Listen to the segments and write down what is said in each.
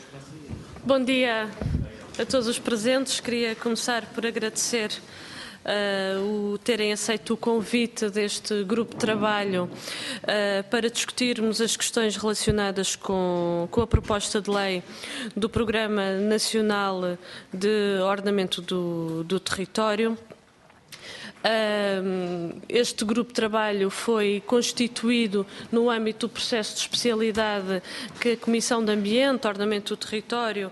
Bom dia a todos os presentes. Queria começar por agradecer o terem aceito o convite deste grupo de trabalho para discutirmos as questões relacionadas com a proposta de lei do Programa Nacional de Ordenamento do Território. Este grupo de trabalho foi constituído no âmbito do processo de especialidade que a Comissão de Ambiente, Ordenamento do Território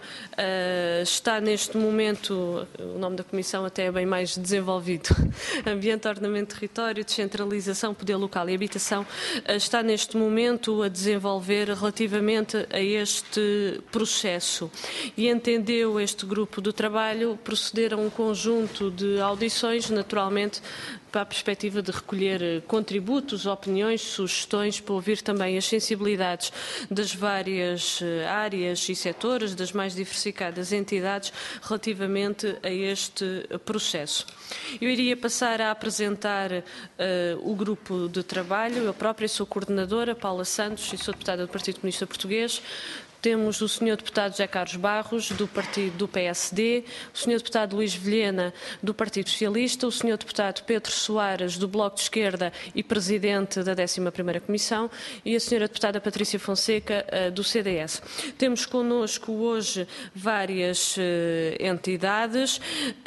está neste momento, o nome da Comissão até é bem mais desenvolvido, Ambiente, Ordenamento do Território, Descentralização, Poder Local e Habitação, está neste momento a desenvolver relativamente a este processo e entendeu este grupo de trabalho proceder a um conjunto de audições, naturalmente, para a perspectiva de recolher contributos, opiniões, sugestões, para ouvir também as sensibilidades das várias áreas e setores, das mais diversificadas entidades, relativamente a este processo. Eu iria passar a apresentar o grupo de trabalho. Eu própria sou coordenadora, Paula Santos, e sou deputada do Partido Comunista Português. Temos o Sr. Deputado José Carlos Barros, do Partido do PSD, o Sr. Deputado Luís Vilhena, do Partido Socialista, o Sr. Deputado Pedro Soares, do Bloco de Esquerda e Presidente da 11ª Comissão, e a Sra. Deputada Patrícia Fonseca, do CDS. Temos connosco hoje várias entidades,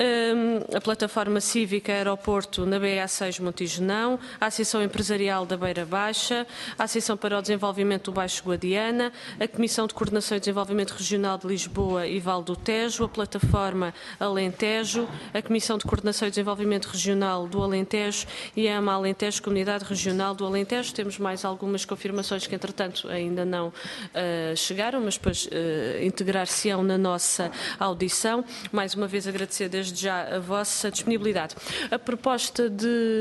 a Plataforma Cívica Aeroporto na BA6 Montijonão, a Associação Empresarial da Beira Baixa, a Associação para o Desenvolvimento do Baixo Guadiana, a Comissão de Coordenação e Desenvolvimento Regional de Lisboa e Val do Tejo, a Plataforma Alentejo, a Comissão de Coordenação e Desenvolvimento Regional do Alentejo e a AMA Alentejo, Comunidade Regional do Alentejo. Temos mais algumas confirmações que, entretanto, ainda não chegaram, mas depois integrar-se-ão na nossa audição. Mais uma vez agradecer desde já a vossa disponibilidade. A proposta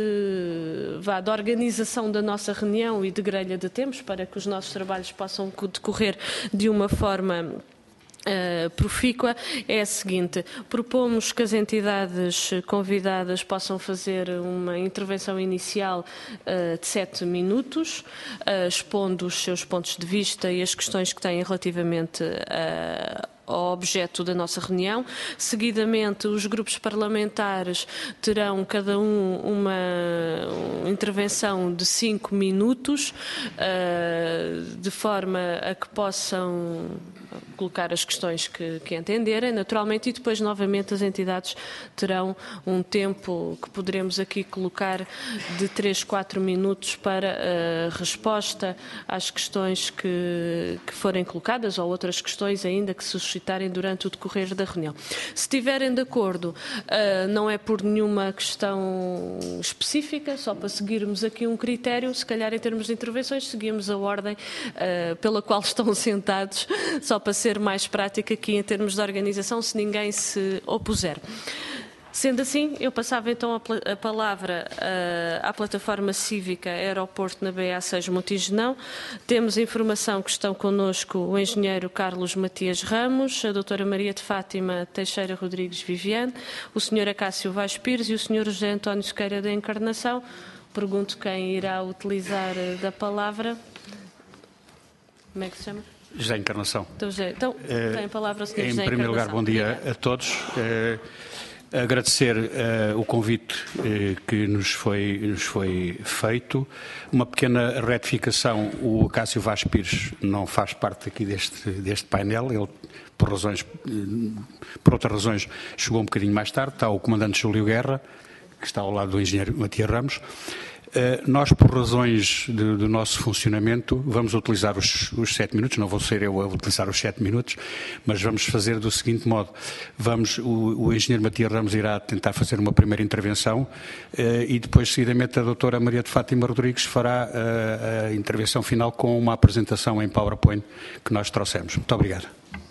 de organização da nossa reunião e de grelha de tempos para que os nossos trabalhos possam decorrer de uma forma profícua é a seguinte: propomos que as entidades convidadas possam fazer uma intervenção inicial de 7 minutos, expondo os seus pontos de vista e as questões que têm relativamente ao objeto da nossa reunião. Seguidamente, os grupos parlamentares terão cada um uma intervenção de 5 minutos, de forma a que possam colocar as questões que entenderem, naturalmente, e depois, novamente, as entidades terão um tempo que poderemos aqui colocar de 3, 4 minutos para a resposta às questões que forem colocadas ou outras questões ainda que suscitarem durante o decorrer da reunião. Se estiverem de acordo, não é por nenhuma questão específica, só para seguirmos aqui um critério, se calhar em termos de intervenções, seguimos a ordem pela qual estão sentados, só para ser mais prática aqui em termos de organização, se ninguém se opuser. Sendo assim, eu passava então a palavra à Plataforma Cívica Aeroporto na BA6 Montijonão. Temos informação que estão connosco o engenheiro Carlos Matias Ramos, a doutora Maria de Fátima Teixeira Rodrigues Viviane, o senhor Acácio Vaz Pires e o senhor José António Sequeira da Encarnação. Pergunto quem irá utilizar da palavra. Como é que se chama? José Encarnação. Então tem a palavra o Sr. José Encarnação. Em primeiro lugar, bom dia a todos. Agradecer o convite que nos foi feito. Uma pequena retificação: o Acácio Vaz Pires não faz parte aqui deste painel. Ele, por outras razões, chegou um bocadinho mais tarde. Está o comandante Júlio Guerra, que está ao lado do engenheiro Matias Ramos. Nós, por razões do nosso funcionamento, vamos utilizar os 7 minutos, não vou ser eu a utilizar os 7 minutos, mas vamos fazer do seguinte modo: o engenheiro Matias Ramos irá tentar fazer uma primeira intervenção e depois, seguidamente, a doutora Maria de Fátima Rodrigues fará a intervenção final com uma apresentação em PowerPoint que nós trouxemos. Muito obrigado.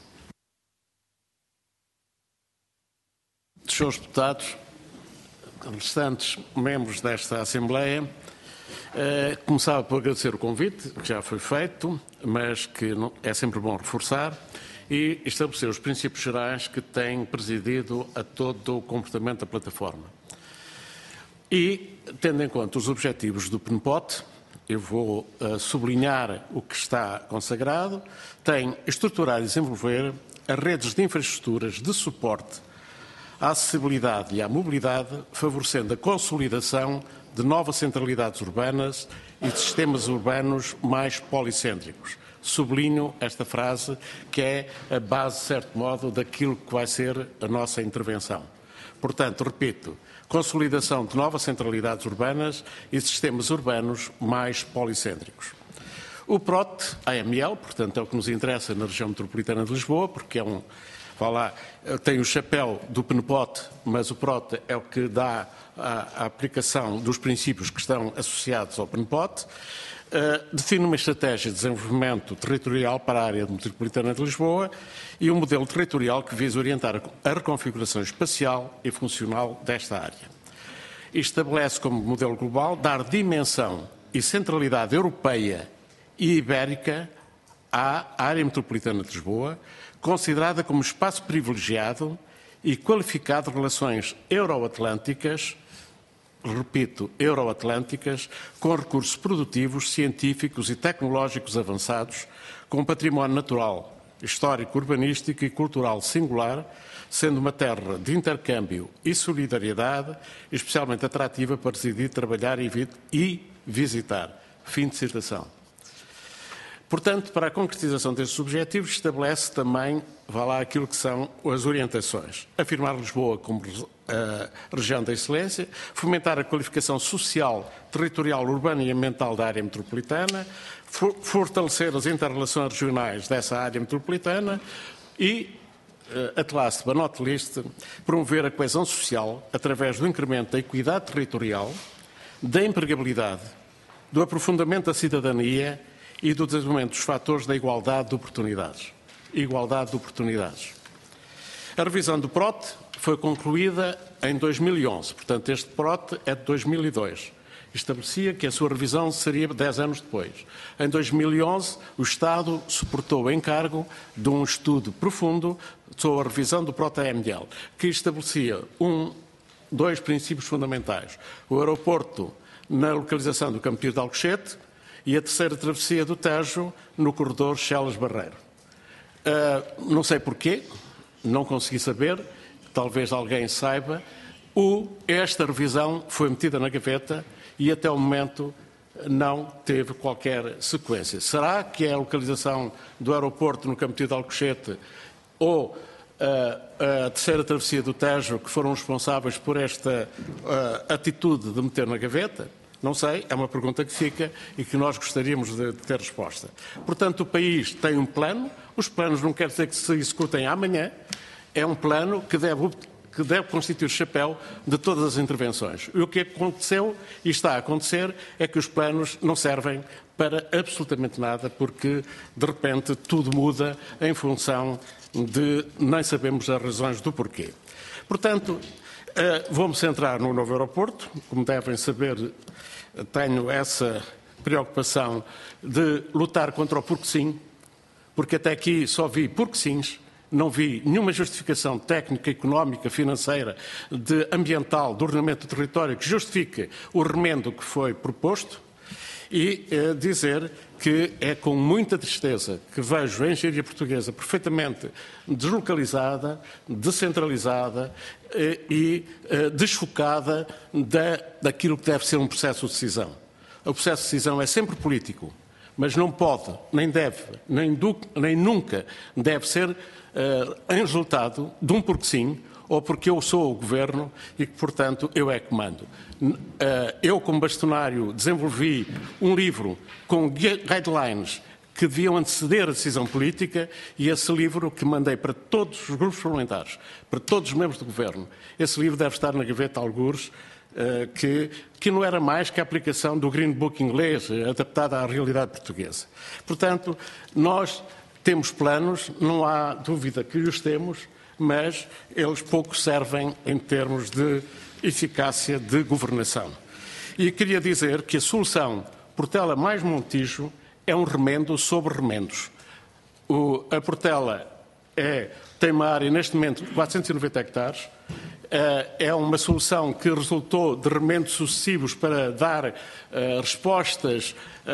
Senhores deputados, restantes membros desta Assembleia, começava por agradecer o convite, que já foi feito, mas que é sempre bom reforçar, e estabelecer os princípios gerais que têm presidido a todo o comportamento da plataforma. E, tendo em conta os objetivos do PNPOT, eu vou sublinhar o que está consagrado, tem estruturar e desenvolver as redes de infraestruturas de suporte à acessibilidade e à mobilidade, favorecendo a consolidação de novas centralidades urbanas e de sistemas urbanos mais policêntricos. Sublinho esta frase, que é a base, de certo modo, daquilo que vai ser a nossa intervenção. Portanto, repito, consolidação de novas centralidades urbanas e sistemas urbanos mais policêntricos. O PROT, AML, portanto, é o que nos interessa na região metropolitana de Lisboa, porque é tem o chapéu do PNPOT, mas o PROT é o que dá a aplicação dos princípios que estão associados ao PNPOT. Define uma estratégia de desenvolvimento territorial para a área metropolitana de Lisboa e um modelo territorial que visa orientar a reconfiguração espacial e funcional desta área. Estabelece como modelo global dar dimensão e centralidade europeia e ibérica à área metropolitana de Lisboa, considerada como espaço privilegiado e qualificado de relações euroatlânticas, repito, euroatlânticas, com recursos produtivos, científicos e tecnológicos avançados, com património natural, histórico, urbanístico e cultural singular, sendo uma terra de intercâmbio e solidariedade, especialmente atrativa para residir, trabalhar e visitar. Fim de citação. Portanto, para a concretização destes objetivos, estabelece também, aquilo que são as orientações. Afirmar Lisboa como região da excelência, fomentar a qualificação social, territorial, urbana e ambiental da área metropolitana, fortalecer as inter-relações regionais dessa área metropolitana e, at last but not least, promover a coesão social através do incremento da equidade territorial, da empregabilidade, do aprofundamento da cidadania e do desenvolvimento dos fatores da igualdade de oportunidades. Igualdade de oportunidades. A revisão do PROT foi concluída em 2011, portanto este PROT é de 2002. Estabelecia que a sua revisão seria 10 anos depois. Em 2011, o Estado suportou o encargo de um estudo profundo sobre a revisão do PROT-AML, que estabelecia dois princípios fundamentais. O aeroporto na localização do Campo de Alcochete e a terceira travessia do Tejo no corredor Chelas-Barreiro. Não sei porquê, não consegui saber, talvez alguém saiba, esta revisão foi metida na gaveta e até o momento não teve qualquer sequência. Será que é a localização do aeroporto no Campo de Alcochete ou a terceira travessia do Tejo que foram responsáveis por esta atitude de meter na gaveta? Não sei, é uma pergunta que fica e que nós gostaríamos de ter resposta. Portanto, o país tem um plano, os planos não quer dizer que se executem amanhã, é um plano que deve constituir o chapéu de todas as intervenções. E o que aconteceu e está a acontecer é que os planos não servem para absolutamente nada, porque de repente tudo muda em função de nem sabemos as razões do porquê. Portanto, vou-me centrar no novo aeroporto. Como devem saber, tenho essa preocupação de lutar contra o porque sim, porque até aqui só vi porque sims, não vi nenhuma justificação técnica, económica, financeira, ambiental, do ordenamento do território que justifique o remendo que foi proposto e dizer que é com muita tristeza que vejo a engenharia portuguesa perfeitamente deslocalizada, descentralizada e desfocada daquilo que deve ser um processo de decisão. O processo de decisão é sempre político, mas não pode, nem deve, nem nunca deve ser em resultado de um porque sim, ou porque eu sou o Governo e que, portanto, eu é que mando. Eu, como bastonário, desenvolvi um livro com guidelines que deviam anteceder a decisão política e esse livro que mandei para todos os grupos parlamentares, para todos os membros do Governo, esse livro deve estar na gaveta algures, que não era mais que a aplicação do Green Book inglês, adaptada à realidade portuguesa. Portanto, nós temos planos, não há dúvida que os temos, mas eles pouco servem em termos de eficácia de governação. E queria dizer que a solução Portela mais Montijo é um remendo sobre remendos. A Portela tem uma área, neste momento, de 490 hectares, é uma solução que resultou de remendos sucessivos para dar respostas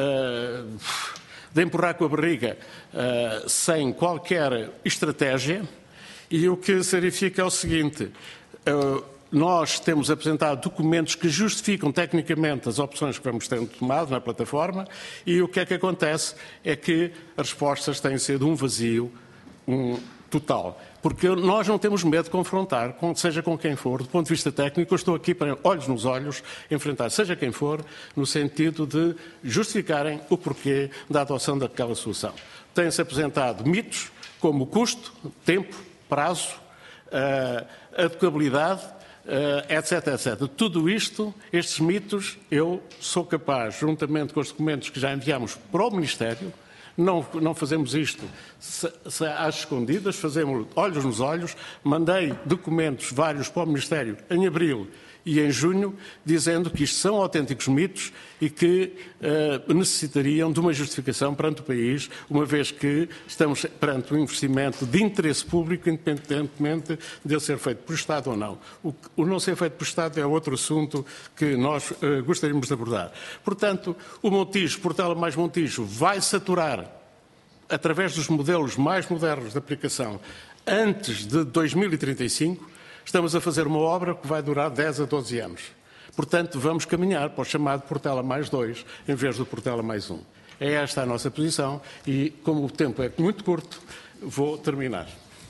de empurrar com a barriga sem qualquer estratégia. E o que se verifica é o seguinte: nós temos apresentado documentos que justificam tecnicamente as opções que vamos ter tomado na plataforma, e o que é que acontece é que as respostas têm sido um vazio total. Porque nós não temos medo de confrontar, seja com quem for, do ponto de vista técnico. Eu estou aqui para, olhos nos olhos, enfrentar seja quem for, no sentido de justificarem o porquê da adoção daquela solução. Têm-se apresentado mitos como custo, tempo, prazo, adequabilidade, etc, etc. Tudo isto, estes mitos, eu sou capaz, juntamente com os documentos que já enviamos para o Ministério, não fazemos isto às escondidas, fazemos olhos nos olhos. Mandei documentos vários para o Ministério em abril e em junho, dizendo que isto são autênticos mitos e que necessitariam de uma justificação perante o país, uma vez que estamos perante um investimento de interesse público, independentemente de ele ser feito por Estado ou não. O não ser feito por Estado é outro assunto que nós gostaríamos de abordar. Portanto, o Montijo, Portela mais Montijo, vai saturar, através dos modelos mais modernos de aplicação, antes de 2035, estamos a fazer uma obra que vai durar 10 a 12 anos. Portanto, vamos caminhar para o chamado Portela mais 2, em vez do Portela mais 1. É esta a nossa posição e, como o tempo é muito curto, vou terminar.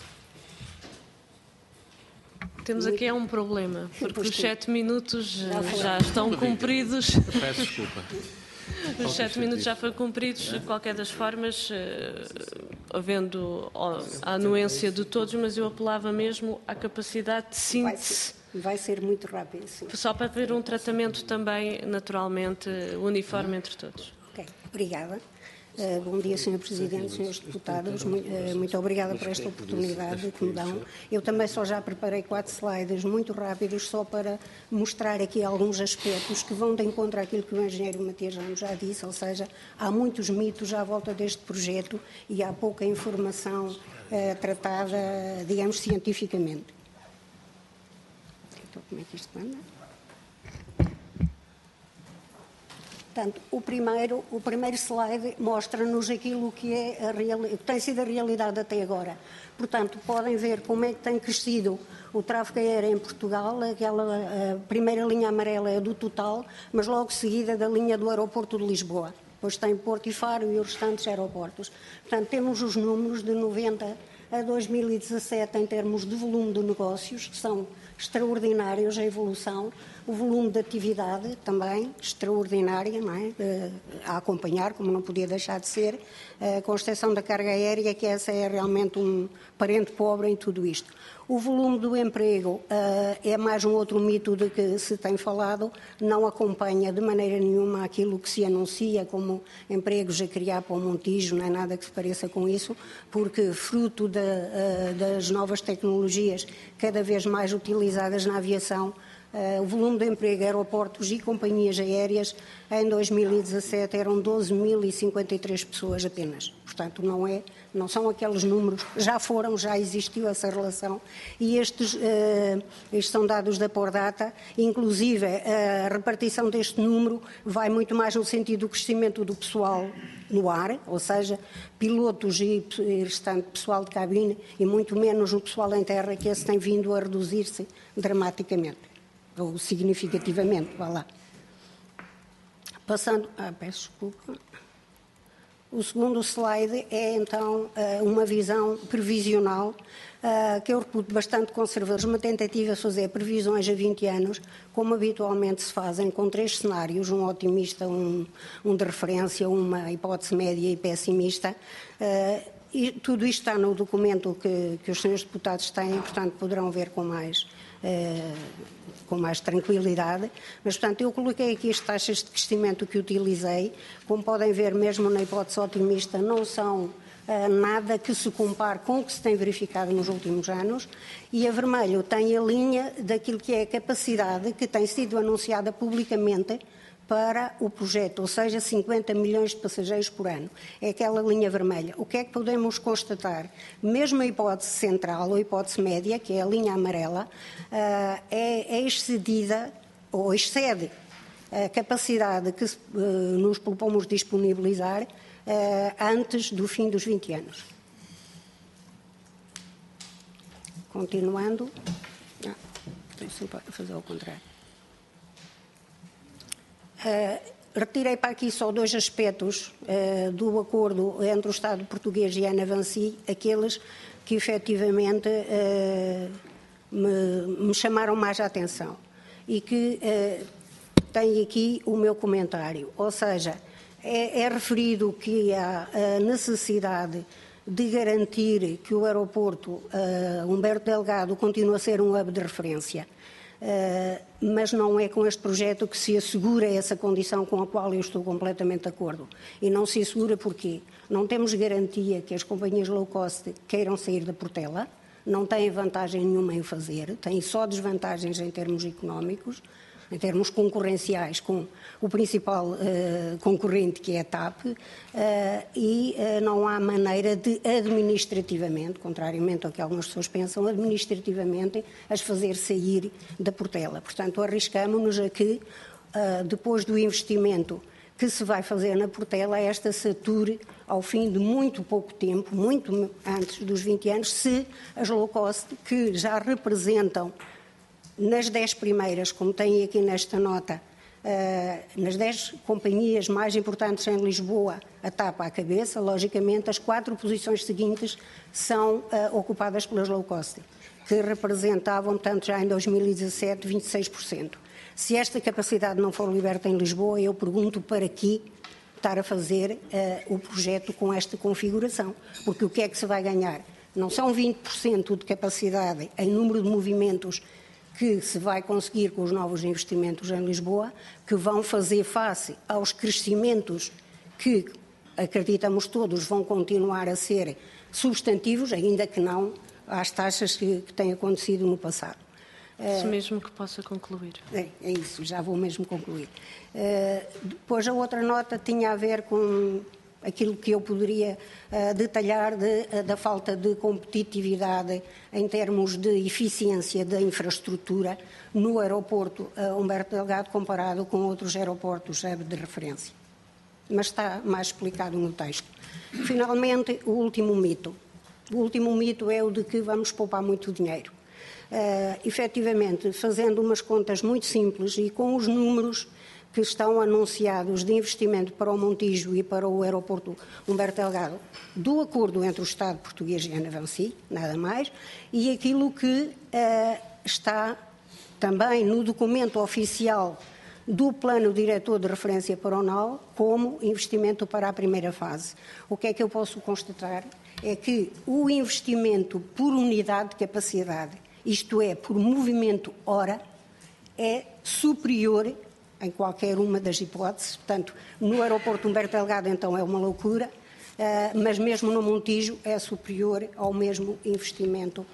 Temos aqui um problema, porque os 7 minutos já estão cumpridos. Peço desculpa. Os 7 minutos já foram cumpridos, de qualquer das formas, havendo a anuência de todos, mas eu apelava mesmo à capacidade de síntese. Vai ser muito rápido, sim. Só para haver um tratamento também, naturalmente, uniforme entre todos. Ok, obrigada. Bom dia, Sr. Presidente, Srs. Deputados. Muito obrigada por esta oportunidade que me dão. Eu também só já preparei 4 slides muito rápidos, só para mostrar aqui alguns aspectos que vão de encontro àquilo que o engenheiro Matias Ramos já disse, ou seja, há muitos mitos à volta deste projeto e há pouca informação tratada, digamos, cientificamente. Então, como é que isto anda? Portanto, o primeiro slide mostra-nos aquilo que tem sido a realidade até agora. Portanto, podem ver como é que tem crescido o tráfego aéreo em Portugal. A primeira linha amarela é do total, mas logo seguida da linha do aeroporto de Lisboa. Depois tem Porto e Faro e os restantes aeroportos. Portanto, temos os números de 90 a 2017 em termos de volume de negócios, que são extraordinários, a evolução. O volume de atividade também extraordinária, não é? A acompanhar, como não podia deixar de ser, com a extensão da carga aérea, que essa é realmente um parente pobre em tudo isto. O volume do emprego é mais um outro mito de que se tem falado, não acompanha de maneira nenhuma aquilo que se anuncia como empregos a criar para o Montijo, não é nada que se pareça com isso, porque fruto das novas tecnologias cada vez mais utilizadas na aviação, o volume de emprego, aeroportos e companhias aéreas em 2017 eram 12.053 pessoas apenas. Portanto, não são aqueles números, já existiu essa relação e estes são dados da Pordata, inclusive a repartição deste número vai muito mais no sentido do crescimento do pessoal no ar, ou seja, pilotos e restante pessoal de cabine, e muito menos o pessoal em terra, que esse tem vindo a reduzir-se dramaticamente. Ou significativamente, vá lá. Passando, peço desculpa. O segundo slide é, então, uma visão previsional, que eu reputo bastante conservadora, uma tentativa de fazer previsões a 20 anos, como habitualmente se fazem, com 3 cenários, um otimista, um de referência, uma hipótese média e pessimista. E tudo isto está no documento que os senhores deputados têm, portanto, poderão ver com mais tranquilidade, mas, portanto, eu coloquei aqui as taxas de crescimento que utilizei. Como podem ver, mesmo na hipótese otimista, não são nada que se compare com o que se tem verificado nos últimos anos, e a vermelho tem a linha daquilo que é a capacidade que tem sido anunciada publicamente para o projeto, ou seja, 50 milhões de passageiros por ano. É aquela linha vermelha. O que é que podemos constatar? Mesmo a hipótese central ou a hipótese média, que é a linha amarela, é excedida ou excede a capacidade que nos propomos disponibilizar antes do fim dos 20 anos. Continuando. Tenho sempre a fazer ao contrário. Retirei para aqui só 2 aspectos do acordo entre o Estado português e a Anavanci, aqueles que efetivamente me chamaram mais a atenção e que têm aqui o meu comentário. Ou seja, é referido que há a necessidade de garantir que o aeroporto Humberto Delgado continue a ser um hub de referência. Mas não é com este projeto que se assegura essa condição com a qual eu estou completamente de acordo. E não se assegura porquê? Não temos garantia que as companhias low cost queiram sair da Portela, não têm vantagem nenhuma em o fazer, têm só desvantagens em termos económicos, em termos concorrenciais com o principal concorrente, que é a TAP, e não há maneira de administrativamente, contrariamente ao que algumas pessoas pensam, administrativamente as fazer sair da Portela. Portanto, arriscamos-nos a que, depois do investimento que se vai fazer na Portela, esta sature ao fim de muito pouco tempo, muito antes dos 20 anos, se as low cost, que já representam nas 10 primeiras, como tem aqui nesta nota, nas 10 companhias mais importantes em Lisboa, a TAP à cabeça, logicamente as 4 posições seguintes são ocupadas pelas low cost, que representavam, tanto já em 2017, 26%. Se esta capacidade não for liberta em Lisboa, eu pergunto para que estar a fazer o projeto com esta configuração, porque o que é que se vai ganhar? Não são 20% de capacidade em número de movimentos que se vai conseguir com os novos investimentos em Lisboa, que vão fazer face aos crescimentos que, acreditamos todos, vão continuar a ser substantivos, ainda que não às taxas que têm acontecido no passado. Isso mesmo que possa concluir. É isso, já vou mesmo concluir. Depois a outra nota tinha a ver com aquilo que eu poderia detalhar da falta de competitividade em termos de eficiência da infraestrutura no aeroporto Humberto Delgado comparado com outros aeroportos de referência. Mas está mais explicado no texto. Finalmente, o último mito. O último mito é o de que vamos poupar muito dinheiro. Efetivamente, fazendo umas contas muito simples e com os números que estão anunciados de investimento para o Montijo e para o aeroporto Humberto Delgado, do acordo entre o Estado português e a Anavanci, nada mais, e aquilo que está também no documento oficial do Plano Diretor de Referência para o NAL como investimento para a primeira fase. O que é que eu posso constatar? É que o investimento por unidade de capacidade, isto é, por movimento hora, é superior em qualquer uma das hipóteses. Portanto, no aeroporto Humberto Delgado, então, é uma loucura, mas mesmo no Montijo é superior ao mesmo investimento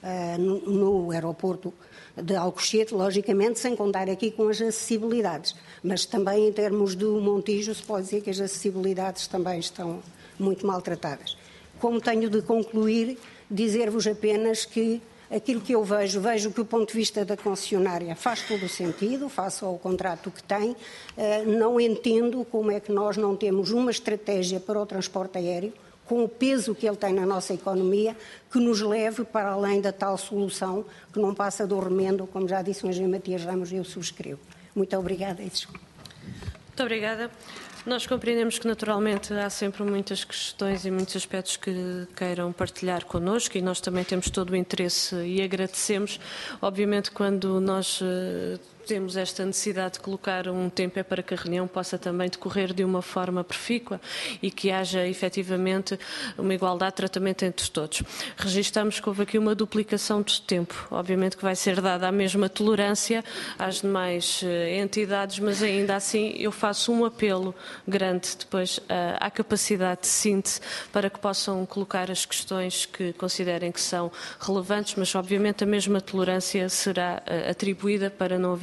no aeroporto de Alcochete, logicamente, sem contar aqui com as acessibilidades. Mas também, em termos do Montijo, se pode dizer que as acessibilidades também estão muito maltratadas. Como tenho de concluir, dizer-vos apenas que aquilo que eu vejo que o ponto de vista da concessionária faz todo o sentido, face ao contrato que tem. Não entendo como é que nós não temos uma estratégia para o transporte aéreo, com o peso que ele tem na nossa economia, que nos leve para além da tal solução que não passa do remendo, como já disse o engenheiro Matias Ramos, eu subscrevo. Muito obrigada. Muito obrigada. Nós compreendemos que, naturalmente, há sempre muitas questões e muitos aspectos que queiram partilhar connosco e nós também temos todo o interesse e agradecemos. Obviamente, quando nós temos esta necessidade de colocar um tempo é para que a reunião possa também decorrer de uma forma profícua e que haja efetivamente uma igualdade de tratamento entre todos. Registamos que houve aqui uma duplicação de tempo, obviamente que vai ser dada a mesma tolerância às demais entidades, mas ainda assim eu faço um apelo grande depois à capacidade de síntese para que possam colocar as questões que considerem que são relevantes, mas obviamente a mesma tolerância será atribuída para não haver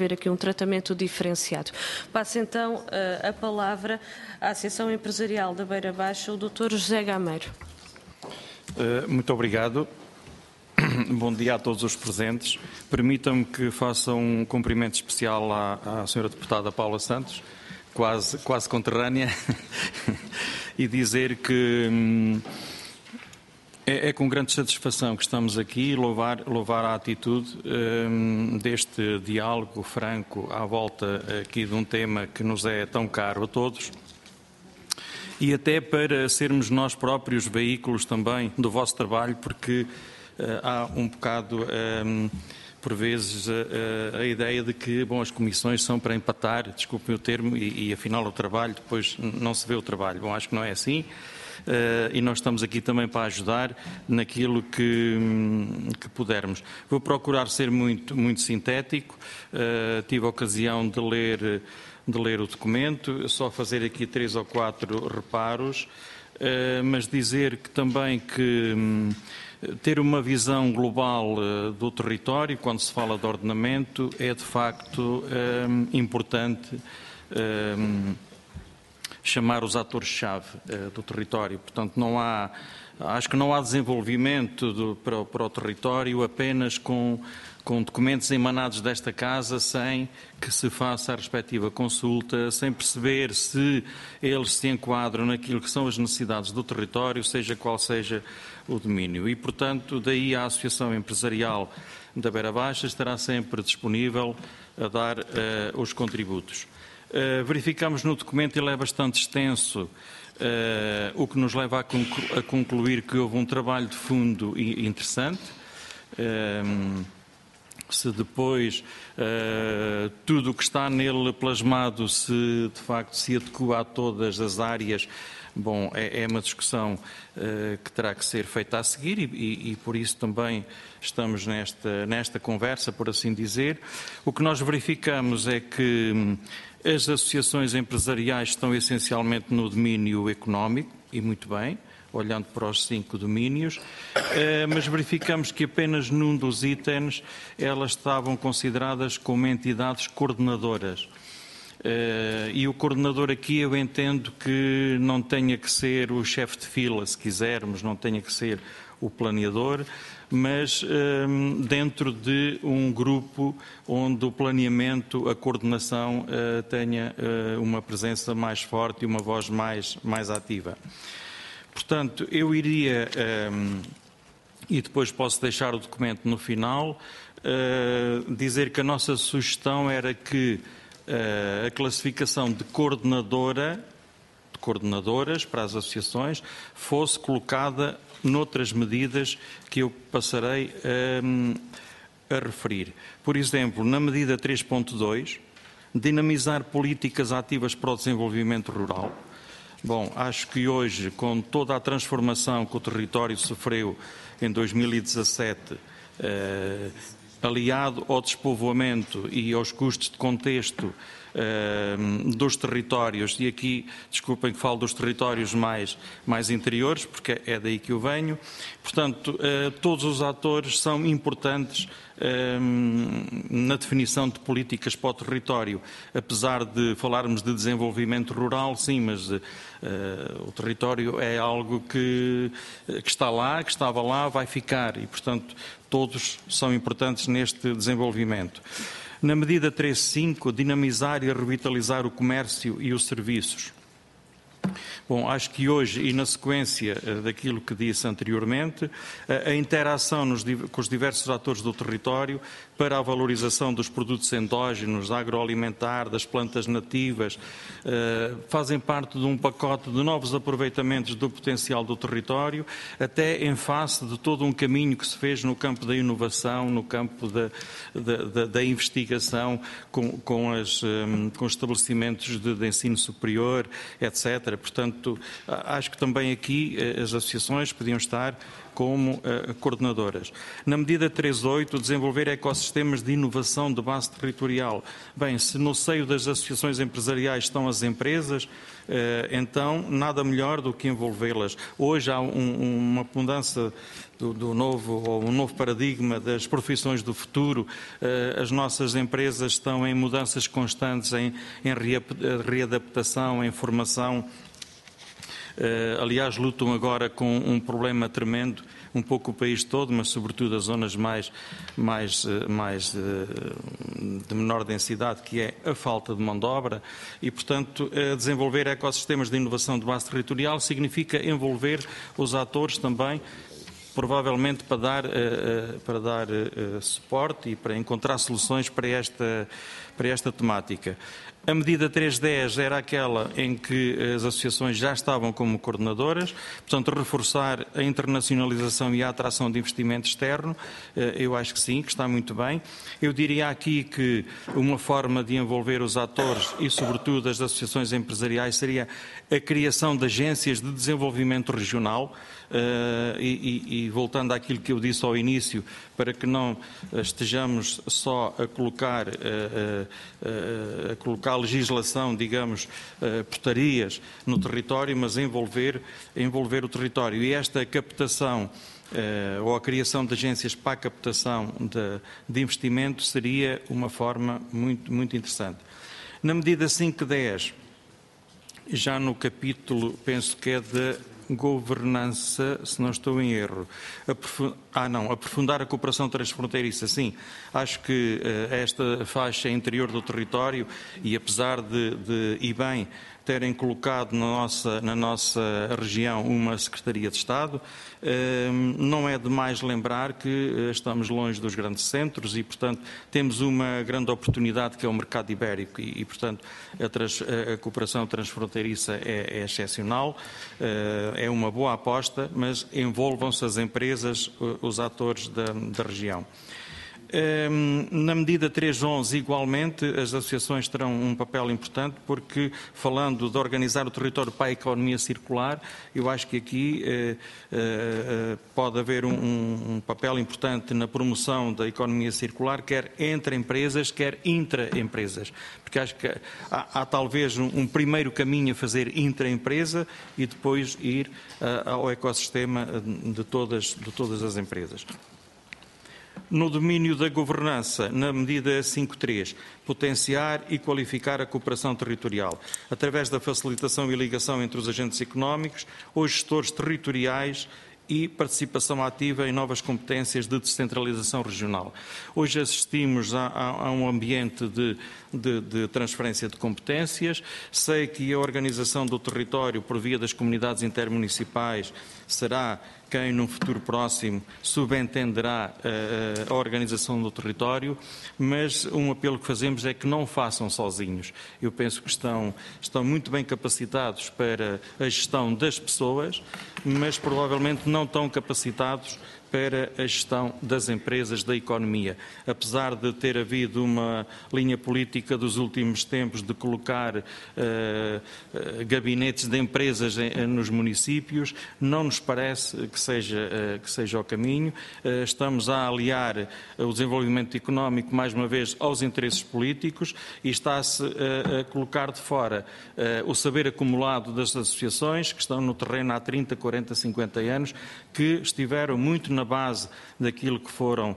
haver aqui um tratamento diferenciado. Passo então a palavra à Associação Empresarial da Beira Baixa, o Dr. José Gameiro. Muito obrigado. Bom dia a todos os presentes. Permitam-me que faça um cumprimento especial à Sra. Deputada Paula Santos, quase conterrânea, e dizer que é com grande satisfação que estamos aqui, louvar a atitude deste diálogo franco à volta aqui de um tema que nos é tão caro a todos, e até para sermos nós próprios veículos também do vosso trabalho, porque há um bocado, por vezes, a ideia de que, bom, as comissões são para empatar, desculpem o termo, e afinal o trabalho, depois não se vê o trabalho. Bom, acho que não é assim, e nós estamos aqui também para ajudar naquilo que pudermos. Vou procurar ser muito sintético. Tive a ocasião de ler o documento, só fazer aqui 3 ou 4 reparos, mas dizer que também que ter uma visão global do território, quando se fala de ordenamento, é de facto importante chamar os atores-chave do território. Portanto, acho que não há desenvolvimento para o território apenas com documentos emanados desta Casa, sem que se faça a respectiva consulta, sem perceber se eles se enquadram naquilo que são as necessidades do território, seja qual seja o domínio. E, portanto, daí a Associação Empresarial da Beira Baixa estará sempre disponível a dar os contributos. Verificamos no documento, ele é bastante extenso, o que nos leva a concluir que houve um trabalho de fundo interessante. Se depois tudo o que está nele plasmado se de facto se adequa a todas as áreas, bom, é uma discussão que terá que ser feita a seguir e por isso também estamos nesta conversa, por assim dizer. O que nós verificamos é que as associações empresariais estão essencialmente no domínio económico, e muito bem, olhando para os 5 domínios, mas verificamos que apenas num dos itens elas estavam consideradas como entidades coordenadoras. E o coordenador aqui eu entendo que não tenha que ser o chefe de fila, se quisermos, não tenha que ser o planeador, mas dentro de um grupo onde o planeamento, a coordenação tenha uma presença mais forte e uma voz mais ativa. Portanto, eu iria, e depois posso deixar o documento no final, dizer que a nossa sugestão era que a classificação de coordenadoras para as associações fosse colocada noutras medidas que eu passarei a referir. Por exemplo, na medida 3.2, dinamizar políticas ativas para o desenvolvimento rural. Bom, acho que hoje, com toda a transformação que o território sofreu em 2017, aliado ao despovoamento e aos custos de contexto dos territórios, e aqui, desculpem que falo dos territórios mais interiores, porque é daí que eu venho, portanto, todos os atores são importantes na definição de políticas para o território, apesar de falarmos de desenvolvimento rural, sim, mas o território é algo que está lá, que estava lá, vai ficar e, portanto, todos são importantes neste desenvolvimento. Na medida 3.5, dinamizar e revitalizar o comércio e os serviços. Bom, acho que hoje, e na sequência daquilo que disse anteriormente, a interação com os diversos atores do território para a valorização dos produtos endógenos, agroalimentar, das plantas nativas, fazem parte de um pacote de novos aproveitamentos do potencial do território, até em face de todo um caminho que se fez no campo da inovação, no campo da investigação, com os estabelecimentos de ensino superior, etc. Portanto, portanto, acho que também aqui as associações podiam estar como coordenadoras. Na medida 3.8, desenvolver ecossistemas de inovação de base territorial. Bem, se no seio das associações empresariais estão as empresas, então nada melhor do que envolvê-las. Hoje há uma mudança um novo paradigma das profissões do futuro. As nossas empresas estão em mudanças constantes, em readaptação, em formação. Aliás, lutam agora com um problema tremendo, um pouco o país todo, mas sobretudo as zonas mais de menor densidade, que é a falta de mão de obra. E, portanto, desenvolver ecossistemas de inovação de base territorial significa envolver os atores também, provavelmente para dar suporte e para encontrar soluções para esta temática. A medida 3.10 era aquela em que as associações já estavam como coordenadoras, portanto, reforçar a internacionalização e a atração de investimento externo. Eu acho que sim, que está muito bem. Eu diria aqui que uma forma de envolver os atores e, sobretudo, as associações empresariais seria a criação de agências de desenvolvimento regional. E voltando àquilo que eu disse ao início, para que não estejamos só a colocar legislação, digamos, portarias no território, mas envolver o território. E esta captação ou a criação de agências para a captação de investimento seria uma forma muito, muito interessante. Na medida 5.10, já no capítulo, penso que é da governança, se não estou em erro. Aprofundar a cooperação transfronteiriça, sim. Acho que esta faixa interior do território, e apesar de e bem, terem colocado na nossa região uma Secretaria de Estado, não é demais lembrar que estamos longe dos grandes centros e, portanto, temos uma grande oportunidade que é o mercado ibérico e portanto, a cooperação transfronteiriça é excepcional, é uma boa aposta, mas envolvam-se as empresas, os atores da região. Na medida 3.11, igualmente, as associações terão um papel importante porque, falando de organizar o território para a economia circular, eu acho que aqui pode haver um papel importante na promoção da economia circular, quer entre empresas, quer intra-empresas. Porque acho que há talvez um primeiro caminho a fazer intra-empresa e depois ir ao ecossistema de todas as empresas. No domínio da governança, na medida 5.3, potenciar e qualificar a cooperação territorial, através da facilitação e ligação entre os agentes económicos, os gestores territoriais e participação ativa em novas competências de descentralização regional. Hoje assistimos a um ambiente de transferência de competências. Sei que a organização do território por via das comunidades intermunicipais será quem, num futuro próximo, subentenderá a organização do território, mas um apelo que fazemos é que não façam sozinhos. Eu penso que estão muito bem capacitados para a gestão das pessoas, mas provavelmente não tão capacitados para a gestão das empresas, da economia. Apesar de ter havido uma linha política dos últimos tempos de colocar gabinetes de empresas nos municípios, não nos parece que seja o caminho. Estamos a aliar o desenvolvimento económico, mais uma vez, aos interesses políticos e está-se a colocar de fora o saber acumulado das associações que estão no terreno há 30, 40, 50 anos, que estiveram muito na base daquilo que foram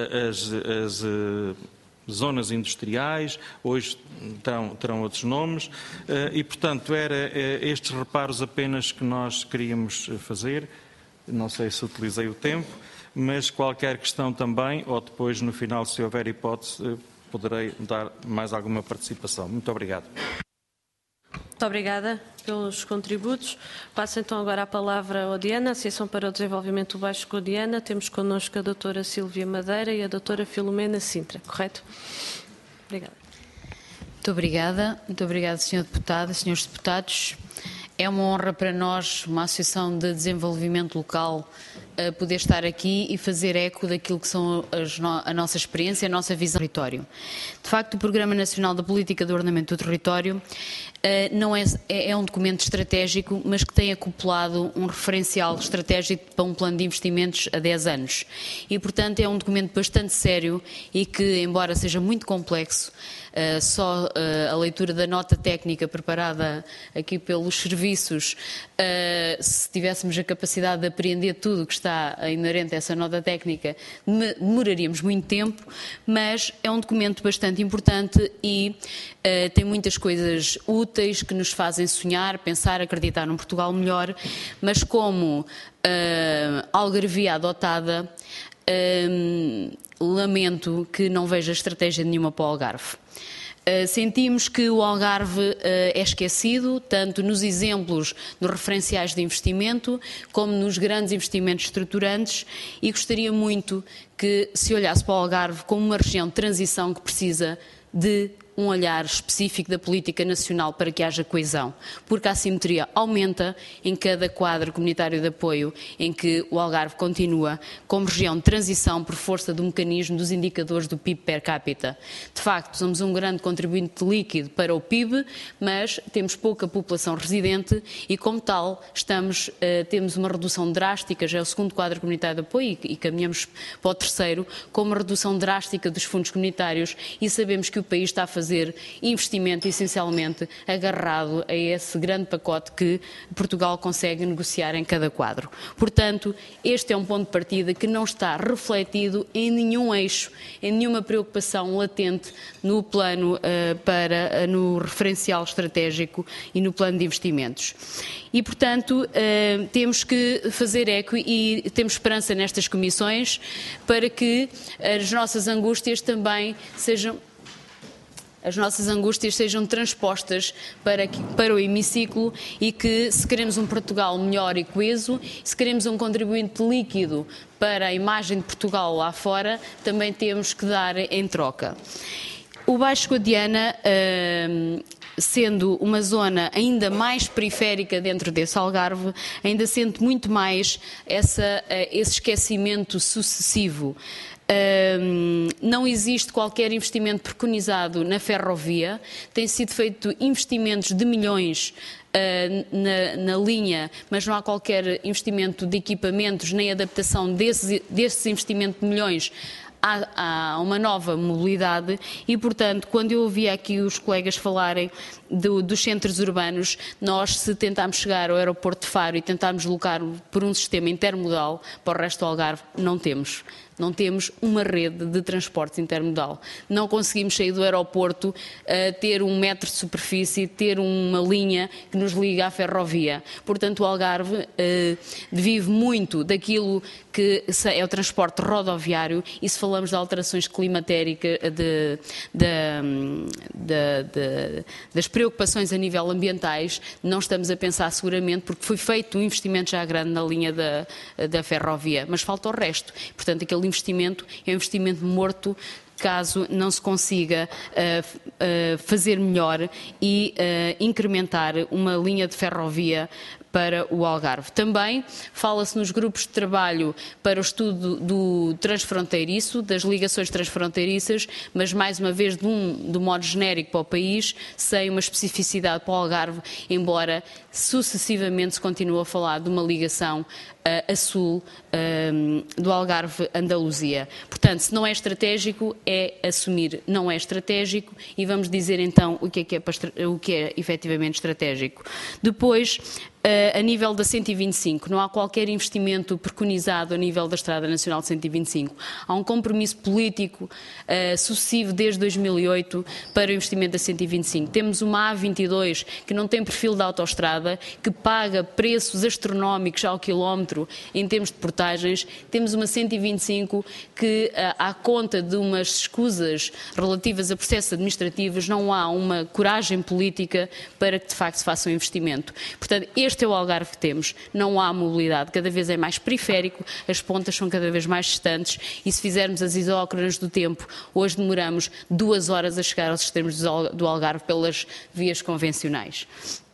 as zonas industriais, hoje terão outros nomes, e, portanto, era estes reparos apenas que nós queríamos fazer. Não sei se utilizei o tempo, mas qualquer questão também, ou depois, no final, se houver hipótese, poderei dar mais alguma participação. Muito obrigado. Muito obrigada pelos contributos. Passo então agora a palavra ao Diana, Associação para o Desenvolvimento do Baixo Guadiana. Temos connosco a doutora Sílvia Madeira e a doutora Filomena Sintra, correto? Obrigada. Muito obrigada, Sr. Deputado, Srs. Deputados. É uma honra para nós, uma Associação de Desenvolvimento Local, poder estar aqui e fazer eco daquilo que são a nossa experiência, a nossa visão do território. De facto, o Programa Nacional da Política de Ordenamento do Território não é um documento estratégico, mas que tem acoplado um referencial estratégico para um plano de investimentos a 10 anos. E, portanto, é um documento bastante sério e que, embora seja muito complexo, só a leitura da nota técnica preparada aqui pelos serviços, se tivéssemos a capacidade de apreender tudo o que está inerente a essa nota técnica, demoraríamos muito tempo, mas é um documento bastante importante e tem muitas coisas úteis que nos fazem sonhar, pensar, acreditar num Portugal melhor, mas como algarvia adotada, lamento que não veja estratégia nenhuma para o Algarve. Sentimos que o Algarve é esquecido, tanto nos exemplos dos referenciais de investimento, como nos grandes investimentos estruturantes, e gostaria muito que se olhasse para o Algarve como uma região de transição que precisa de um olhar específico da política nacional para que haja coesão, porque a assimetria aumenta em cada quadro comunitário de apoio em que o Algarve continua como região de transição por força do mecanismo dos indicadores do PIB per capita. De facto, somos um grande contribuinte líquido para o PIB, mas temos pouca população residente e, como tal, temos uma redução drástica, já é o segundo quadro comunitário de apoio e caminhamos para o terceiro, com uma redução drástica dos fundos comunitários, e sabemos que o país está a fazer investimento essencialmente agarrado a esse grande pacote que Portugal consegue negociar em cada quadro. Portanto, este é um ponto de partida que não está refletido em nenhum eixo, em nenhuma preocupação latente no plano no referencial estratégico e no plano de investimentos. E, portanto, temos que fazer eco e temos esperança nestas comissões para que as nossas angústias também sejam transpostas para o hemiciclo, e que, se queremos um Portugal melhor e coeso, se queremos um contribuinte líquido para a imagem de Portugal lá fora, também temos que dar em troca. O Baixo Guadiana, sendo uma zona ainda mais periférica dentro desse Algarve, ainda sente muito mais esse esquecimento sucessivo. Não existe qualquer investimento preconizado na ferrovia, tem sido feito investimentos de milhões na linha, mas não há qualquer investimento de equipamentos nem adaptação desses investimentos de milhões há uma nova mobilidade e, portanto, quando eu ouvi aqui os colegas falarem dos centros urbanos, nós, se tentarmos chegar ao aeroporto de Faro e tentarmos deslocar por um sistema intermodal para o resto do Algarve, não temos. Não temos uma rede de transportes intermodal. Não conseguimos sair do aeroporto, ter 1 metro de superfície, ter uma linha que nos liga à ferrovia. Portanto, o Algarve vive muito daquilo que é o transporte rodoviário, e se falamos de alterações climatéricas, das preocupações a nível ambientais, não estamos a pensar seguramente, porque foi feito um investimento já grande na linha da ferrovia, mas falta o resto. Portanto, aquele investimento é um investimento morto caso não se consiga fazer melhor e incrementar uma linha de ferrovia para o Algarve. Também fala-se nos grupos de trabalho para o estudo do transfronteiriço, das ligações transfronteiriças, mas mais uma vez de modo genérico para o país, sem uma especificidade para o Algarve, embora sucessivamente se continue a falar de uma ligação a sul do Algarve-Andaluzia. Portanto, se não é estratégico, é assumir não é estratégico, e vamos dizer então o que é efetivamente estratégico. Depois, a nível da 125, não há qualquer investimento preconizado a nível da Estrada Nacional de 125. Há um compromisso político sucessivo desde 2008 para o investimento da 125. Temos uma A22 que não tem perfil de autoestrada, que paga preços astronómicos ao quilómetro em termos de portagens. Temos uma 125 que, à conta de umas escusas relativas a processos administrativos, não há uma coragem política para que de facto se faça um investimento. Portanto, este é o Algarve que temos. Não há mobilidade, cada vez é mais periférico, as pontas são cada vez mais distantes, e se fizermos as isócronas do tempo, hoje demoramos 2 horas a chegar aos extremos do Algarve pelas vias convencionais.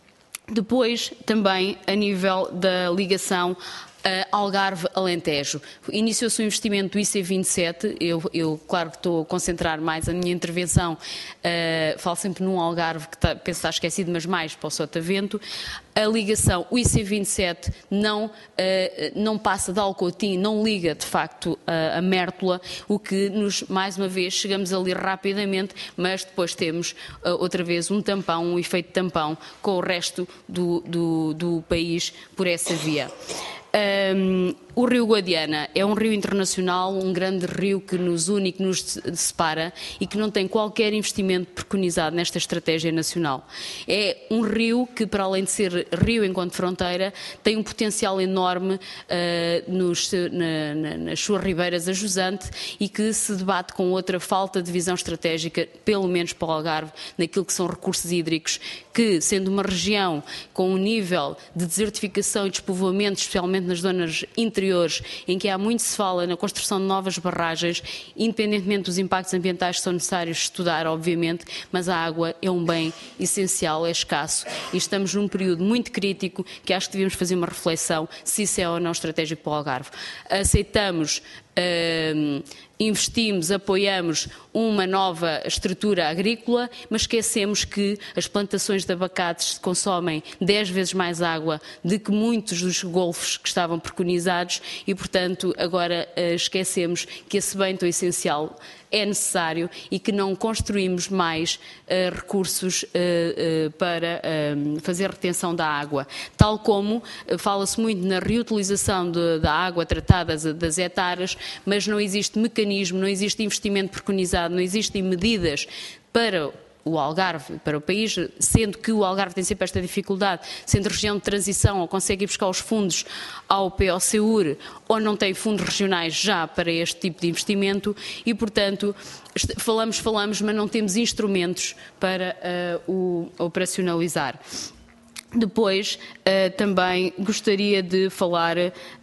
Depois, também, a nível da ligação Algarve-Alentejo. Iniciou-se o investimento do IC27, eu claro que estou a concentrar mais a minha intervenção, falo sempre num Algarve que penso que está esquecido, mas mais para o Sotavento. A ligação, o IC27 não passa de Alcotim, não liga de facto a Mértola, o que mais uma vez, chegamos ali rapidamente, mas depois temos outra vez um tampão, um efeito tampão com o resto do país por essa via. O Rio Guadiana é um rio internacional, um grande rio que nos une, que nos separa e que não tem qualquer investimento preconizado nesta estratégia nacional. É um rio que, para além de ser rio enquanto fronteira, tem um potencial enorme nas suas ribeiras a jusante e que se debate com outra falta de visão estratégica, pelo menos para o Algarve, naquilo que são recursos hídricos, que, sendo uma região com um nível de desertificação e despovoamento, especialmente nas zonas interiores, em que há muito se fala na construção de novas barragens, independentemente dos impactos ambientais que são necessários estudar, obviamente, mas a água é um bem essencial, é escasso e estamos num período muito crítico que acho que devíamos fazer uma reflexão se isso é ou não estratégico para o Algarve. Aceitamos, investimos, apoiamos uma nova estrutura agrícola, mas esquecemos que as plantações de abacates consomem 10 vezes mais água do que muitos dos golfos que estavam preconizados e, portanto, agora esquecemos que esse bem tão essencial é necessário e que não construímos mais recursos para fazer retenção da água. Tal como fala-se muito na reutilização da água tratada das hectares, mas não existe mecanismo, não existe investimento preconizado, não existem medidas para o Algarve, para o país, sendo que o Algarve tem sempre esta dificuldade, sendo região de transição, ou consegue ir buscar os fundos ao POCUR, ou não tem fundos regionais já para este tipo de investimento e, portanto, falamos, mas não temos instrumentos para o operacionalizar. Depois, também gostaria de falar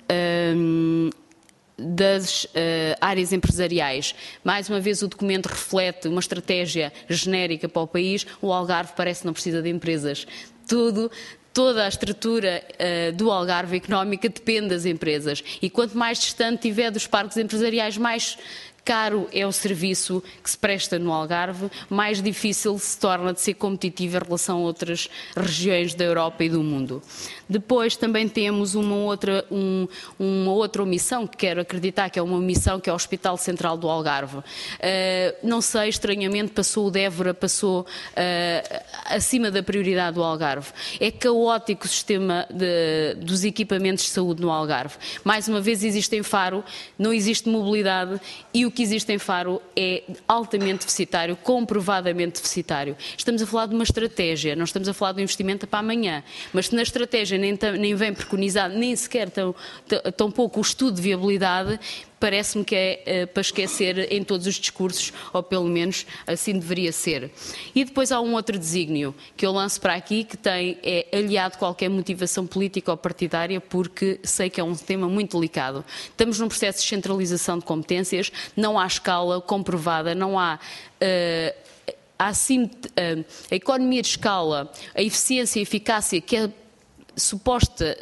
das áreas empresariais. Mais uma vez o documento reflete uma estratégia genérica para o país, o Algarve parece que não precisa de empresas. Toda a estrutura do Algarve económica depende das empresas e quanto mais distante estiver dos parques empresariais, mais caro é o serviço que se presta no Algarve, mais difícil se torna de ser competitivo em relação a outras regiões da Europa e do mundo. Depois também temos uma outra omissão, que quero acreditar que é uma omissão, que é o Hospital Central do Algarve. Não sei, estranhamente passou o Dévora, passou acima da prioridade do Algarve. É caótico o sistema dos equipamentos de saúde no Algarve. Mais uma vez existe em Faro, não existe mobilidade e o que existe em Faro é altamente deficitário, comprovadamente deficitário. Estamos a falar de uma estratégia, não estamos a falar de um investimento para amanhã, mas se na estratégia nem vem preconizado, nem sequer tão pouco o estudo de viabilidade, parece-me que é para esquecer em todos os discursos, ou pelo menos assim deveria ser. E depois há um outro desígnio que eu lanço para aqui, que é aliado a qualquer motivação política ou partidária, porque sei que é um tema muito delicado. Estamos num processo de centralização de competências, não há escala comprovada, não há... a economia de escala, a eficiência e a eficácia que é suposta,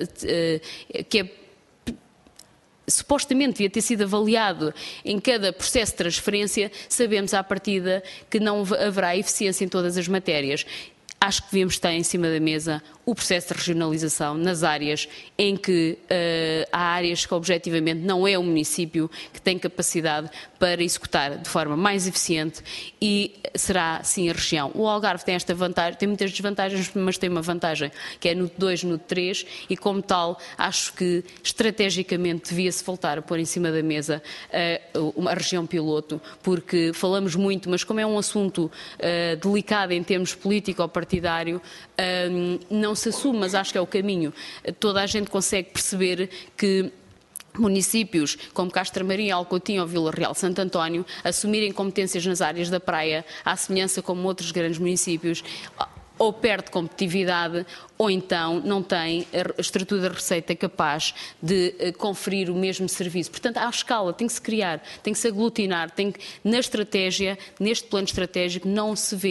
supostamente devia ter sido avaliado em cada processo de transferência, sabemos à partida que não haverá eficiência em todas as matérias. Acho que devíamos estar em cima da mesa o processo de regionalização nas áreas em que há áreas que objetivamente não é o município que tem capacidade para executar de forma mais eficiente e será sim a região. O Algarve tem esta vantagem, tem muitas desvantagens, mas tem uma vantagem que é NUT 2, NUT 3 e como tal acho que estrategicamente devia-se voltar a pôr em cima da mesa uma região piloto, porque falamos muito, mas como é um assunto delicado em termos político-partidário, não se assume, mas acho que é o caminho. Toda a gente consegue perceber que municípios como Castromarim, Alcotim ou Vila Real Santo António assumirem competências nas áreas da praia, à semelhança como outros grandes municípios, ou perde competitividade ou então não tem a estrutura da receita capaz de conferir o mesmo serviço. Portanto, à escala, tem que se criar, tem que se aglutinar, na estratégia, neste plano estratégico, não se vê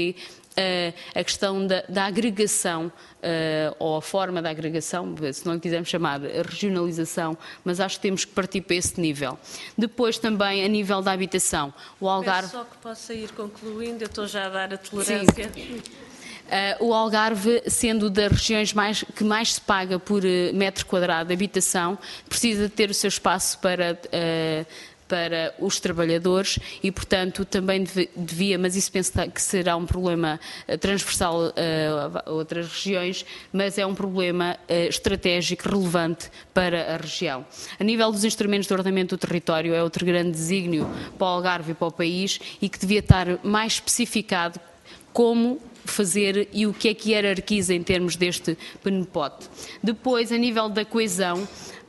a questão da agregação, ou a forma da agregação, se não lhe quisermos chamar regionalização, mas acho que temos que partir para esse nível. Depois também a nível da habitação. O Algarve... Peço só que possa ir concluindo, eu estou já a dar a tolerância. Sim. O Algarve, sendo das regiões que mais se paga por metro quadrado de habitação, precisa ter o seu espaço para os trabalhadores e, portanto, também devia, mas isso penso que será um problema transversal a outras regiões, mas é um problema estratégico relevante para a região. A nível dos instrumentos de ordenamento do território, é outro grande desígnio para o Algarve e para o país e que devia estar mais especificado como fazer e o que hierarquiza em termos deste PNPOT. Depois, a nível da coesão,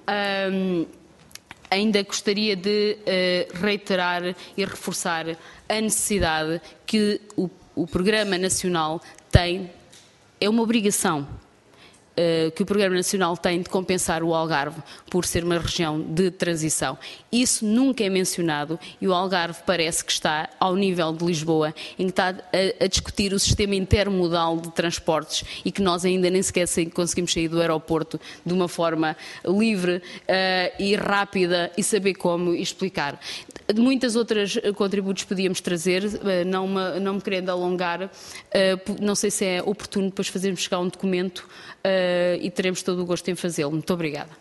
ainda gostaria de reiterar e reforçar a necessidade que o Programa Nacional tem, é uma obrigação que o Programa Nacional tem de compensar o Algarve por ser uma região de transição. Isso nunca é mencionado e o Algarve parece que está ao nível de Lisboa, em que está a discutir o sistema intermodal de transportes e que nós ainda nem sequer conseguimos sair do aeroporto de uma forma livre e rápida e saber como explicar. De muitas outras contributos podíamos trazer, não me querendo alongar, não sei se é oportuno depois fazermos chegar um documento e teremos todo o gosto em fazê-lo. Muito obrigada.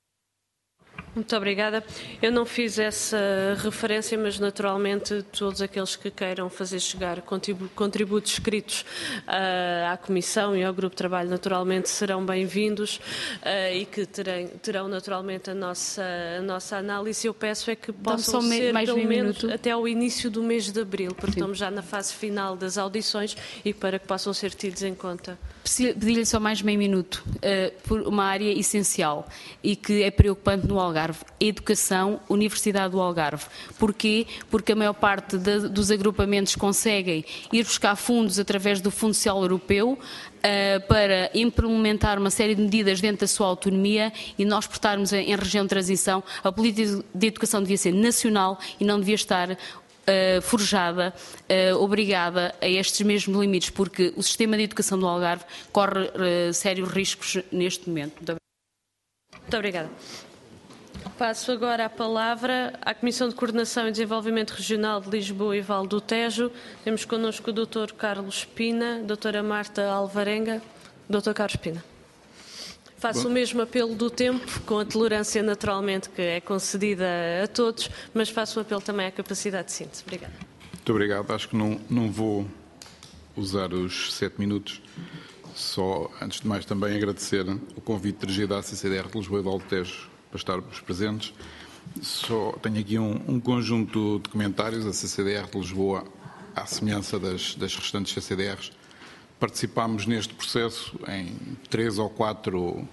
Muito obrigada. Eu não fiz essa referência, mas naturalmente todos aqueles que queiram fazer chegar contributos escritos à Comissão e ao Grupo de Trabalho naturalmente serão bem-vindos e que terão naturalmente a nossa análise. Eu peço é que possam ser mais pelo menos minuto. até ao início do mês de abril, porque estamos já na fase final das audições e para que possam ser tidos em conta. Pedi-lhe só mais meio minuto por uma área essencial e que é preocupante no Algarve, a educação, Universidade do Algarve. Porquê? Porque a maior parte dos agrupamentos conseguem ir buscar fundos através do Fundo Social Europeu para implementar uma série de medidas dentro da sua autonomia e nós, por estarmos em região de transição, a política de educação devia ser nacional e não devia estar forjada, obrigada a estes mesmos limites, porque o sistema de educação do Algarve corre sérios riscos neste momento. Muito obrigada. Passo agora a palavra à Comissão de Coordenação e Desenvolvimento Regional de Lisboa e Vale do Tejo. Temos connosco o Dr. Carlos Pina, Dra. Marta Alvarenga. Dr. Carlos Pina. Faço o mesmo apelo do tempo, com a tolerância naturalmente que é concedida a todos, mas faço o apelo também à capacidade de síntese. Obrigada. Muito obrigado. Acho que não vou usar os 7 minutos. Só, antes de mais, também agradecer o convite dirigido à CCDR de Lisboa e Vale do Tejo para estarmos presentes. Só tenho aqui um conjunto de comentários. A CCDR de Lisboa, à semelhança das restantes CCDRs, participámos neste processo em 3 ou 4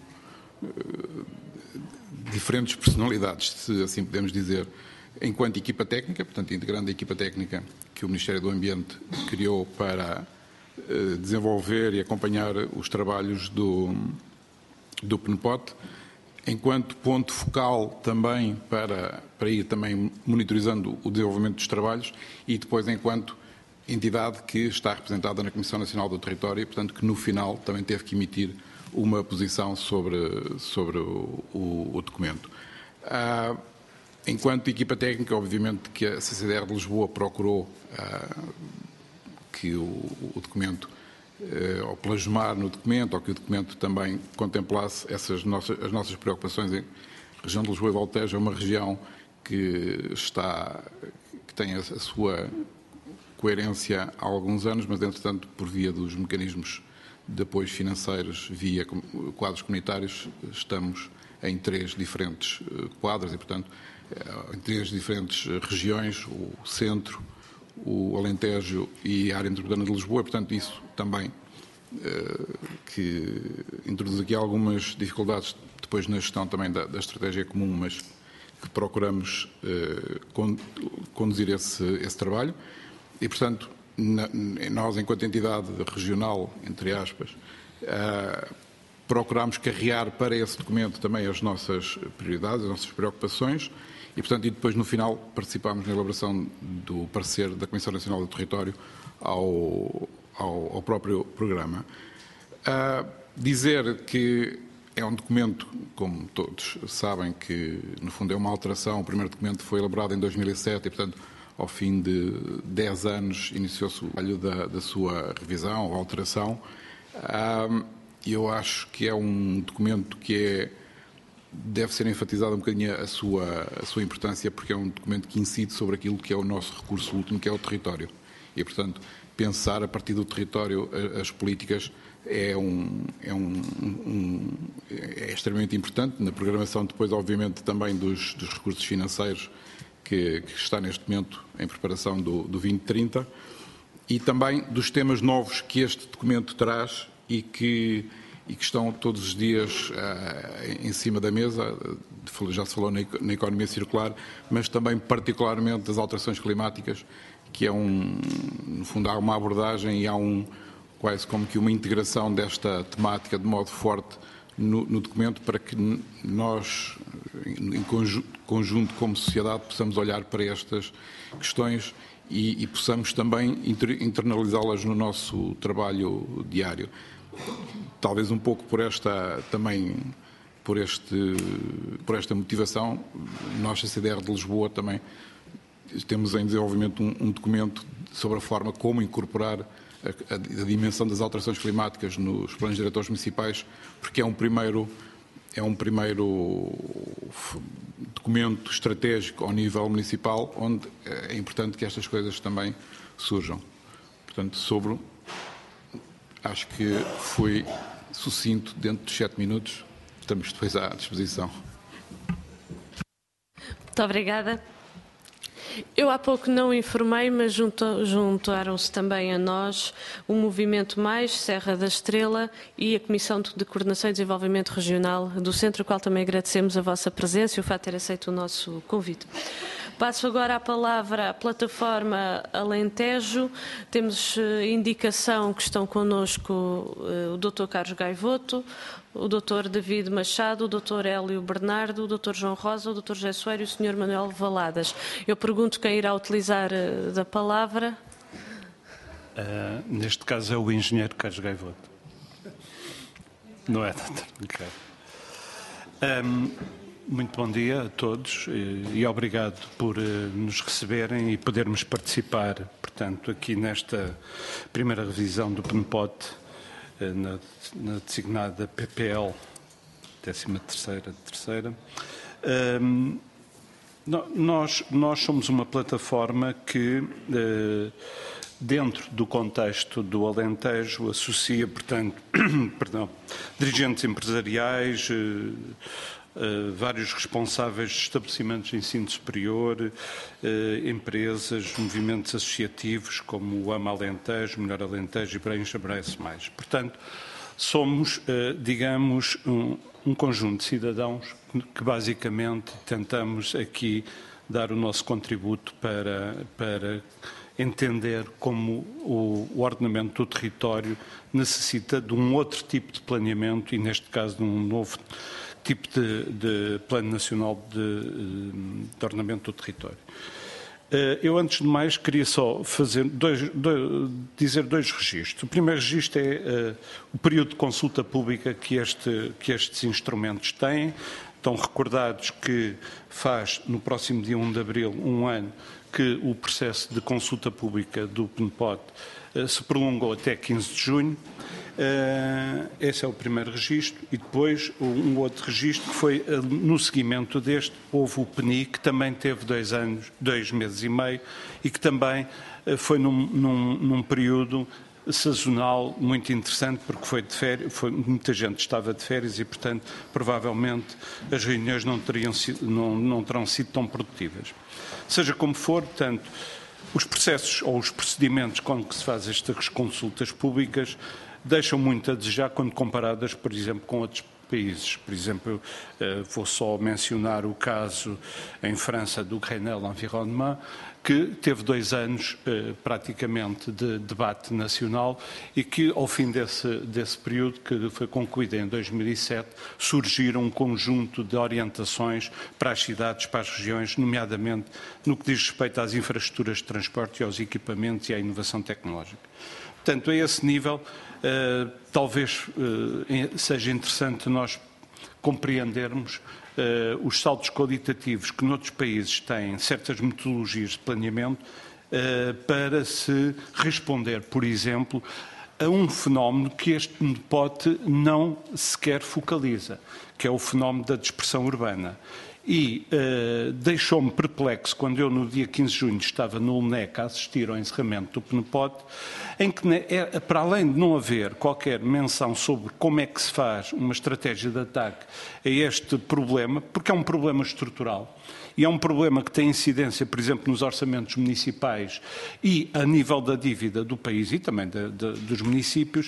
diferentes personalidades, se assim podemos dizer, enquanto equipa técnica, portanto, integrando a equipa técnica que o Ministério do Ambiente criou para desenvolver e acompanhar os trabalhos do PNPOT, enquanto ponto focal também para ir também monitorizando o desenvolvimento dos trabalhos e depois enquanto entidade que está representada na Comissão Nacional do Território e, portanto, que no final também teve que emitir uma posição sobre o documento. Enquanto equipa técnica, obviamente que a CCDR de Lisboa procurou que o documento, ao plasmar no documento, ou que o documento também contemplasse as nossas preocupações. A região de Lisboa e Vale do Tejo é uma região que tem a sua coerência há alguns anos, mas, entretanto, por via dos mecanismos de apoios financeiros, via quadros comunitários, estamos em 3 diferentes quadros e, portanto, em 3 diferentes regiões, o centro, o Alentejo e a área metropolitana de Lisboa, e, portanto, isso também que introduz aqui algumas dificuldades depois na gestão também da estratégia comum, mas que procuramos conduzir esse trabalho. E, portanto, nós, enquanto entidade regional, entre aspas, procuramos carregar para esse documento também as nossas prioridades, as nossas preocupações e, portanto, depois, no final, participámos na elaboração do parecer da Comissão Nacional do Território ao próprio programa. Dizer que é um documento, como todos sabem, que no fundo é uma alteração. O primeiro documento foi elaborado em 2007 e, portanto, ao fim de 10 anos iniciou-se o trabalho da sua revisão ou alteração. Eu acho que é um documento que deve ser enfatizado um bocadinho a sua importância, porque é um documento que incide sobre aquilo que é o nosso recurso último, que é o território. E, portanto, pensar a partir do território as políticas é extremamente importante. Na programação, depois, obviamente, também dos recursos financeiros que está neste momento em preparação do 2030 e também dos temas novos que este documento traz e que estão todos os dias em cima da mesa. Já se falou na economia circular, mas também particularmente das alterações climáticas, que é no fundo há uma abordagem e há quase como que uma integração desta temática de modo forte no documento, para que nós, em conjunto como sociedade, possamos olhar para estas questões e possamos também internalizá-las no nosso trabalho diário. Talvez um pouco por esta motivação, nós, a CDR de Lisboa, também temos em desenvolvimento um documento sobre a forma como incorporar a dimensão das alterações climáticas nos planos diretores municipais, porque é um primeiro documento estratégico ao nível municipal, onde é importante que estas coisas também surjam. Portanto, acho que fui sucinto dentro de 7 minutos. Estamos depois à disposição. Muito obrigada. Eu há pouco não informei, mas juntaram-se também a nós o Movimento Mais, Serra da Estrela e a Comissão de Coordenação e Desenvolvimento Regional do Centro, ao qual também agradecemos a vossa presença e o fato de ter aceito o nosso convite. Passo agora a palavra à plataforma Alentejo. Temos indicação que estão connosco o Dr. Carlos Gaivoto, o Dr. David Machado, o Dr. Hélio Bernardo, o Dr. João Rosa, o Dr. José Soeiro e o Sr. Manuel Valadas. Eu pergunto quem irá utilizar da palavra. Neste caso é o engenheiro Carlos Gaivoto. Não é, doutor? Okay. Muito bom dia a todos e obrigado por nos receberem e podermos participar, portanto, aqui nesta primeira revisão do PNPOT, na designada PPL 13ª. Nós somos uma plataforma que, dentro do contexto do Alentejo, associa, portanto, dirigentes empresariais, vários responsáveis de estabelecimentos de ensino superior, empresas, movimentos associativos como o AMA Alentejo, Melhor Alentejo e Preencha Merece Mais. Portanto, somos, digamos, um conjunto de cidadãos que basicamente tentamos aqui dar o nosso contributo para entender como o ordenamento do território necessita de um outro tipo de planeamento e, neste caso, de um novo tipo de Plano Nacional de Ordenamento do Território. Eu, antes de mais, queria só dizer dois registros. O primeiro registro é o período de consulta pública que estes instrumentos têm. Estão recordados que faz, no próximo dia 1 de abril, um ano, que o processo de consulta pública do PNPOT se prolongou até 15 de junho. Esse é o primeiro registro e depois um outro registro que foi no seguimento deste, houve o PNI, que também teve 2 meses e meio e que também foi num período sazonal muito interessante, porque foi de férias, muita gente estava de férias e, portanto, provavelmente as reuniões não terão sido tão produtivas. Seja como for, portanto, os processos ou os procedimentos com que se faz estas consultas públicas deixam muito a desejar quando comparadas, por exemplo, com outros países. Por exemplo, vou só mencionar o caso em França do Grenelle Environnement, que teve 2 anos praticamente de debate nacional e que, ao fim desse período, que foi concluído em 2007, surgiram um conjunto de orientações para as cidades, para as regiões, nomeadamente no que diz respeito às infraestruturas de transporte e aos equipamentos e à inovação tecnológica. Portanto, a esse nível, talvez seja interessante nós compreendermos os saltos qualitativos que noutros países têm certas metodologias de planeamento para se responder, por exemplo, a um fenómeno que este PNPOT não sequer focaliza, que é o fenómeno da dispersão urbana. E deixou-me perplexo quando eu, no dia 15 de junho, estava no UNEC a assistir ao encerramento do PNPOT, em que, para além de não haver qualquer menção sobre como é que se faz uma estratégia de ataque a este problema, porque é um problema estrutural, e é um problema que tem incidência, por exemplo, nos orçamentos municipais e a nível da dívida do país e também dos municípios.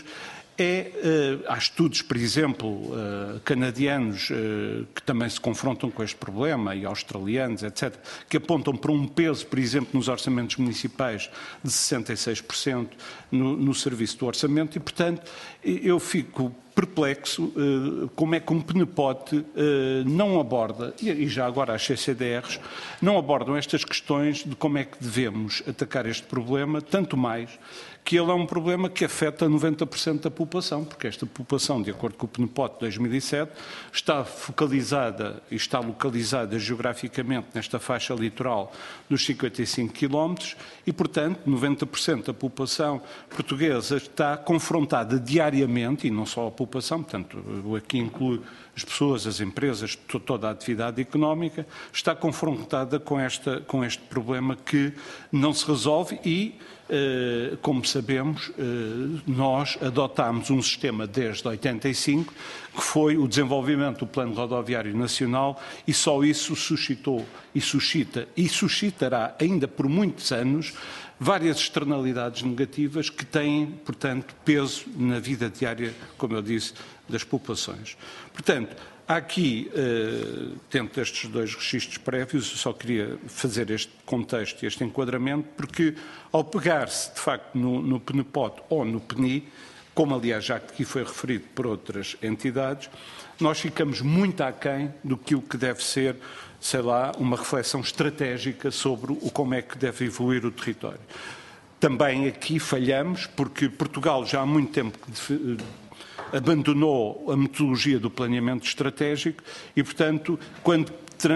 Há estudos, por exemplo, canadianos que também se confrontam com este problema, e australianos, etc., que apontam para um peso, por exemplo, nos orçamentos municipais de 66% no serviço do orçamento e, portanto, eu fico perplexo como é que um PNPOT não aborda, e já agora as CCDRs, não abordam estas questões de como é que devemos atacar este problema, tanto mais que ele é um problema que afeta 90% da população, porque esta população, de acordo com o PNPOT de 2007, está focalizada e está localizada geograficamente nesta faixa litoral dos 55 km e, portanto, 90% da população portuguesa está confrontada diariamente, e não só a população, portanto, aqui inclui as pessoas, as empresas, toda a atividade económica, está confrontada com este problema que não se resolve e, como sabemos, nós adotámos um sistema desde 85, que foi o desenvolvimento do Plano Rodoviário Nacional, e só isso suscitou e suscita e suscitará ainda por muitos anos várias externalidades negativas que têm, portanto, peso na vida diária, como eu disse, das populações. Portanto, há aqui, dentro destes dois registros prévios, eu só queria fazer este contexto e este enquadramento, porque ao pegar-se, de facto, no PNPOT ou no PNI, como aliás já aqui foi referido por outras entidades, nós ficamos muito aquém do que deve ser, sei lá, uma reflexão estratégica sobre como é que deve evoluir o território. Também aqui falhamos, porque Portugal já há muito tempo que abandonou a metodologia do planeamento estratégico e, portanto, quando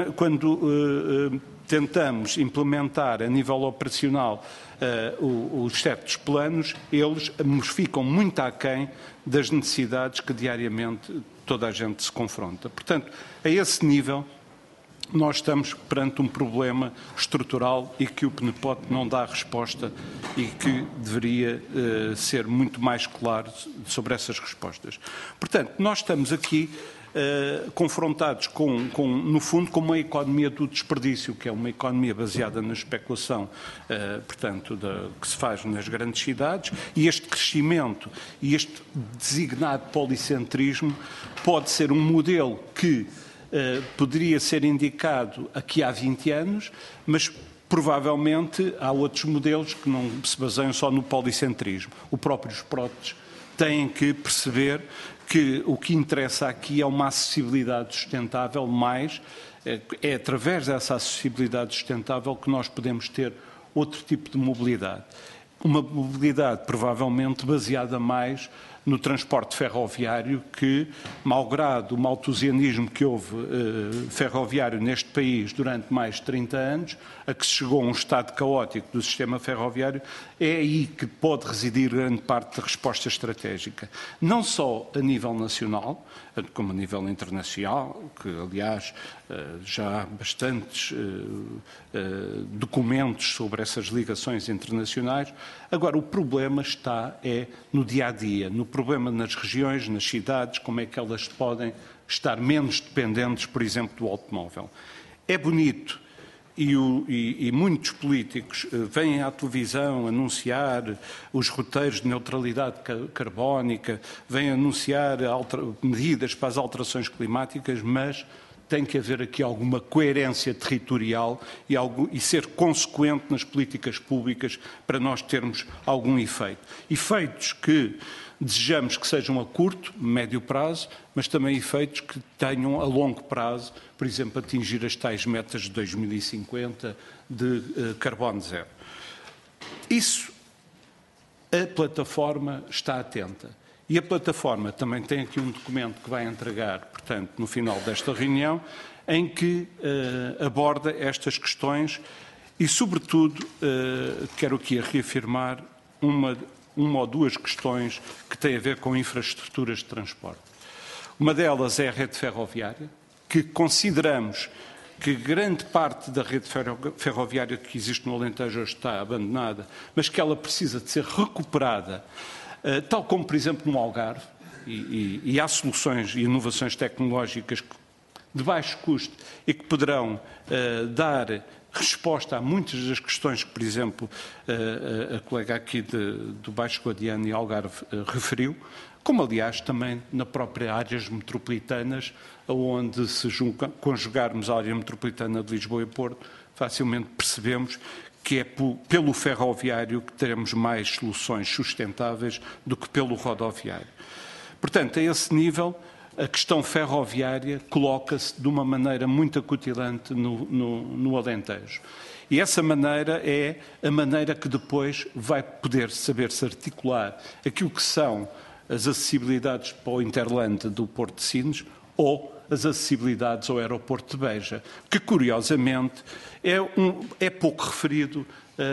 tentamos implementar a nível operacional os certos planos, eles nos ficam muito aquém das necessidades que diariamente toda a gente se confronta. Portanto, a esse nível, nós estamos perante um problema estrutural e que o PNPOT não dá resposta e que deveria ser muito mais claro sobre essas respostas. Portanto, nós estamos aqui confrontados no fundo, com uma economia do desperdício, que é uma economia baseada na especulação, portanto, que se faz nas grandes cidades, e este crescimento e este designado policentrismo pode ser um modelo que poderia ser indicado aqui há 20 anos, mas provavelmente há outros modelos que não se baseiam só no policentrismo. Os próprios próteses têm que perceber que o que interessa aqui é uma acessibilidade sustentável, mas é através dessa acessibilidade sustentável que nós podemos ter outro tipo de mobilidade. Uma mobilidade provavelmente baseada mais no transporte ferroviário que, malgrado o maltusianismo que houve ferroviário neste país durante mais de 30 anos, a que se chegou a um estado caótico do sistema ferroviário, é aí que pode residir grande parte da resposta estratégica. Não só a nível nacional, como a nível internacional, que aliás já há bastantes documentos sobre essas ligações internacionais. Agora, o problema está no dia-a-dia, no problema nas regiões, nas cidades, como é que elas podem estar menos dependentes, por exemplo, do automóvel. É bonito e muitos políticos vêm à televisão anunciar os roteiros de neutralidade carbónica, vêm anunciar medidas para as alterações climáticas, mas tem que haver aqui alguma coerência territorial e ser consequente nas políticas públicas para nós termos algum efeito. Efeitos que desejamos que sejam a curto, médio prazo, mas também efeitos que tenham a longo prazo, por exemplo, atingir as tais metas de 2050 de carbono zero. Isso a plataforma está atenta. E a plataforma também tem aqui um documento que vai entregar, portanto, no final desta reunião, em que aborda estas questões e, sobretudo, quero aqui reafirmar uma ou duas questões que têm a ver com infraestruturas de transporte. Uma delas é a rede ferroviária, que consideramos que grande parte da rede ferroviária que existe no Alentejo hoje está abandonada, mas que ela precisa de ser recuperada, tal como, por exemplo, no Algarve, e há soluções e inovações tecnológicas de baixo custo e que poderão dar resposta a muitas das questões que, por exemplo, a colega aqui do Baixo Guadiana e Algarve referiu, como, aliás, também na própria áreas metropolitanas, onde, se conjugarmos a área metropolitana de Lisboa e Porto, facilmente percebemos que é pelo ferroviário que teremos mais soluções sustentáveis do que pelo rodoviário. Portanto, a esse nível, a questão ferroviária coloca-se de uma maneira muito acutilante no Alentejo. E essa maneira é a maneira que depois vai poder saber-se articular aquilo que são as acessibilidades para o Interland do Porto de Sines ou as acessibilidades ao aeroporto de Beja, que, curiosamente, é pouco referido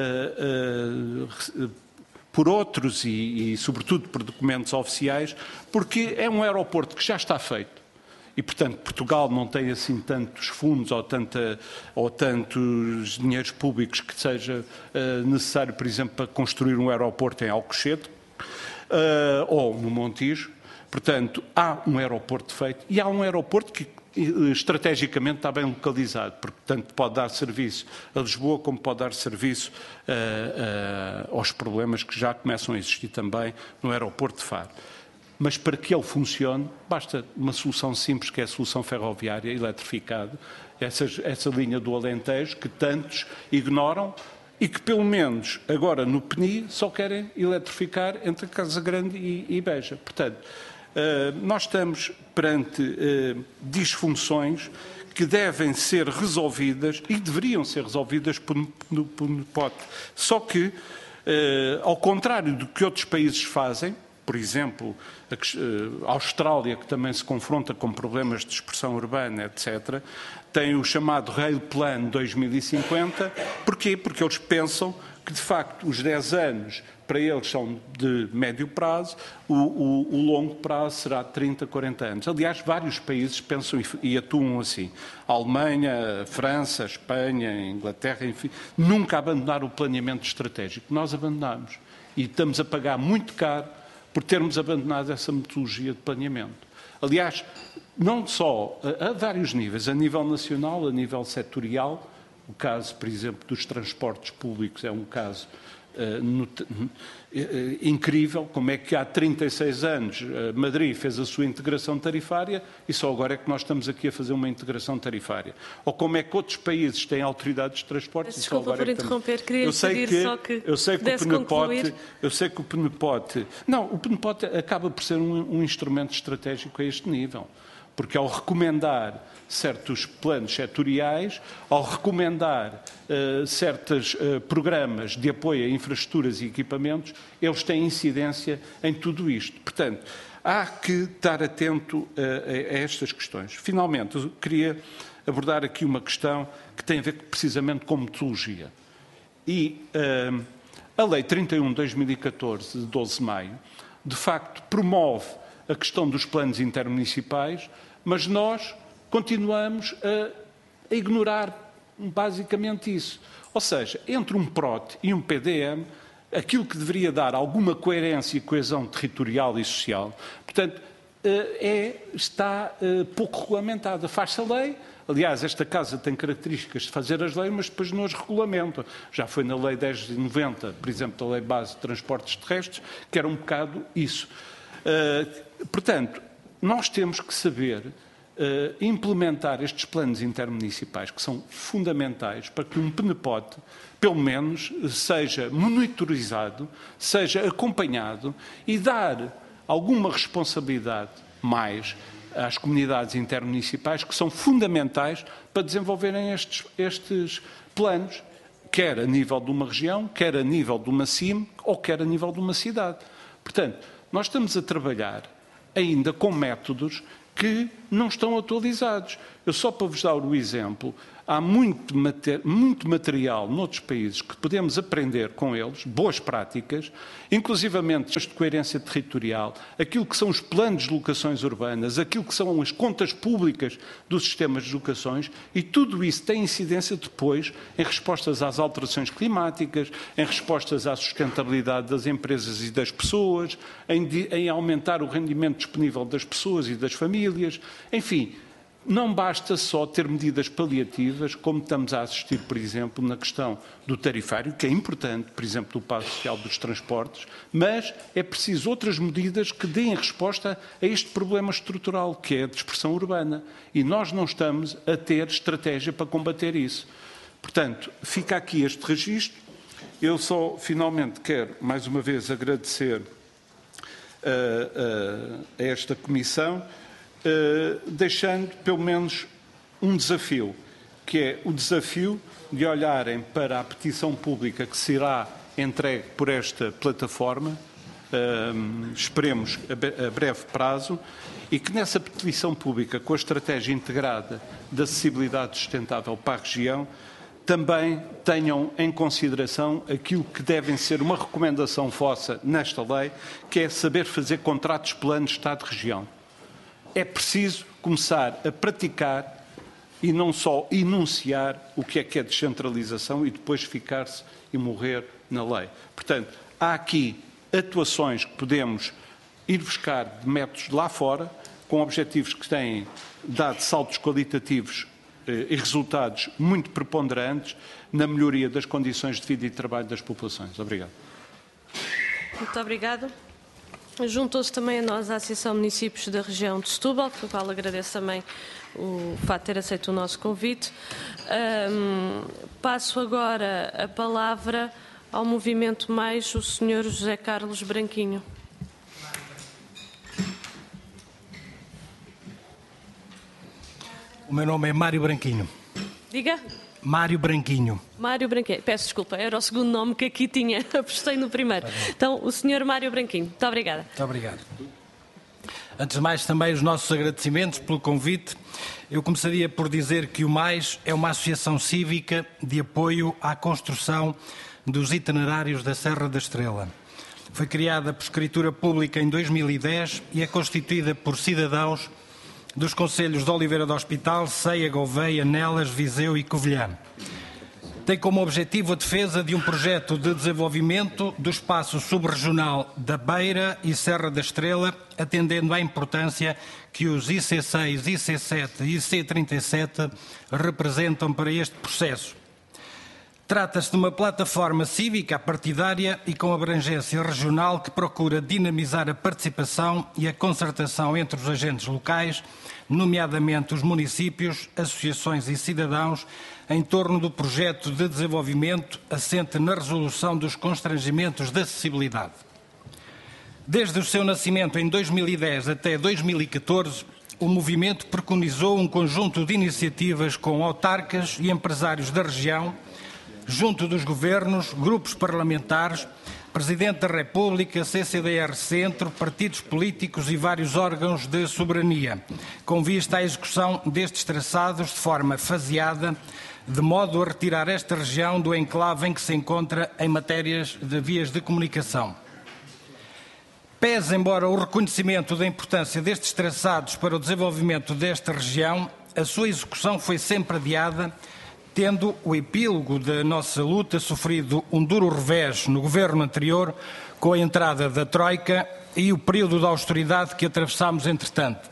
por outros e, sobretudo, por documentos oficiais, porque é um aeroporto que já está feito. E, portanto, Portugal não tem assim tantos fundos ou tantos dinheiros públicos que seja necessário, por exemplo, para construir um aeroporto em Alcochete ou no Montijo. Portanto, há um aeroporto feito e há um aeroporto que estrategicamente está bem localizado, porque tanto pode dar serviço a Lisboa como pode dar serviço aos problemas que já começam a existir também no aeroporto de Faro. Mas para que ele funcione, basta uma solução simples, que é a solução ferroviária eletrificada, essa linha do Alentejo que tantos ignoram e que, pelo menos agora no PNI, só querem eletrificar entre Casa Grande e Beja. Portanto, nós estamos perante disfunções que devem ser resolvidas e deveriam ser resolvidas por PNPOT. Só que, ao contrário do que outros países fazem, por exemplo, a Austrália, que também se confronta com problemas de dispersão urbana, etc., tem o chamado Rail Plan 2050. Porquê? Porque eles pensam que, de facto, os 10 anos para eles são de médio prazo, o longo prazo será de 30, 40 anos. Aliás, vários países pensam e atuam assim. A Alemanha, a França, a Espanha, a Inglaterra, enfim, nunca abandonaram o planeamento estratégico. Nós abandonamos e estamos a pagar muito caro por termos abandonado essa metodologia de planeamento. Aliás, não só a vários níveis, a nível nacional, a nível setorial, o caso, por exemplo, dos transportes públicos é um caso incrível, como é que há 36 anos Madrid fez a sua integração tarifária e só agora é que nós estamos aqui a fazer uma integração tarifária. Ou como é que outros países têm autoridades de transportes e só agora é que estamos... Desculpa por interromper, queria pedir só que pudesse concluir. Eu sei que o PNPOT... Não, o PNPOT acaba por ser um instrumento estratégico a este nível. Porque ao recomendar certos planos setoriais, ao recomendar certos programas de apoio a infraestruturas e equipamentos, eles têm incidência em tudo isto. Portanto, há que estar atento a estas questões. Finalmente, eu queria abordar aqui uma questão que tem a ver precisamente com metodologia. E a Lei 31 de 2014, de 12 de maio, de facto promove a questão dos planos intermunicipais, mas nós continuamos a ignorar basicamente isso. Ou seja, entre um PROT e um PDM, aquilo que deveria dar alguma coerência e coesão territorial e social, portanto, está pouco regulamentada. Faz-se a lei, aliás, esta Casa tem características de fazer as leis, mas depois não as regulamenta. Já foi na Lei 10 de 90, por exemplo, da Lei Base de Transportes Terrestres, que era um bocado isso. Portanto, nós temos que saber implementar estes planos intermunicipais, que são fundamentais para que um PNPOT, pelo menos, seja monitorizado, seja acompanhado e dar alguma responsabilidade mais às comunidades intermunicipais, que são fundamentais para desenvolverem estes planos. quer a nível de uma região, quer a nível de uma CIM ou quer a nível de uma cidade. Portanto, nós estamos a trabalhar ainda com métodos que não estão atualizados. Eu só para vos dar o exemplo, há muito material noutros países que podemos aprender com eles, boas práticas, inclusivamente de coerência territorial, aquilo que são os planos de locações urbanas, aquilo que são as contas públicas dos sistemas de locações, e tudo isso tem incidência depois em respostas às alterações climáticas, em respostas à sustentabilidade das empresas e das pessoas, em aumentar o rendimento disponível das pessoas e das famílias, enfim. Não basta só ter medidas paliativas, como estamos a assistir, por exemplo, na questão do tarifário, que é importante, por exemplo, do passo social dos transportes, mas é preciso outras medidas que deem resposta a este problema estrutural, que é a dispersão urbana. E nós não estamos a ter estratégia para combater isso. Portanto, fica aqui este registro. Eu só, finalmente, quero, mais uma vez, agradecer a esta Comissão, deixando pelo menos um desafio, que é o desafio de olharem para a petição pública que será entregue por esta plataforma, esperemos a breve prazo, e que nessa petição pública, com a estratégia integrada de acessibilidade sustentável para a região, também tenham em consideração aquilo que devem ser uma recomendação vossa nesta lei, que é saber fazer contratos planos Estado-região. É preciso começar a praticar e não só enunciar o que é descentralização e depois ficar-se e morrer na lei. Portanto, há aqui atuações que podemos ir buscar de métodos de lá fora, com objetivos que têm dado saltos qualitativos e resultados muito preponderantes na melhoria das condições de vida e de trabalho das populações. Obrigado. Muito obrigado. Juntou-se também a nós a Associação de Municípios da região de Setúbal, pelo qual agradeço também o facto de ter aceito o nosso convite. Passo agora a palavra ao Movimento Mais, o Sr. José Carlos Branquinho. O meu nome é Mário Branquinho. Diga. Mário Branquinho. Mário Branquinho. Peço desculpa, era o segundo nome que aqui tinha. Apostei no primeiro. Então, o Sr. Mário Branquinho. Muito obrigada. Muito obrigado. Antes de mais, também os nossos agradecimentos pelo convite. Eu começaria por dizer que o Mais é uma associação cívica de apoio à construção dos itinerários da Serra da Estrela. Foi criada por escritura pública em 2010 e é constituída por cidadãos dos concelhos de Oliveira do Hospital, Ceia, Gouveia, Nelas, Viseu e Covilhã. Tem como objetivo a defesa de um projeto de desenvolvimento do espaço subregional da Beira e Serra da Estrela, atendendo à importância que os IC6, IC7 e IC37 representam para este processo. Trata-se de uma plataforma cívica partidária e com abrangência regional que procura dinamizar a participação e a concertação entre os agentes locais, nomeadamente os municípios, associações e cidadãos, em torno do projeto de desenvolvimento assente na resolução dos constrangimentos de acessibilidade. Desde o seu nascimento em 2010 até 2014, o movimento preconizou um conjunto de iniciativas com autarcas e empresários da região, junto dos governos, grupos parlamentares, Presidente da República, CCDR Centro, partidos políticos e vários órgãos de soberania, com vista à execução destes traçados de forma faseada, de modo a retirar esta região do enclave em que se encontra em matérias de vias de comunicação. Pese embora o reconhecimento da importância destes traçados para o desenvolvimento desta região, a sua execução foi sempre adiada, tendo o epílogo da nossa luta sofrido um duro revés no governo anterior, com a entrada da Troika e o período de austeridade que atravessámos entretanto.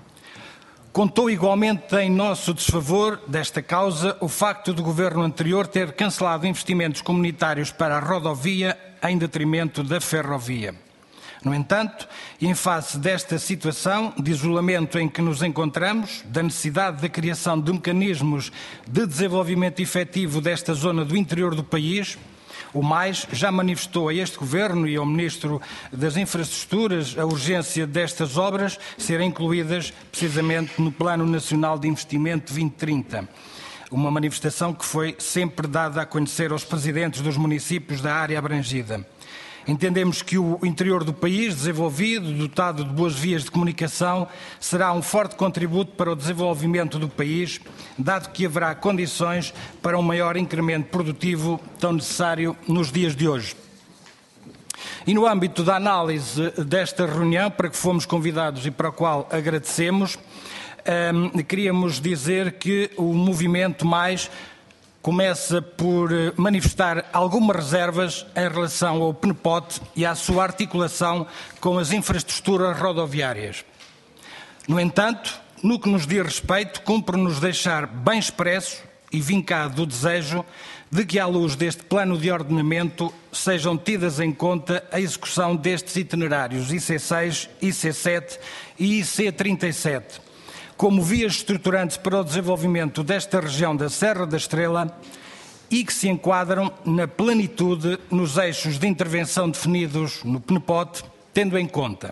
Contou igualmente em nosso desfavor desta causa o facto do governo anterior ter cancelado investimentos comunitários para a rodovia em detrimento da ferrovia. No entanto, em face desta situação de isolamento em que nos encontramos, da necessidade da criação de mecanismos de desenvolvimento efetivo desta zona do interior do país, o Mais já manifestou a este Governo e ao Ministro das Infraestruturas a urgência destas obras serem incluídas precisamente no Plano Nacional de Investimento 2030. uma manifestação que foi sempre dada a conhecer aos presidentes dos municípios da área abrangida. Entendemos que o interior do país, desenvolvido, dotado de boas vias de comunicação, será um forte contributo para o desenvolvimento do país, dado que haverá condições para um maior incremento produtivo tão necessário nos dias de hoje. E no âmbito da análise desta reunião, para que fomos convidados e para a qual agradecemos, queríamos dizer que o Movimento Mais começa por manifestar algumas reservas em relação ao PNPOT e à sua articulação com as infraestruturas rodoviárias. No entanto, no que nos diz respeito, cumpre-nos deixar bem expresso e vincado o desejo de que, à luz deste plano de ordenamento, sejam tidas em conta a execução destes itinerários IC6, IC7 e IC37, como vias estruturantes para o desenvolvimento desta região da Serra da Estrela e que se enquadram na plenitude nos eixos de intervenção definidos no PNPOT, tendo em conta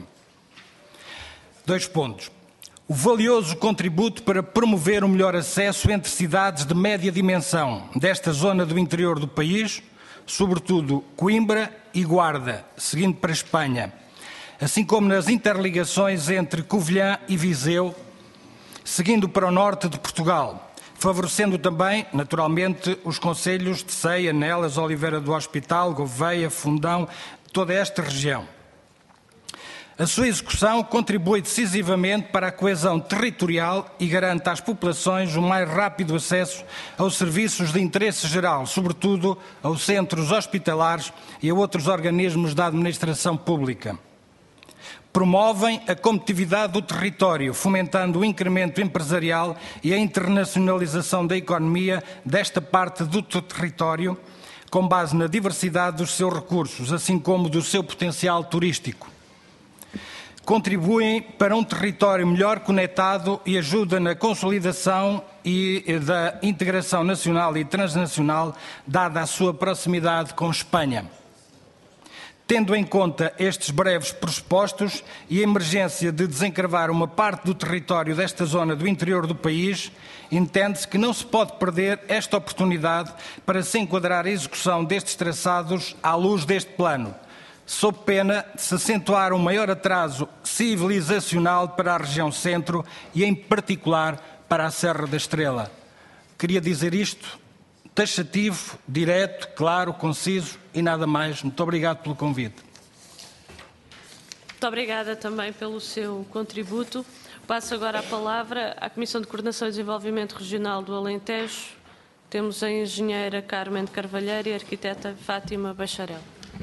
2 pontos. O valioso contributo para promover o melhor acesso entre cidades de média dimensão desta zona do interior do país, sobretudo Coimbra e Guarda, seguindo para a Espanha, assim como nas interligações entre Covilhã e Viseu, seguindo para o norte de Portugal, favorecendo também, naturalmente, os concelhos de Ceia, Nelas, Oliveira do Hospital, Gouveia, Fundão, toda esta região. A sua execução contribui decisivamente para a coesão territorial e garante às populações um mais rápido acesso aos serviços de interesse geral, sobretudo aos centros hospitalares e a outros organismos da administração pública. Promovem a competitividade do território, fomentando o incremento empresarial e a internacionalização da economia desta parte do território, com base na diversidade dos seus recursos, assim como do seu potencial turístico. Contribuem para um território melhor conectado e ajudam na consolidação e da integração nacional e transnacional, dada a sua proximidade com Espanha. Tendo em conta estes breves pressupostos e a emergência de desencravar uma parte do território desta zona do interior do país, entende-se que não se pode perder esta oportunidade para se enquadrar a execução destes traçados à luz deste plano, sob pena de se acentuar um maior atraso civilizacional para a região centro e, em particular, para a Serra da Estrela. Queria dizer isto taxativo, direto, claro, conciso e nada mais. Muito obrigado pelo convite. Muito obrigada também pelo seu contributo. Passo agora a palavra à Comissão de Coordenação e Desenvolvimento Regional do Alentejo. Temos a engenheira Carmen de Carvalheiro e a arquiteta Fátima Bacharel.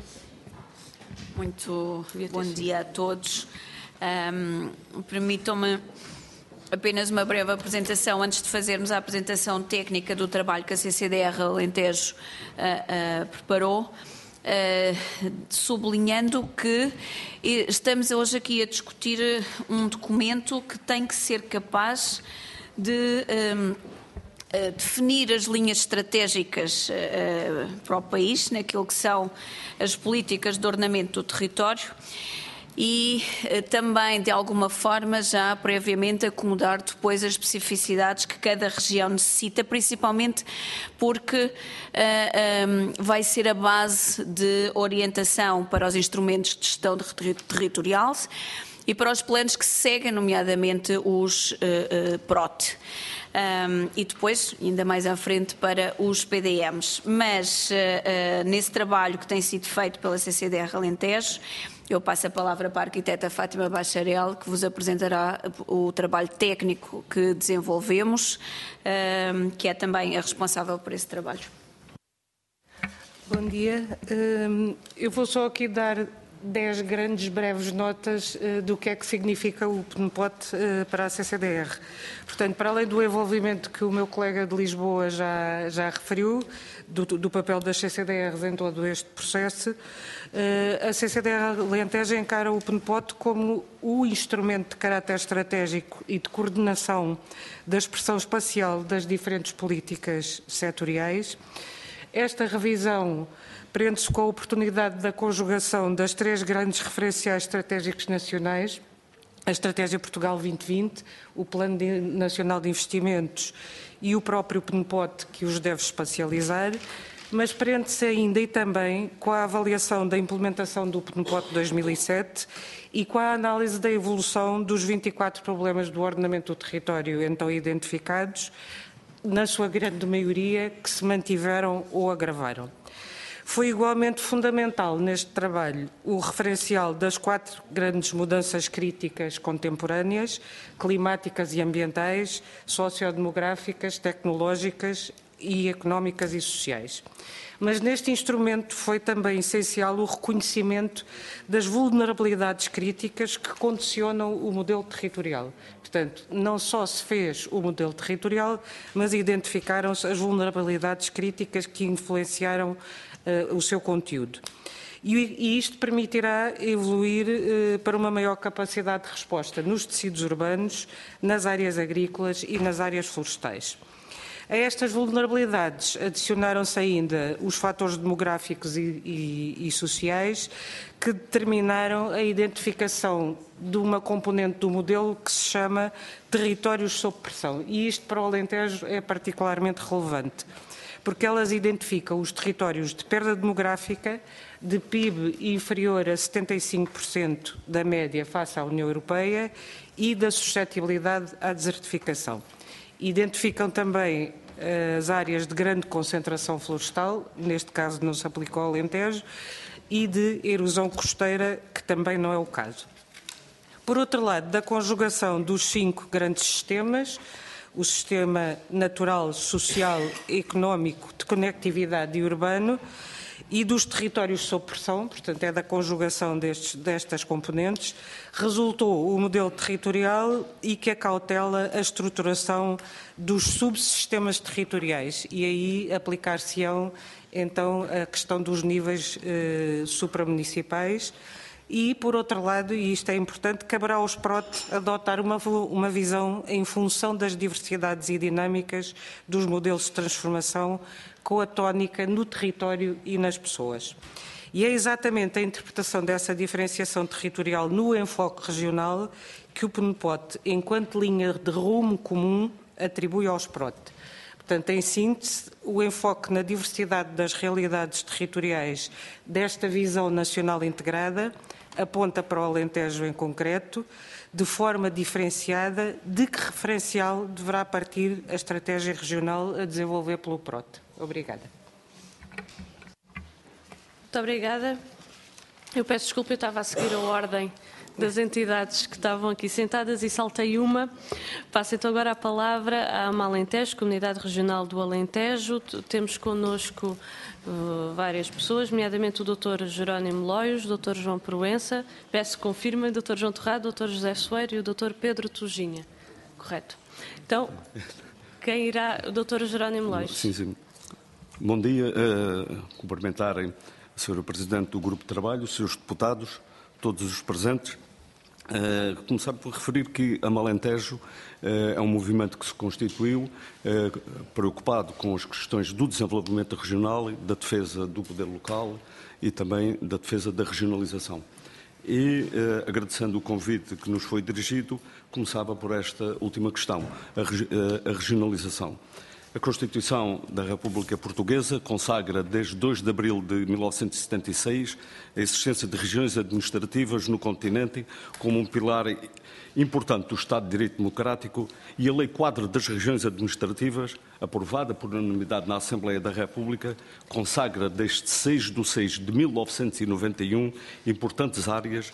Muito bom dia a todos. Permitam-me apenas uma breve apresentação antes de fazermos a apresentação técnica do trabalho que a CCDR Alentejo preparou, sublinhando que estamos hoje aqui a discutir um documento que tem que ser capaz de definir as linhas estratégicas para o país, naquilo que são as políticas de ordenamento do território, e também, de alguma forma, já previamente acomodar depois as especificidades que cada região necessita, principalmente porque vai ser a base de orientação para os instrumentos de gestão territorial e para os planos que se seguem, nomeadamente os PROT. E depois, ainda mais à frente, para os PDMs. Mas, nesse trabalho que tem sido feito pela CCDR Alentejo, eu passo a palavra para a arquiteta Fátima Bacharel, que vos apresentará o trabalho técnico que desenvolvemos, que é também a responsável por esse trabalho. Bom dia. Eu vou só aqui dar 10 grandes breves notas do que é que significa o PNPOT para a CCDR. Portanto, para além do envolvimento que o meu colega de Lisboa já referiu, do papel das CCDRs em todo este processo, a CCDR Alentejo encara o PNPOT como o instrumento de caráter estratégico e de coordenação da expressão espacial das diferentes políticas setoriais. Esta revisão prende-se com a oportunidade da conjugação das 3 grandes referenciais estratégicos nacionais, a Estratégia Portugal 2020, o Plano Nacional de Investimentos e o próprio PNPOT que os deve espacializar, mas prende-se ainda e também com a avaliação da implementação do PNPOT 2007 e com a análise da evolução dos 24 problemas do ordenamento do território então identificados, na sua grande maioria, que se mantiveram ou agravaram. Foi igualmente fundamental neste trabalho o referencial das 4 grandes mudanças críticas contemporâneas, climáticas e ambientais, sociodemográficas, tecnológicas e económicas e sociais. Mas neste instrumento foi também essencial o reconhecimento das vulnerabilidades críticas que condicionam o modelo territorial. Portanto, não só se fez o modelo territorial, mas identificaram-se as vulnerabilidades críticas que influenciaram o seu conteúdo. E isto permitirá evoluir para uma maior capacidade de resposta nos tecidos urbanos, nas áreas agrícolas e nas áreas florestais. A estas vulnerabilidades adicionaram-se ainda os fatores demográficos e sociais que determinaram a identificação de uma componente do modelo que se chama territórios sob pressão. E isto para o Alentejo é particularmente relevante, porque elas identificam os territórios de perda demográfica, de PIB inferior a 75% da média face à União Europeia e da suscetibilidade à desertificação. Identificam também as áreas de grande concentração florestal, neste caso não se aplicou ao Alentejo, e de erosão costeira, que também não é o caso. Por outro lado, da conjugação dos 5 grandes sistemas, o sistema natural, social, económico, de conectividade e urbano, e dos territórios sob pressão, portanto é da conjugação destas componentes, resultou o modelo territorial e que acautela a estruturação dos subsistemas territoriais e aí aplicar-se-ão então a questão dos níveis supramunicipais e, por outro lado, e isto é importante, caberá aos PROT adotar uma visão em função das diversidades e dinâmicas dos modelos de transformação com a tónica no território e nas pessoas. E é exatamente a interpretação dessa diferenciação territorial no enfoque regional que o PNPOT, enquanto linha de rumo comum, atribui aos PROT. Portanto, em síntese, o enfoque na diversidade das realidades territoriais desta visão nacional integrada aponta para o Alentejo em concreto, de forma diferenciada, de que referencial deverá partir a estratégia regional a desenvolver pelo PROT. Obrigada. Muito obrigada. Eu peço desculpa, eu estava a seguir a ordem das entidades que estavam aqui sentadas e saltei uma. Passo então agora a palavra à AMA Alentejo, Comunidade Regional do Alentejo. Temos connosco várias pessoas, nomeadamente o Dr. Jerónimo Loios, o Dr. João Proença, peço que confirmem, o Dr. João Torrado, o Dr. José Soeiro e o Dr. Pedro Tuginha. Correto. Então, quem irá? O Dr. Jerónimo Loios. Sim, sim. Bom dia. Cumprimentarem a Sra. Presidente do Grupo de Trabalho, os Srs. Deputados, todos os presentes. Começar por referir que a Alentejo é um movimento que se constituiu preocupado com as questões do desenvolvimento regional, da defesa do poder local e também da defesa da regionalização. E, agradecendo o convite que nos foi dirigido, começava por esta última questão, a regionalização. A Constituição da República Portuguesa consagra, desde 2 de abril de 1976, a existência de regiões administrativas no continente como um pilar importante do Estado de Direito Democrático e a Lei Quadro das Regiões Administrativas, aprovada por unanimidade na Assembleia da República, consagra, desde 6/6 de 1991, importantes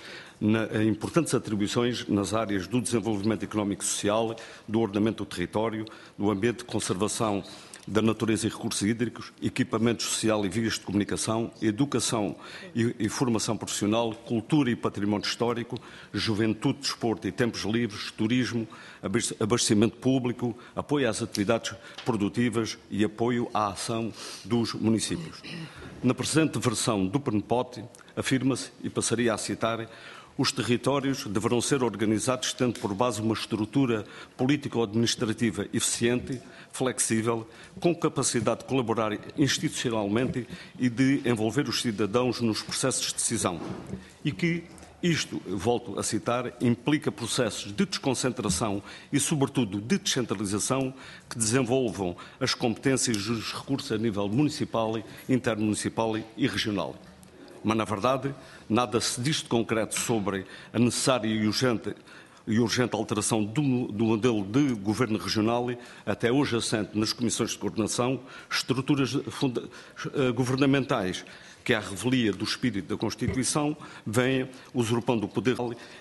atribuições nas áreas do desenvolvimento económico e social, do ordenamento do território, do ambiente de conservação da natureza e recursos hídricos, equipamento social e vias de comunicação, educação e formação profissional, cultura e património histórico, juventude, desporto e tempos livres, turismo, abastecimento público, apoio às atividades produtivas e apoio à ação dos municípios. Na presente versão do PNPOT, afirma-se, e passaria a citar, os territórios deverão ser organizados tendo por base uma estrutura político-administrativa eficiente, flexível, com capacidade de colaborar institucionalmente e de envolver os cidadãos nos processos de decisão. E que Isto, volto a citar, implica processos de desconcentração e, sobretudo, de descentralização que desenvolvam as competências e os recursos a nível municipal, intermunicipal e regional. Mas, na verdade, nada se diz de concreto sobre a necessária e urgente alteração do modelo de governo regional, até hoje assente nas comissões de coordenação, estruturas governamentais que, à revelia do espírito da Constituição, vêm usurpando o poder,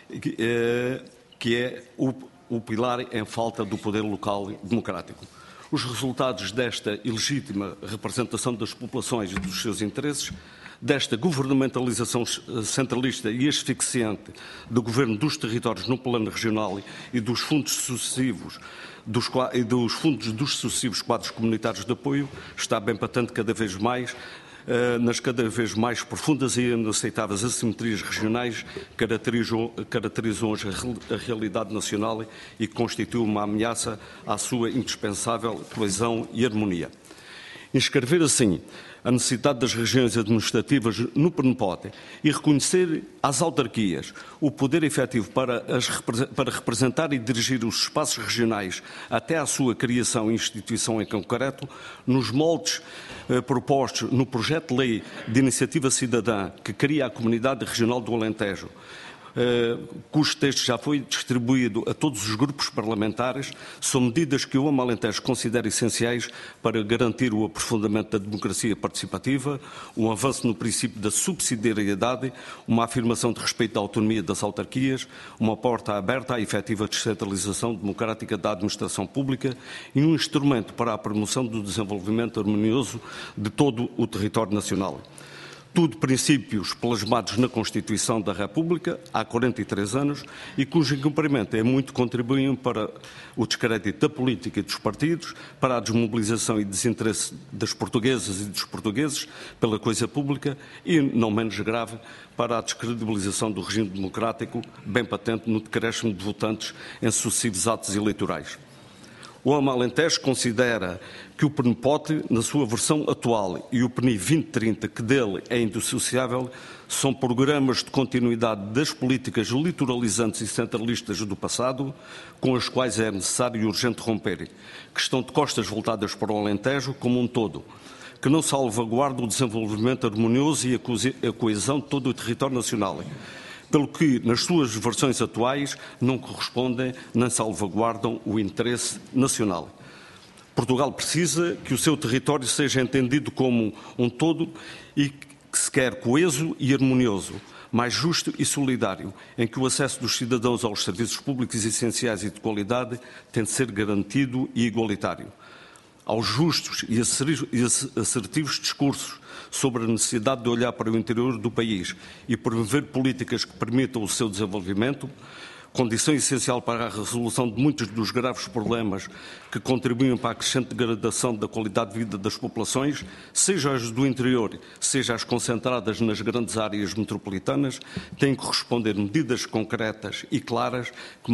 que é o pilar em falta do poder local democrático. Os resultados desta ilegítima representação das populações e dos seus interesses, desta governamentalização centralista e asfixiante do governo dos territórios no plano regional e dos fundos sucessivos dos sucessivos quadros comunitários de apoio, está bem patente cada vez mais nas cada vez mais profundas e inaceitáveis assimetrias regionais que caracterizam hoje a realidade nacional e que constituem uma ameaça à sua indispensável coesão e harmonia. Inscrever assim a necessidade das regiões administrativas no PNPOT e reconhecer às autarquias o poder efetivo para representar e dirigir os espaços regionais até à sua criação e instituição em concreto, nos moldes propostos no projeto de lei de iniciativa cidadã que cria a Comunidade Regional do Alentejo, cujo texto já foi distribuído a todos os grupos parlamentares, são medidas que o Alentejo considera essenciais para garantir o aprofundamento da democracia participativa, um avanço no princípio da subsidiariedade, uma afirmação de respeito à autonomia das autarquias, uma porta aberta à efetiva descentralização democrática da administração pública e um instrumento para a promoção do desenvolvimento harmonioso de todo o território nacional. Tudo princípios plasmados na Constituição da República há 43 anos e cujo incumprimento é muito contribuem para o descrédito da política e dos partidos, para a desmobilização e desinteresse das portuguesas e dos portugueses pela coisa pública e, não menos grave, para a descredibilização do regime democrático, bem patente no decréscimo de votantes em sucessivos atos eleitorais. O Alentejo considera que o PNPOT, na sua versão atual, e o PNI 2030, que dele é indissociável, são programas de continuidade das políticas litoralizantes e centralistas do passado, com as quais é necessário e urgente romper, que estão de costas voltadas para o Alentejo como um todo, que não salvaguardam o desenvolvimento harmonioso e a coesão de todo o território nacional, pelo que, nas suas versões atuais, não correspondem nem salvaguardam o interesse nacional. Portugal precisa que o seu território seja entendido como um todo e que se quer coeso e harmonioso, mais justo e solidário, em que o acesso dos cidadãos aos serviços públicos essenciais e de qualidade tem de ser garantido e igualitário. Aos justos e assertivos discursos sobre a necessidade de olhar para o interior do país e promover políticas que permitam o seu desenvolvimento, condição essencial para a resolução de muitos dos graves problemas que contribuem para a crescente degradação da qualidade de vida das populações, seja as do interior, seja as concentradas nas grandes áreas metropolitanas, têm que corresponder medidas concretas e claras que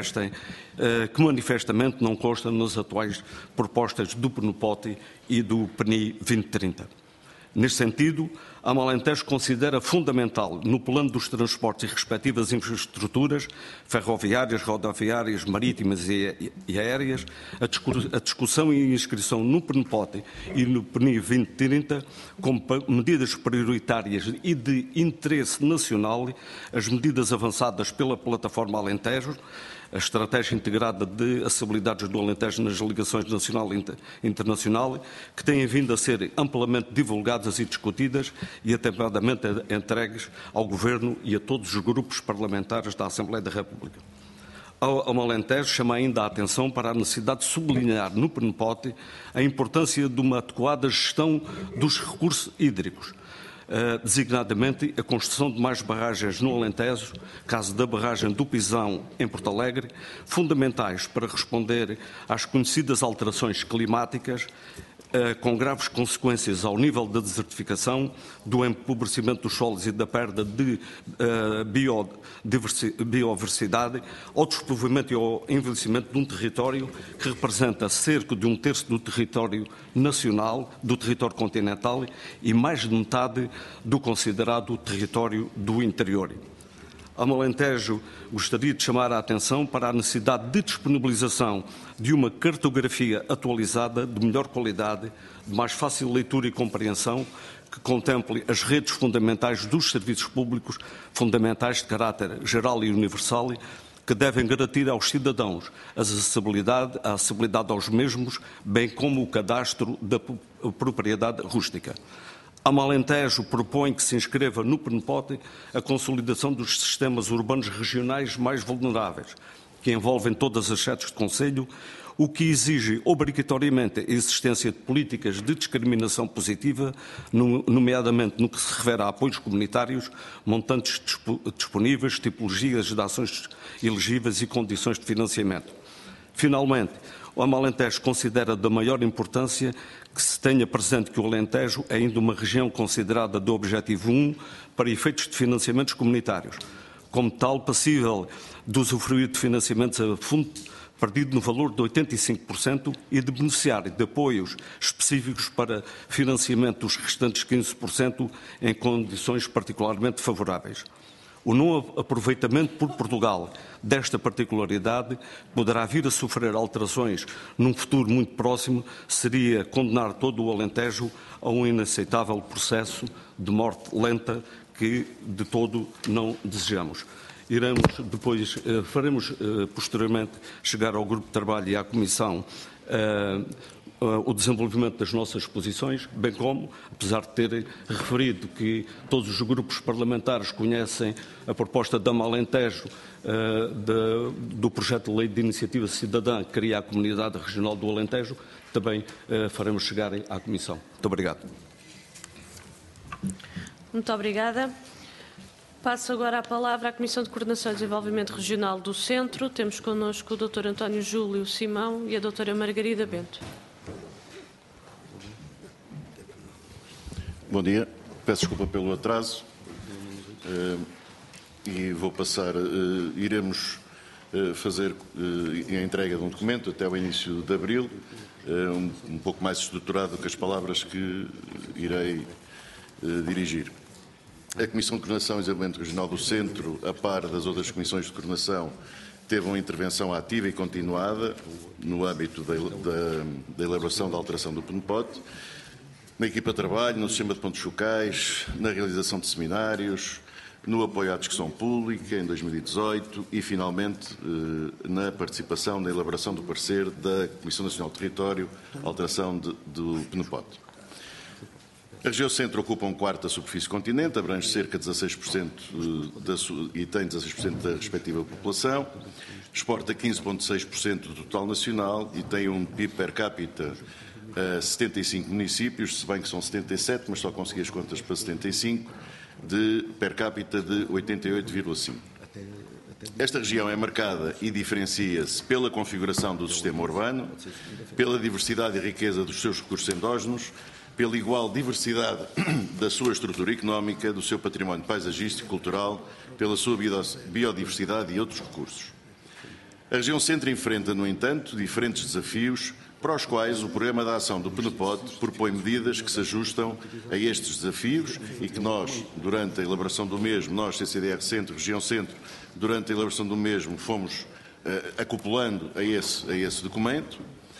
manifestamente não constam nas atuais propostas do PNPOT e do PNI 2030. Neste sentido, a Alentejo considera fundamental, no plano dos transportes e respectivas infraestruturas ferroviárias, rodoviárias, marítimas e aéreas, a discussão e inscrição no PNPOT e no PNI 2030 como medidas prioritárias e de interesse nacional, as medidas avançadas pela Plataforma Alentejo, a Estratégia Integrada de Acessibilidades do Alentejo nas ligações nacional e internacional, que têm vindo a ser amplamente divulgadas e discutidas e atempadamente entregues ao Governo e a todos os grupos parlamentares da Assembleia da República. O Alentejo chama ainda a atenção para a necessidade de sublinhar no PNPOT a importância de uma adequada gestão dos recursos hídricos, designadamente a construção de mais barragens no Alentejo, caso da barragem do Pisão em Porto Alegre, fundamentais para responder às conhecidas alterações climáticas, com graves consequências ao nível da desertificação, do empobrecimento dos solos e da perda de biodiversidade, ao desprovimento e ao envelhecimento de um território que representa cerca de 1/3 do território nacional, do território continental e mais de metade do considerado território do interior. Ao Alentejo, gostaria de chamar a atenção para a necessidade de disponibilização de uma cartografia atualizada, de melhor qualidade, de mais fácil leitura e compreensão, que contemple as redes fundamentais dos serviços públicos, fundamentais de caráter geral e universal, que devem garantir aos cidadãos a acessibilidade aos mesmos, bem como o cadastro da propriedade rústica. Ao Alentejo propõe que se inscreva no PNPOT a consolidação dos sistemas urbanos regionais mais vulneráveis, que envolvem todas as sedes de concelho, o que exige obrigatoriamente a existência de políticas de discriminação positiva, nomeadamente no que se refere a apoios comunitários, montantes disponíveis, tipologias de ações elegíveis e condições de financiamento. Finalmente, o Alentejo considera da maior importância que se tenha presente que o Alentejo é ainda uma região considerada do Objetivo 1 para efeitos de financiamentos comunitários, como tal passível de usufruir de financiamentos a fundo perdido no valor de 85% e de beneficiar de apoios específicos para financiamento dos restantes 15% em condições particularmente favoráveis. O não aproveitamento por Portugal desta particularidade poderá vir a sofrer alterações num futuro muito próximo, seria condenar todo o Alentejo a um inaceitável processo de morte lenta que de todo não desejamos. Faremos posteriormente chegar ao Grupo de Trabalho e à Comissão o desenvolvimento das nossas posições, bem como, apesar de terem referido que todos os grupos parlamentares conhecem a proposta da Alentejo do projeto de lei de iniciativa cidadã que cria a Comunidade Regional do Alentejo, também faremos chegar à Comissão. Muito obrigado. Muito obrigada. Passo agora a palavra à Comissão de Coordenação e Desenvolvimento Regional do Centro. Temos connosco o Dr. António Júlio Simão e a Dra. Margarida Bento. Bom dia. Peço desculpa pelo atraso e vou passar. Iremos fazer a entrega de um documento até o início de abril, um pouco mais estruturado que as palavras que irei dirigir. A Comissão de Coordenação e Desenvolvimento Regional do Centro, a par das outras comissões de coordenação, teve uma intervenção ativa e continuada no âmbito da elaboração da alteração do PNPOT, na equipa de trabalho, no sistema de pontos focais, na realização de seminários, no apoio à discussão pública em 2018 e, finalmente, na participação na elaboração do parecer da Comissão Nacional de Território, alteração do PNPOT. A região centro ocupa um quarto da superfície continente, abrange cerca de 16% e tem 16% da respectiva população, exporta 15,6% do total nacional e tem um PIB per capita a 75 municípios, se bem que são 77, mas só consegui as contas para 75, de per capita de 88,5. Esta região é marcada e diferencia-se pela configuração do sistema urbano, pela diversidade e riqueza dos seus recursos endógenos, pela igual diversidade da sua estrutura económica, do seu património paisagístico, cultural, pela sua biodiversidade e outros recursos. A região centro enfrenta, no entanto, diferentes desafios para os quais o Programa de Ação do PNPOT propõe medidas que se ajustam a estes desafios e que nós, durante a elaboração do mesmo, nós, CCDR Centro, Região Centro, durante a elaboração do mesmo, fomos acoplando a esse documento.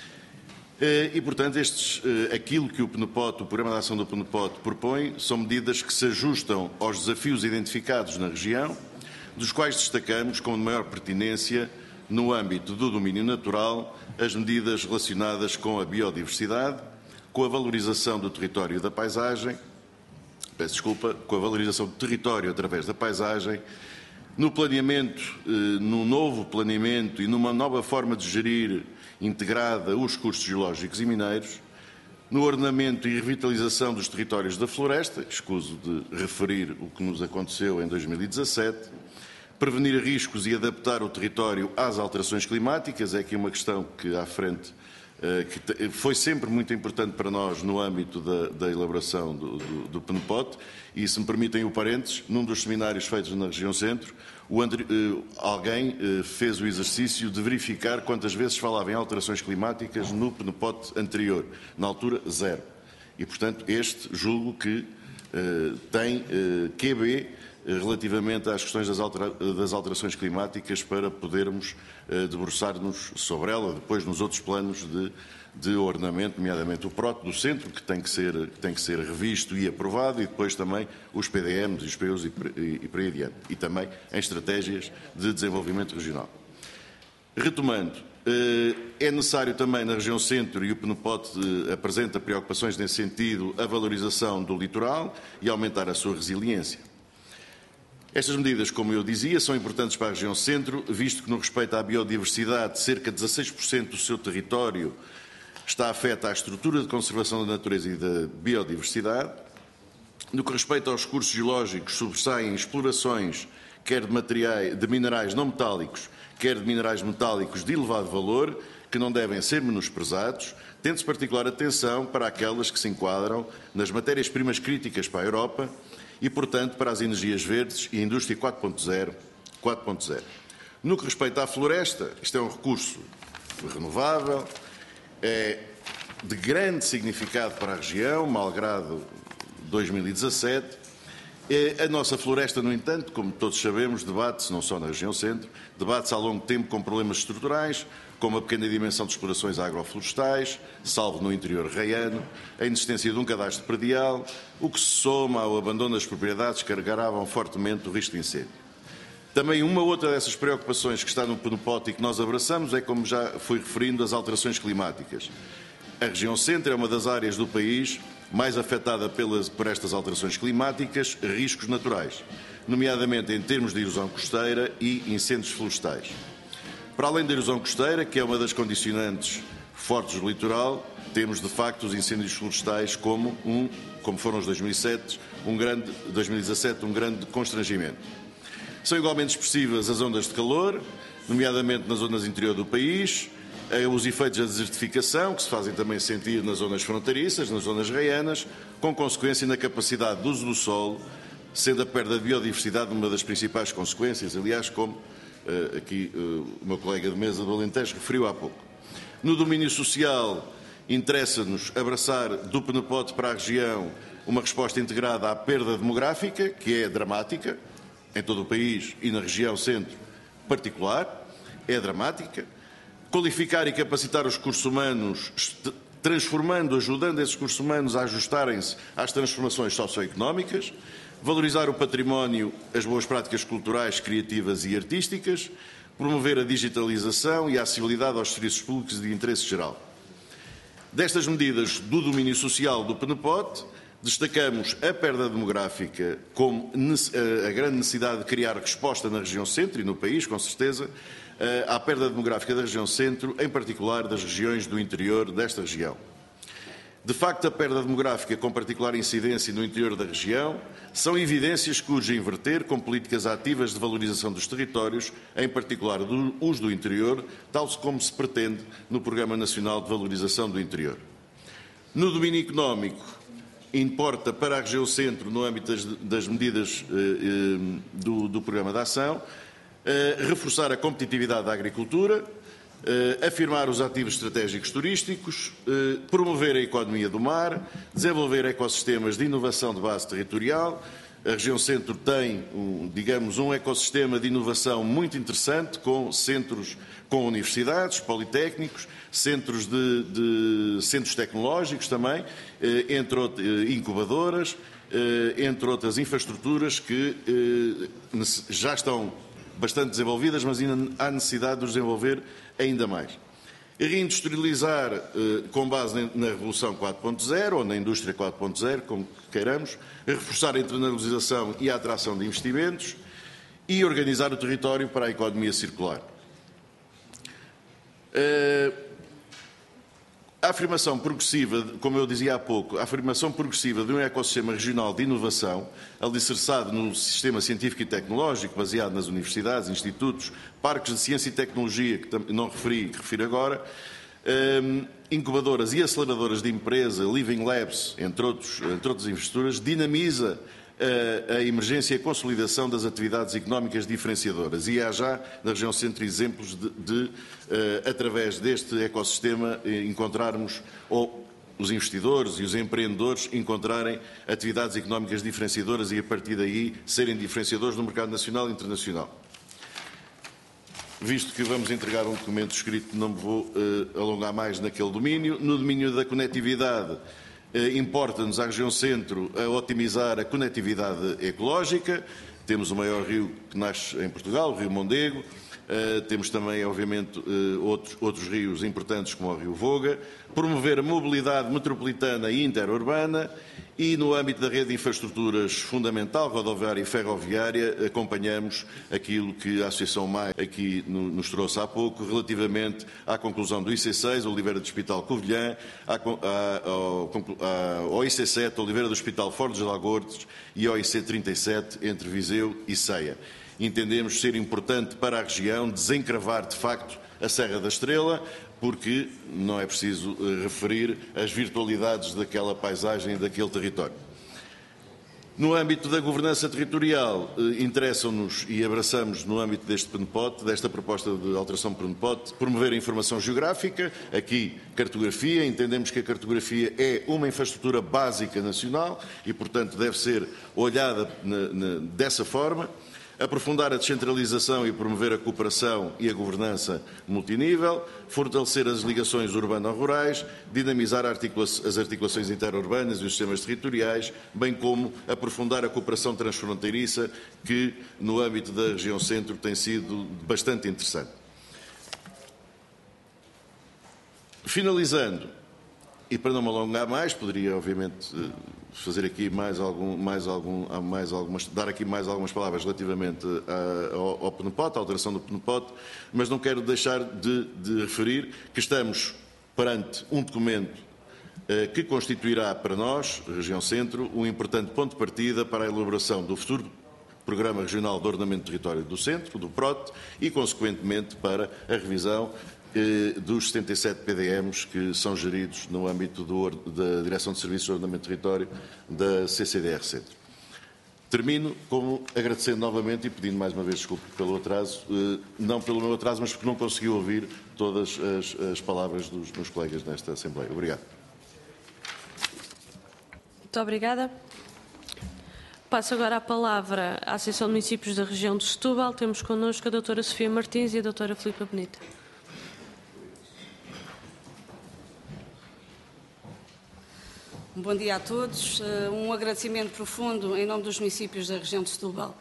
E, portanto, aquilo que o PNPOT, o Programa de Ação do PNPOT, propõe são medidas que se ajustam aos desafios identificados na região, dos quais destacamos com maior pertinência, no âmbito do domínio natural, as medidas relacionadas com a biodiversidade, com a valorização do território e da paisagem, com a valorização do território através da paisagem, no planeamento, num novo planeamento e numa nova forma de gerir integrada os recursos geológicos e mineiros, no ordenamento e revitalização dos territórios da floresta, escuso de referir o que nos aconteceu em 2017, prevenir riscos e adaptar o território às alterações climáticas, é aqui uma questão que à frente que foi sempre muito importante para nós no âmbito da elaboração do PNPOT, e se me permitem o parênteses, num dos seminários feitos na região centro, alguém fez o exercício de verificar quantas vezes falava em alterações climáticas no PNPOT anterior, na altura 0. E, portanto, julgo que tem QB relativamente às questões das alterações climáticas para podermos debruçar-nos sobre ela, depois nos outros planos de ordenamento, nomeadamente o PROT do centro, que tem que ser revisto e aprovado, e depois também os PDMs, os PUs e por aí adiante, e também em estratégias de desenvolvimento regional. Retomando, é necessário também na região centro, e o PNUPOT apresenta preocupações nesse sentido, a valorização do litoral e aumentar a sua resiliência. Estas medidas, como eu dizia, são importantes para a região centro, visto que no respeito à biodiversidade, cerca de 16% do seu território está afeta à estrutura de conservação da natureza e da biodiversidade. No que respeita aos recursos geológicos, sobressaem explorações, quer de minerais não metálicos, quer de minerais metálicos de elevado valor, que não devem ser menosprezados, tendo-se particular atenção para aquelas que se enquadram nas matérias-primas críticas para a Europa e, portanto, para as energias verdes e a indústria 4.0. No que respeita à floresta, isto é um recurso renovável, é de grande significado para a região, malgrado 2017. A nossa floresta, no entanto, como todos sabemos, debate-se não só na região centro, debate-se há longo tempo com problemas estruturais, como a pequena dimensão de explorações agroflorestais, salvo no interior raiano, a inexistência de um cadastro predial, o que se soma ao abandono das propriedades que agravavam fortemente o risco de incêndio. Também uma outra dessas preocupações que está no PNUPOT e que nós abraçamos é, como já fui referindo, as alterações climáticas. A região centro é uma das áreas do país mais afetada por estas alterações climáticas, riscos naturais, nomeadamente em termos de erosão costeira e incêndios florestais. Para além da erosão costeira, que é uma das condicionantes fortes do litoral, temos de facto os incêndios florestais como foram os 2017, um grande constrangimento. São igualmente expressivas as ondas de calor, nomeadamente nas zonas interior do país, os efeitos da desertificação, que se fazem também sentir nas zonas fronteiriças, nas zonas raianas, com consequência na capacidade de uso do solo, sendo a perda de biodiversidade uma das principais consequências, aliás, como aqui o meu colega de mesa do Alentejo referiu há pouco. No domínio social, interessa-nos abraçar do PNUPOT para a região uma resposta integrada à perda demográfica, que é dramática, em todo o país e na região centro particular, é dramática. Qualificar e capacitar os recursos humanos, ajudando esses recursos humanos a ajustarem-se às transformações socioeconómicas, valorizar o património, as boas práticas culturais, criativas e artísticas, promover a digitalização e a acessibilidade aos serviços públicos de interesse geral. Destas medidas do domínio social do PNUPOT, destacamos a perda demográfica como a grande necessidade de criar resposta na região centro e no país, com certeza, à perda demográfica da região centro, em particular das regiões do interior desta região. De facto, a perda demográfica, com particular incidência no interior da região, são evidências que urge inverter com políticas ativas de valorização dos territórios, em particular os do interior, tal como se pretende no Programa Nacional de Valorização do Interior. No domínio económico, importa para a região centro, no âmbito das medidas do Programa de Ação, reforçar a competitividade da agricultura, afirmar os ativos estratégicos turísticos, promover a economia do mar, desenvolver ecossistemas de inovação de base territorial. A região centro tem, digamos, um ecossistema de inovação muito interessante, com centros, com universidades, politécnicos, centros centros tecnológicos também, entre incubadoras, entre outras infraestruturas que já estão bastante desenvolvidas, mas ainda há necessidade de os desenvolver ainda mais. Reindustrializar com base na Revolução 4.0 ou na Indústria 4.0, como queiramos, reforçar a internalização e a atração de investimentos e organizar o território para a economia circular. A afirmação progressiva, como eu dizia há pouco, a afirmação progressiva de um ecossistema regional de inovação, alicerçado no sistema científico e tecnológico, baseado nas universidades, institutos, parques de ciência e tecnologia, que não referi, que refiro agora, incubadoras e aceleradoras de empresa, Living Labs, entre outras infraestruturas, dinamiza a emergência e a consolidação das atividades económicas diferenciadoras. E há já, na região centro, exemplos através deste ecossistema, encontrarmos ou os investidores e os empreendedores encontrarem atividades económicas diferenciadoras e, a partir daí, serem diferenciadores no mercado nacional e internacional. Visto que vamos entregar um documento escrito, não me vou alongar mais naquele domínio. No domínio da conectividade, importa-nos à região centro a otimizar a conectividade ecológica. Temos o maior rio que nasce em Portugal, o Rio Mondego. Temos também, obviamente, outros rios importantes, como o Rio Voga. Promover a mobilidade metropolitana e interurbana e, no âmbito da rede de infraestruturas fundamental, rodoviária e ferroviária, acompanhamos aquilo que a Associação MAI aqui nos trouxe há pouco, relativamente à conclusão do IC6, Oliveira do Hospital Covilhã, ao IC7, Oliveira do Hospital Ford dos Algortes e ao IC37, entre Viseu e Ceia. Entendemos ser importante para a região desencravar, de facto, a Serra da Estrela, porque não é preciso referir as virtualidades daquela paisagem e daquele território. No âmbito da governança territorial, interessam-nos e abraçamos no âmbito deste PNPOT, desta proposta de alteração do PNPOT, promover a informação geográfica, aqui cartografia, entendemos que a cartografia é uma infraestrutura básica nacional e, portanto, deve ser olhada dessa forma. Aprofundar a descentralização e promover a cooperação e a governança multinível, fortalecer as ligações urbano-rurais, dinamizar as articulações interurbanas e os sistemas territoriais, bem como aprofundar a cooperação transfronteiriça, que no âmbito da região centro tem sido bastante interessante. Finalizando, e para não me alongar mais, poderia obviamente fazer aqui dar aqui mais algumas palavras relativamente ao PNPOT, à alteração do PNPOT, mas não quero deixar de referir que estamos perante um documento que constituirá para nós, região centro, um importante ponto de partida para a elaboração do futuro Programa Regional de Ordenamento do Território do Centro, do PROT, e, consequentemente, para a revisão dos 77 PDMs que são geridos no âmbito da Direção de Serviços de Ordenamento do Território da CCDR Centro. Termino como agradecendo novamente e pedindo mais uma vez desculpa pelo atraso, não pelo meu atraso, mas porque não consegui ouvir todas as palavras dos meus colegas nesta Assembleia. Obrigado. Muito obrigada. Passo agora a palavra à Associação de Municípios da Região de Setúbal. Temos connosco a doutora Sofia Martins e a doutora Filipa Benita. Bom dia a todos. Um agradecimento profundo em nome dos municípios da região de Setúbal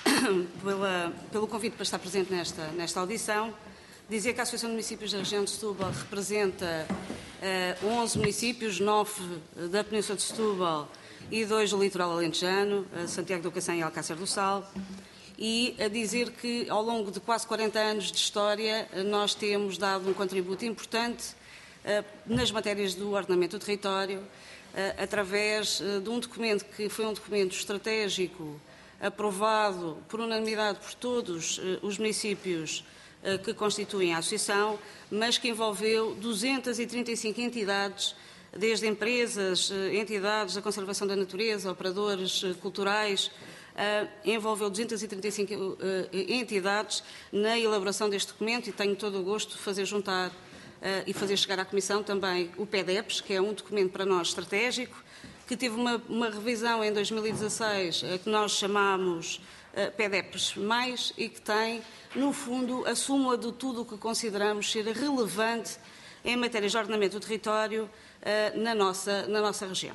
pelo convite para estar presente nesta audição. Dizer que a Associação de Municípios da região de Setúbal representa 11 municípios, 9 da Península de Setúbal e 2 do litoral alentejano, Santiago do Cacém e Alcácer do Sal. E a dizer que ao longo de quase 40 anos de história nós temos dado um contributo importante nas matérias do ordenamento do território, através de um documento que foi um documento estratégico aprovado por unanimidade por todos os municípios que constituem a Associação, mas que envolveu 235 entidades, desde empresas, entidades da conservação da natureza, operadores culturais, envolveu 235 entidades na elaboração deste documento, e tenho todo o gosto de fazer juntar e fazer chegar à Comissão também o PDEPS, que é um documento para nós estratégico, que teve uma revisão em 2016 que nós chamamos PDEPS+, e que tem, no fundo, a súmula de tudo o que consideramos ser relevante em matéria de ordenamento do território na nossa região.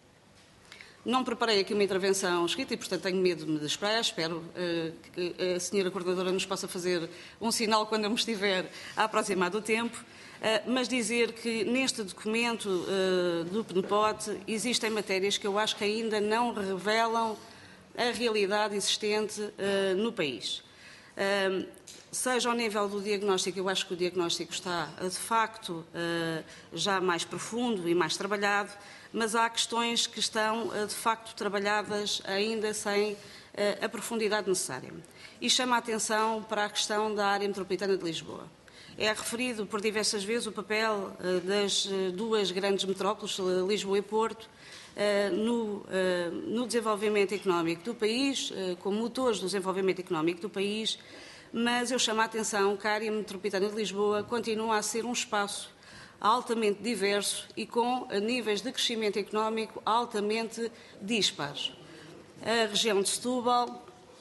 Não preparei aqui uma intervenção escrita e, portanto, tenho medo de me distrair. Espero que a senhora coordenadora nos possa fazer um sinal quando eu me estiver a aproximar do tempo. Mas dizer que neste documento do PNPOT existem matérias que eu acho que ainda não revelam a realidade existente no país. Seja ao nível do diagnóstico, eu acho que o diagnóstico está, de facto, já mais profundo e mais trabalhado, mas há questões que estão, de facto, trabalhadas ainda sem a profundidade necessária. E chama a atenção para a questão da área metropolitana de Lisboa. É referido por diversas vezes o papel das duas grandes metrópoles, Lisboa e Porto, no desenvolvimento económico do país, como motores do desenvolvimento económico do país, mas eu chamo a atenção que a área metropolitana de Lisboa continua a ser um espaço altamente diverso e com níveis de crescimento económico altamente dispares. A região de Setúbal,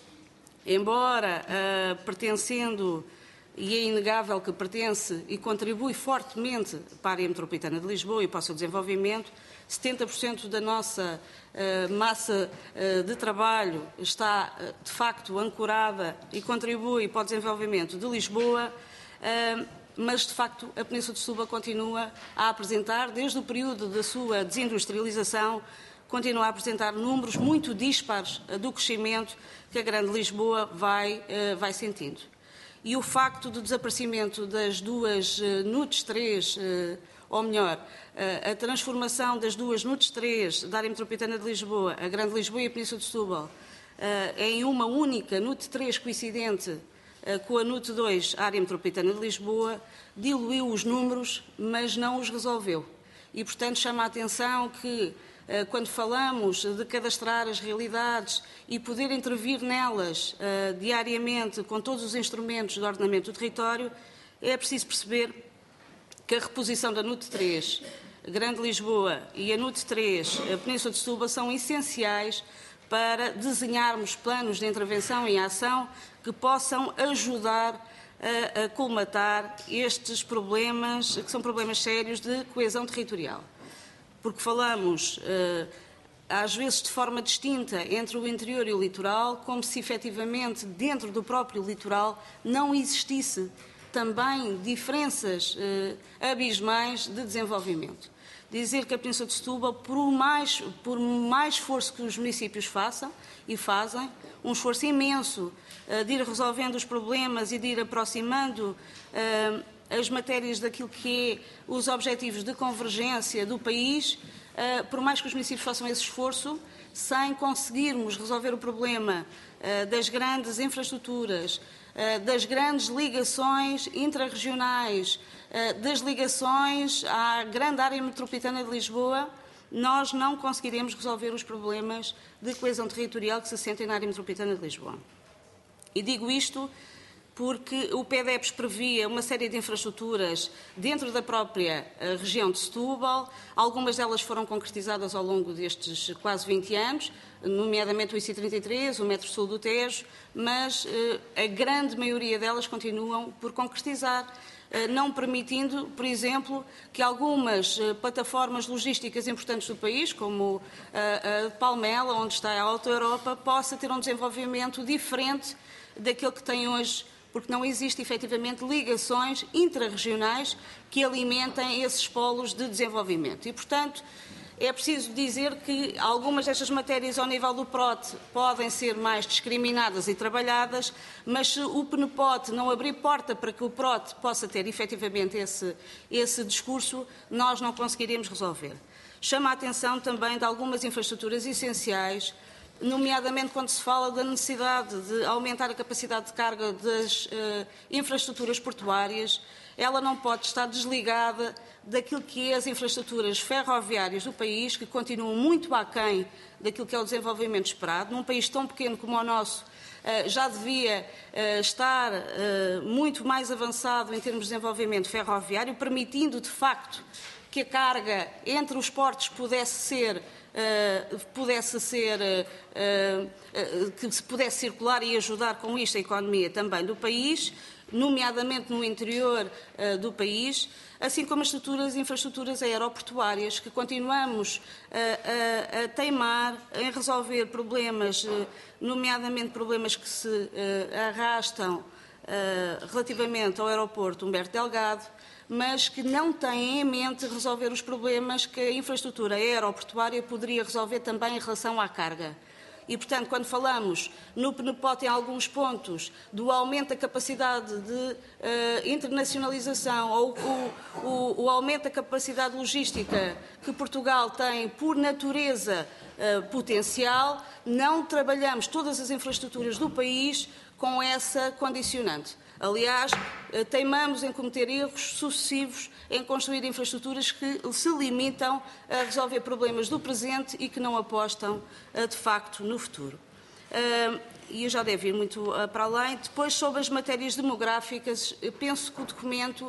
embora pertencendo, e é inegável que pertence e contribui fortemente para a área metropolitana de Lisboa e para o seu desenvolvimento, 70% da nossa massa de trabalho está, de facto, ancorada e contribui para o desenvolvimento de Lisboa, mas, de facto, a Península de Setúbal continua a apresentar, desde o período da sua desindustrialização, continua a apresentar números muito dispares do crescimento que a Grande Lisboa vai sentindo. E o facto do desaparecimento das duas NUTS 3, ou melhor, a transformação das duas NUTS 3 da área metropolitana de Lisboa, a Grande Lisboa e a Península de Setúbal, em uma única NUT 3 coincidente com a NUT 2, a área metropolitana de Lisboa, diluiu os números, mas não os resolveu. E, portanto, chama a atenção que, quando falamos de cadastrar as realidades e poder intervir nelas diariamente com todos os instrumentos de ordenamento do território, é preciso perceber que a reposição da NUT 3, Grande Lisboa, e a NUT 3, a Península de Setúbal, são essenciais para desenharmos planos de intervenção e ação que possam ajudar a colmatar estes problemas, que são problemas sérios de coesão territorial. Porque falamos, às vezes de forma distinta, entre o interior e o litoral, como se efetivamente dentro do próprio litoral não existisse também diferenças abismais de desenvolvimento. Dizer que a Península de Setúbal, por mais esforço que os municípios façam e fazem, um esforço imenso de ir resolvendo os problemas e de ir aproximando as matérias daquilo que é os objetivos de convergência do país, por mais que os municípios façam esse esforço, sem conseguirmos resolver o problema das grandes infraestruturas, das grandes ligações intrarregionais, das ligações à grande área metropolitana de Lisboa, nós não conseguiremos resolver os problemas de coesão territorial que se sentem na área metropolitana de Lisboa. E digo isto porque o PDEPS previa uma série de infraestruturas dentro da própria região de Setúbal. Algumas delas foram concretizadas ao longo destes quase 20 anos, nomeadamente o IC33, o Metro Sul do Tejo, mas a grande maioria delas continuam por concretizar, não permitindo, por exemplo, que algumas plataformas logísticas importantes do país, como a de Palmela, onde está a Alta Europa, possa ter um desenvolvimento diferente daquele que tem hoje, porque não existe efetivamente ligações intrarregionais que alimentem esses polos de desenvolvimento. E, portanto, é preciso dizer que algumas destas matérias ao nível do PROT podem ser mais discriminadas e trabalhadas, mas se o PNPOT não abrir porta para que o PROT possa ter efetivamente esse discurso, nós não conseguiremos resolver. Chama a atenção também de algumas infraestruturas essenciais, nomeadamente quando se fala da necessidade de aumentar a capacidade de carga das infraestruturas portuárias. Ela não pode estar desligada daquilo que é as infraestruturas ferroviárias do país, que continuam muito aquém daquilo que é o desenvolvimento esperado. Num país tão pequeno como o nosso, já devia estar muito mais avançado em termos de desenvolvimento ferroviário, permitindo, de facto, que a carga entre os portos que se pudesse circular e ajudar com isto a economia também do país, nomeadamente no interior do país, assim como as infraestruturas aeroportuárias, que continuamos a teimar em resolver problemas, nomeadamente problemas que se arrastam relativamente ao aeroporto Humberto Delgado, mas que não têm em mente resolver os problemas que a infraestrutura aeroportuária poderia resolver também em relação à carga. E, portanto, quando falamos no PNPOT em alguns pontos do aumento da capacidade de internacionalização ou o aumento da capacidade logística que Portugal tem por natureza potencial, não trabalhamos todas as infraestruturas do país com essa condicionante. Aliás, teimamos em cometer erros sucessivos em construir infraestruturas que se limitam a resolver problemas do presente e que não apostam, de facto, no futuro. E eu já devo ir muito para além. Depois, sobre as matérias demográficas, penso que o documento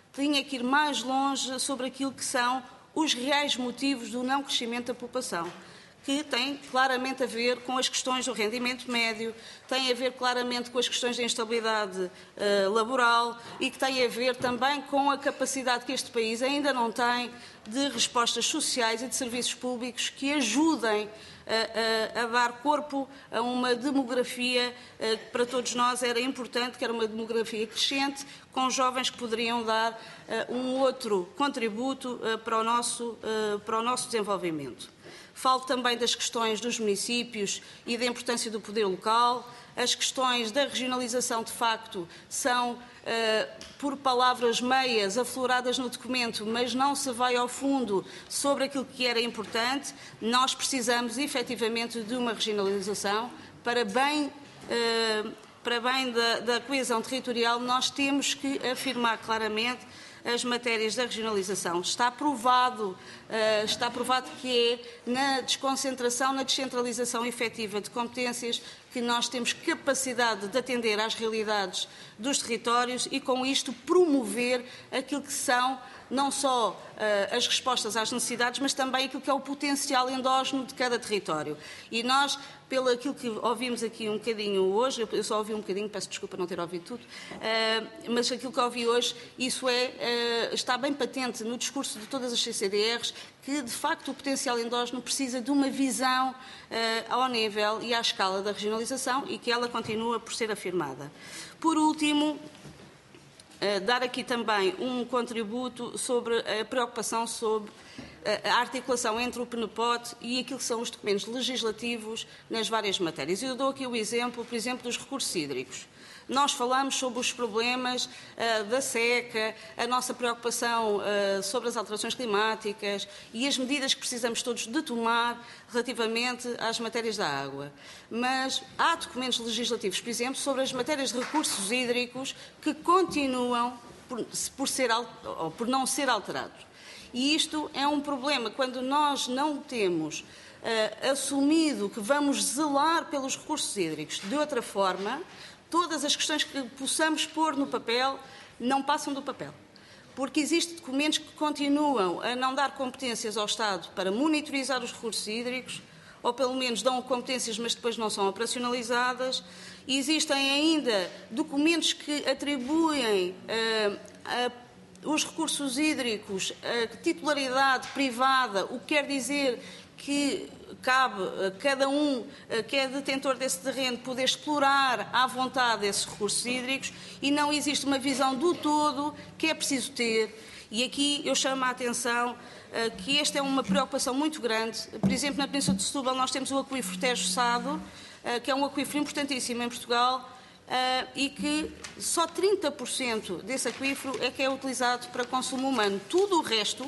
tinha que ir mais longe sobre aquilo que são os reais motivos do não crescimento da população, que tem claramente a ver com as questões do rendimento médio, tem a ver claramente com as questões da instabilidade laboral e que tem a ver também com a capacidade que este país ainda não tem de respostas sociais e de serviços públicos que ajudem a dar corpo a uma demografia que para todos nós era importante, que era uma demografia crescente, com jovens que poderiam dar um outro contributo para o nosso desenvolvimento. Falo também das questões dos municípios e da importância do poder local. As questões da regionalização, de facto, são por palavras meias afloradas no documento, mas não se vai ao fundo sobre aquilo que era importante. Nós precisamos, efetivamente, de uma regionalização para bem da coesão territorial. Nós temos que afirmar claramente as matérias da regionalização. Está provado que é na desconcentração, na descentralização efetiva de competências que nós temos capacidade de atender às realidades dos territórios e, com isto, promover aquilo que são não só as respostas às necessidades, mas também aquilo que é o potencial endógeno de cada território. E nós, pelo aquilo que ouvimos aqui um bocadinho hoje, eu só ouvi um bocadinho, peço desculpa não ter ouvido tudo, mas aquilo que ouvi hoje, isso está bem patente no discurso de todas as CCDRs, que de facto o potencial endógeno precisa de uma visão ao nível e à escala da regionalização e que ela continua por ser afirmada. Por último, dar aqui também um contributo sobre a preocupação sobre a articulação entre o PNPOT e aquilo que são os documentos legislativos nas várias matérias. Eu dou aqui o exemplo, por exemplo, dos recursos hídricos. Nós falamos sobre os problemas da seca, a nossa preocupação sobre as alterações climáticas e as medidas que precisamos todos de tomar relativamente às matérias da água. Mas há documentos legislativos, por exemplo, sobre as matérias de recursos hídricos que continuam por não ser alterados. E isto é um problema quando nós não temos assumido que vamos zelar pelos recursos hídricos. De outra forma, todas as questões que possamos pôr no papel não passam do papel. Porque existem documentos que continuam a não dar competências ao Estado para monitorizar os recursos hídricos, ou pelo menos dão competências, mas depois não são operacionalizadas. E existem ainda documentos que atribuem os recursos hídricos a titularidade privada, o que quer dizer que cabe a cada um que é detentor desse terreno poder explorar à vontade esses recursos hídricos e não existe uma visão do todo que é preciso ter. E aqui eu chamo a atenção que esta é uma preocupação muito grande. Por exemplo, na Península de Setúbal nós temos o aquífero Tejo-Sado, que é um aquífero importantíssimo em Portugal, e que só 30% desse aquífero é que é utilizado para consumo humano. Tudo o resto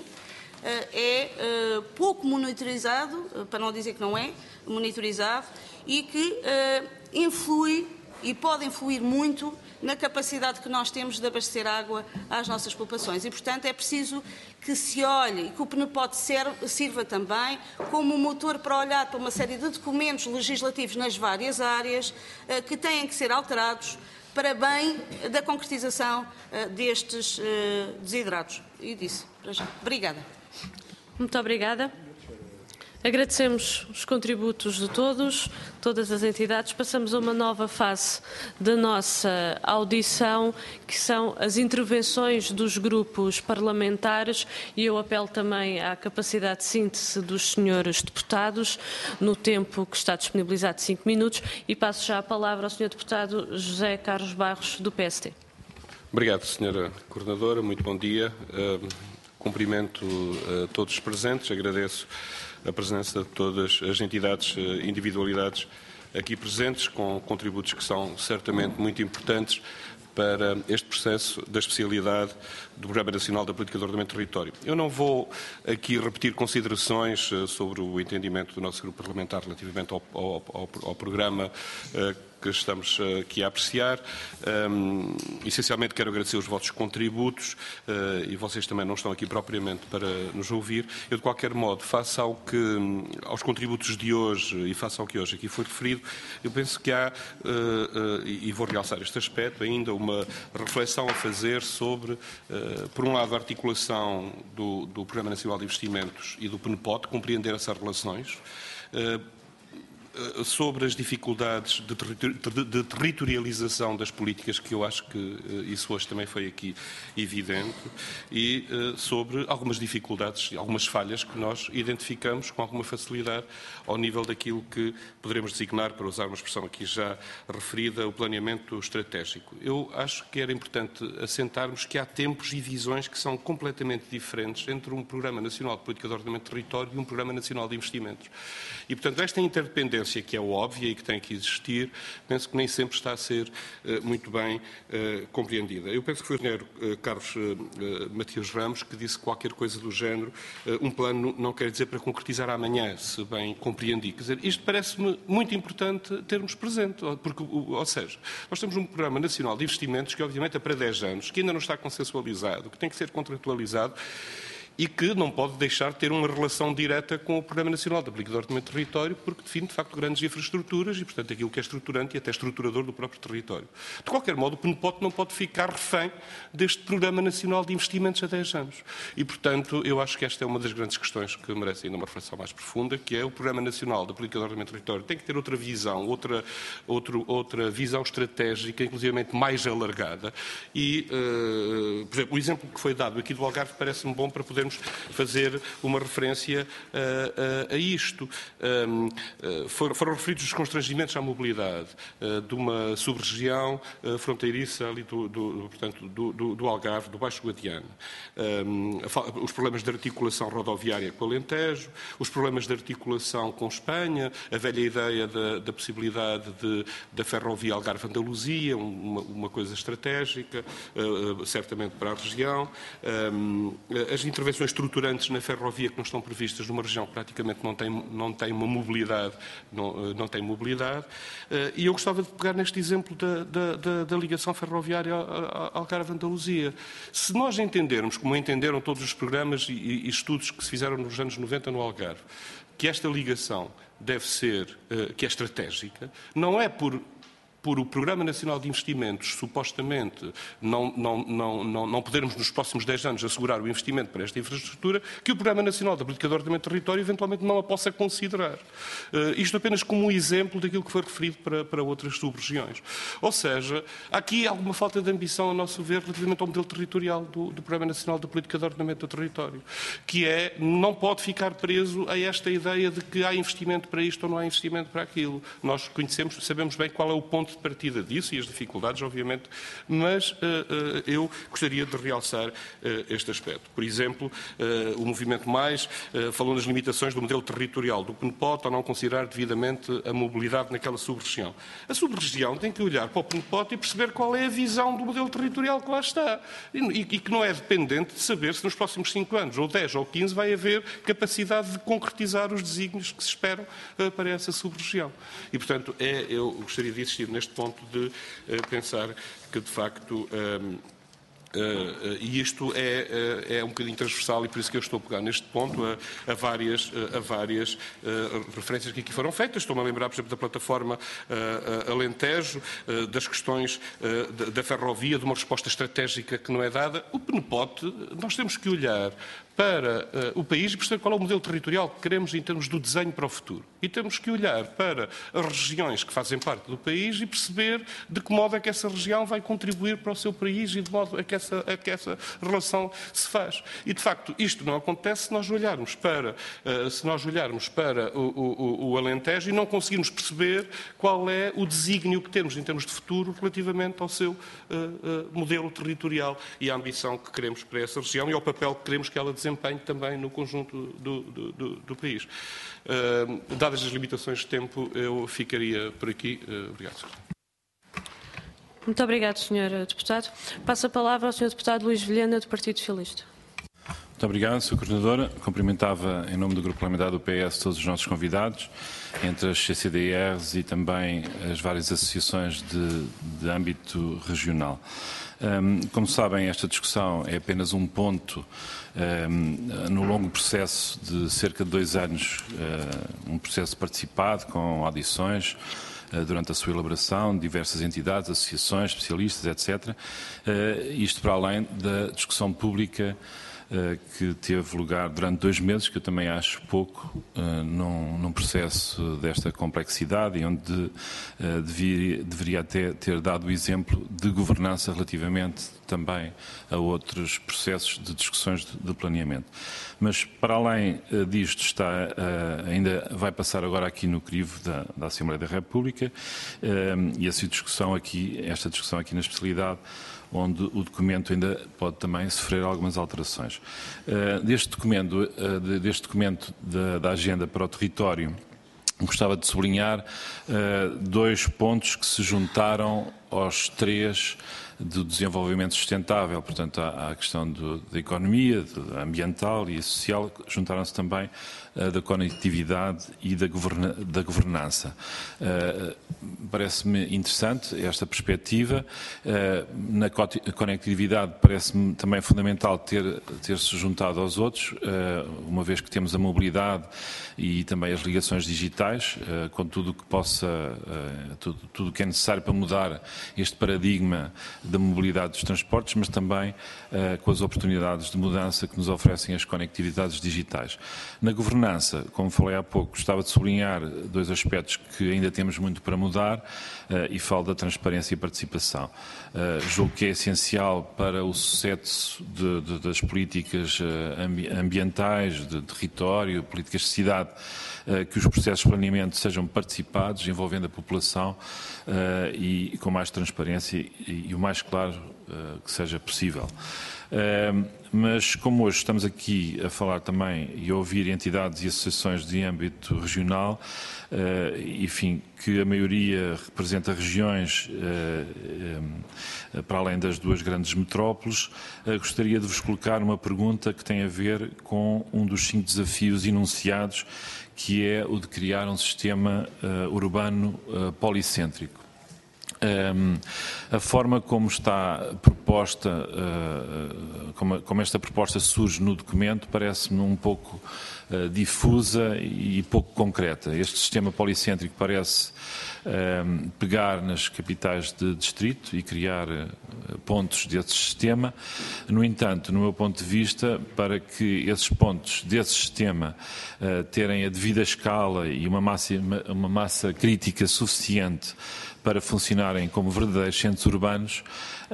é pouco monitorizado, para não dizer que não é monitorizado, e que influi e pode influir muito na capacidade que nós temos de abastecer água às nossas populações. E, portanto, é preciso que se olhe e que o PNPOT sirva também como motor para olhar para uma série de documentos legislativos nas várias áreas que têm que ser alterados para bem da concretização destes desidratos. E disse para já. Obrigada. Muito obrigada. Agradecemos os contributos de todas as entidades. Passamos a uma nova fase da nossa audição, que são as intervenções dos grupos parlamentares, e eu apelo também à capacidade de síntese dos senhores deputados, no tempo que está disponibilizado de 5 minutos, e passo já a palavra ao senhor deputado José Carlos Barros, do PSD. Obrigado, senhora coordenadora. Muito bom dia. Cumprimento todos os presentes, agradeço a presença de todas as entidades, individualidades aqui presentes, com contributos que são certamente muito importantes para este processo da especialidade do Programa Nacional da Política de Ordenamento do Território. Eu não vou aqui repetir considerações sobre o entendimento do nosso grupo parlamentar relativamente ao programa que estamos aqui a apreciar. Essencialmente quero agradecer os vossos contributos e vocês também não estão aqui propriamente para nos ouvir. Eu, de qualquer modo, face aos contributos de hoje e face ao que hoje aqui foi referido, eu penso que há, e vou realçar este aspecto, ainda uma reflexão a fazer sobre, por um lado, a articulação do Programa Nacional de Investimentos e do PNPOT, compreender essas relações, sobre as dificuldades de territorialização das políticas, que eu acho que isso hoje também foi aqui evidente, e sobre algumas dificuldades, algumas falhas que nós identificamos com alguma facilidade ao nível daquilo que poderemos designar, para usar uma expressão aqui já referida, o planeamento estratégico. Eu acho que era importante assentarmos que há tempos e visões que são completamente diferentes entre um Programa Nacional de Política de Ordenamento do Território e um Programa Nacional de Investimentos. E, portanto, esta interdependência, que é óbvia e que tem que existir, penso que nem sempre está a ser muito bem compreendida. Eu penso que foi o engenheiro Carlos Matias Ramos que disse qualquer coisa do género: um plano não quer dizer para concretizar amanhã, se bem compreendi. Quer dizer, isto parece-me muito importante termos presente, porque, ou seja, nós temos um Programa Nacional de Investimentos que, obviamente, é para 10 anos, que ainda não está consensualizado, que tem que ser contratualizado, e que não pode deixar de ter uma relação direta com o Programa Nacional de Política de Ordenamento do Território, porque define, de facto, grandes infraestruturas e, portanto, aquilo que é estruturante e até estruturador do próprio território. De qualquer modo, o PNPOT não pode ficar refém deste Programa Nacional de Investimentos a 10 anos. E, portanto, eu acho que esta é uma das grandes questões que merece ainda uma reflexão mais profunda, que é o Programa Nacional da Política de Ordenamento do Território tem que ter outra visão, outra visão estratégica, inclusivamente mais alargada. E, por exemplo, o exemplo que foi dado aqui do Algarve parece-me bom para podermos fazer uma referência a isto. Foram referidos os constrangimentos à mobilidade de uma sub-região fronteiriça ali do Algarve, do Baixo Guadiana. Os problemas de articulação rodoviária com o Alentejo, os problemas de articulação com Espanha, a velha ideia da possibilidade da ferrovia Algarve-Andaluzia, uma coisa estratégica, certamente para a região, as intervenções estruturantes na ferrovia que não estão previstas numa região que praticamente não tem uma mobilidade, não tem mobilidade. E eu gostava de pegar neste exemplo da ligação ferroviária Algarve-Andaluzia. Se nós entendermos, como entenderam todos os programas e estudos que se fizeram nos anos 90 no Algarve, que esta ligação deve ser, que é estratégica, não é por o Programa Nacional de Investimentos, supostamente, não podermos nos próximos 10 anos assegurar o investimento para esta infraestrutura, que o Programa Nacional da Política de Ordenamento do Território eventualmente não a possa considerar. Isto apenas como um exemplo daquilo que foi referido para outras sub-regiões. Ou seja, há aqui alguma falta de ambição, a nosso ver, relativamente ao modelo territorial do Programa Nacional da Política de Ordenamento do Território, que não pode ficar preso a esta ideia de que há investimento para isto ou não há investimento para aquilo. Nós conhecemos, sabemos bem qual é o ponto de partida disso e as dificuldades, obviamente, mas eu gostaria de realçar este aspecto. Por exemplo, o Movimento Mais falou nas limitações do modelo territorial do PNPOT ao não considerar devidamente a mobilidade naquela sub-região. A sub-região tem que olhar para o PNPOT e perceber qual é a visão do modelo territorial que lá está e que não é dependente de saber se nos próximos 5 anos, ou 10 ou 15, vai haver capacidade de concretizar os desígnios que se esperam para essa sub-região. E, portanto, eu gostaria de insistir neste ponto de pensar que, de facto, e isto é um bocadinho transversal e por isso que eu estou a pegar neste ponto a várias referências que aqui foram feitas. Estou-me a lembrar, por exemplo, da plataforma Alentejo, das questões da ferrovia, de uma resposta estratégica que não é dada. O PNPOT, nós temos que olhar para o país e perceber qual é o modelo territorial que queremos em termos do desenho para o futuro. E temos que olhar para as regiões que fazem parte do país e perceber de que modo é que essa região vai contribuir para o seu país e de modo a que essa relação se faz. E, de facto, isto não acontece se nós olharmos para o Alentejo e não conseguirmos perceber qual é o desígnio que temos em termos de futuro relativamente ao seu modelo territorial e à ambição que queremos para essa região e ao papel que queremos que ela desempenhe também no conjunto do país. Dadas as limitações de tempo, eu ficaria por aqui. Obrigado, Sr. Muito obrigado, Sr. Deputado. Passo a palavra ao Sr. Deputado Luís Vilhena, do Partido Socialista. Muito obrigado, Sr. Coordenadora. Cumprimentava, em nome do Grupo Parlamentar do PS, todos os nossos convidados, entre as CCDRs e também as várias associações de âmbito regional. Como sabem, esta discussão é apenas um ponto no longo processo de cerca de 2 anos, um processo participado com audições durante a sua elaboração, diversas entidades, associações, especialistas, etc. Isto para além da discussão pública que teve lugar durante 2 meses, que eu também acho pouco num processo desta complexidade e onde deveria até ter dado o exemplo de governança relativamente também a outros processos de discussões de planeamento. Mas, para além disto, ainda vai passar agora aqui no crivo da Assembleia da República e esta discussão aqui na especialidade, onde o documento ainda pode também sofrer algumas alterações. Deste documento da Agenda para o Território, gostava de sublinhar 2 pontos que se juntaram aos 3 do desenvolvimento sustentável. Portanto, à questão da economia, ambiental e social, juntaram-se também da conectividade e da governança. Parece-me interessante esta perspectiva. Na conectividade parece-me também fundamental ter-se juntado aos outros, uma vez que temos a mobilidade e também as ligações digitais, com tudo o que tudo o que é necessário para mudar este paradigma da mobilidade dos transportes, mas também com as oportunidades de mudança que nos oferecem as conectividades digitais. Na governança, como falei há pouco, gostava de sublinhar 2 aspectos que ainda temos muito para mudar e falo da transparência e participação. Julgo que é essencial para o sucesso das políticas ambientais, de território, políticas de cidade, que os processos de planeamento sejam participados, envolvendo a população e com mais transparência e o mais claro que seja possível. Mas como hoje estamos aqui a falar também e a ouvir entidades e associações de âmbito regional, enfim, que a maioria representa regiões para além das 2 grandes metrópoles, gostaria de vos colocar uma pergunta que tem a ver com um dos 5 desafios enunciados, que é o de criar um sistema urbano policêntrico. A forma como está proposta, como esta proposta surge no documento, parece-me um pouco difusa e pouco concreta. Este sistema policêntrico parece pegar nas capitais de distrito e criar pontos desse sistema. No entanto, no meu ponto de vista, para que esses pontos desse sistema terem a devida escala e uma massa crítica suficiente para funcionarem como verdadeiros centros urbanos,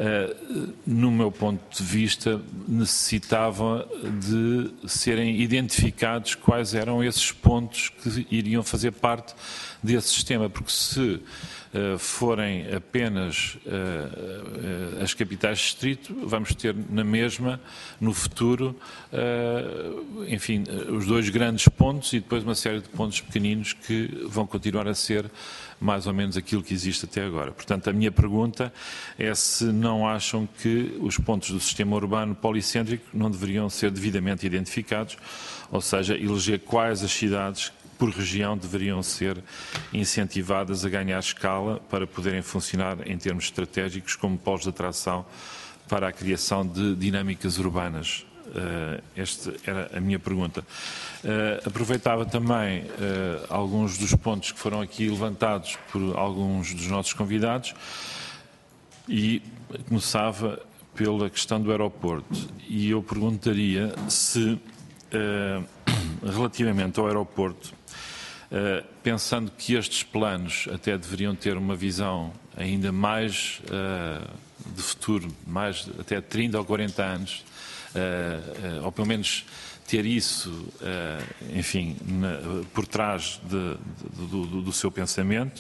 no meu ponto de vista, necessitava de serem identificados quais eram esses pontos que iriam fazer parte desse sistema, porque se forem apenas as capitais de distrito, vamos ter na mesma, no futuro, enfim, os 2 grandes pontos e depois uma série de pontos pequeninos que vão continuar a ser mais ou menos aquilo que existe até agora. Portanto, a minha pergunta é se não acham que os pontos do sistema urbano policêntrico não deveriam ser devidamente identificados, ou seja, eleger quais as cidades por região deveriam ser incentivadas a ganhar escala para poderem funcionar em termos estratégicos como polos de atração para a criação de dinâmicas urbanas. Esta era a minha pergunta. Aproveitava também alguns dos pontos que foram aqui levantados por alguns dos nossos convidados e começava pela questão do aeroporto. E eu perguntaria se, relativamente ao aeroporto, pensando que estes planos até deveriam ter uma visão ainda mais de futuro, mais até 30 ou 40 anos, ou pelo menos ter isso, enfim, por trás do seu pensamento,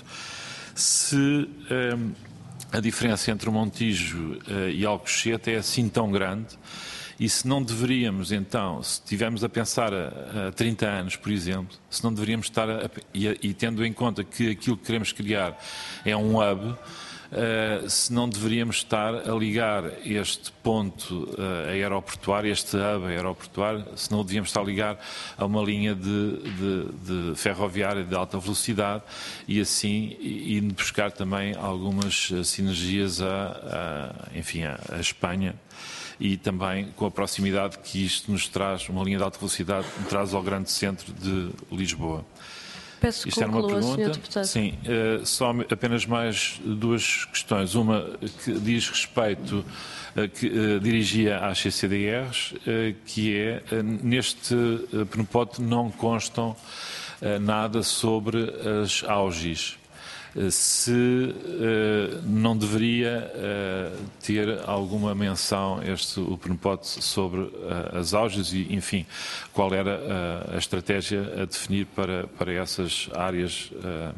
se a diferença entre o Montijo e Alcochete é assim tão grande, e se não deveríamos, então, se estivermos a pensar a 30 anos, por exemplo, se não deveríamos estar, e tendo em conta que aquilo que queremos criar é um hub, se não deveríamos estar a ligar este ponto aeroportuário, este hub aeroportuário, se não devíamos estar a ligar a uma linha de ferroviária de alta velocidade e assim ir buscar também algumas sinergias enfim, à Espanha. E também com a proximidade que isto nos traz, uma linha de alta velocidade, nos traz ao grande centro de Lisboa. Peço que isto era uma conclua, pergunta. Sr. Deputado. Sim, só apenas mais duas questões. Uma que diz respeito, que dirigia às CCDRs, que é, neste PNPOT não constam nada sobre as AUGIs. Se não deveria ter alguma menção o PNPOT sobre as AUGIs e, enfim, qual era a estratégia a definir para essas áreas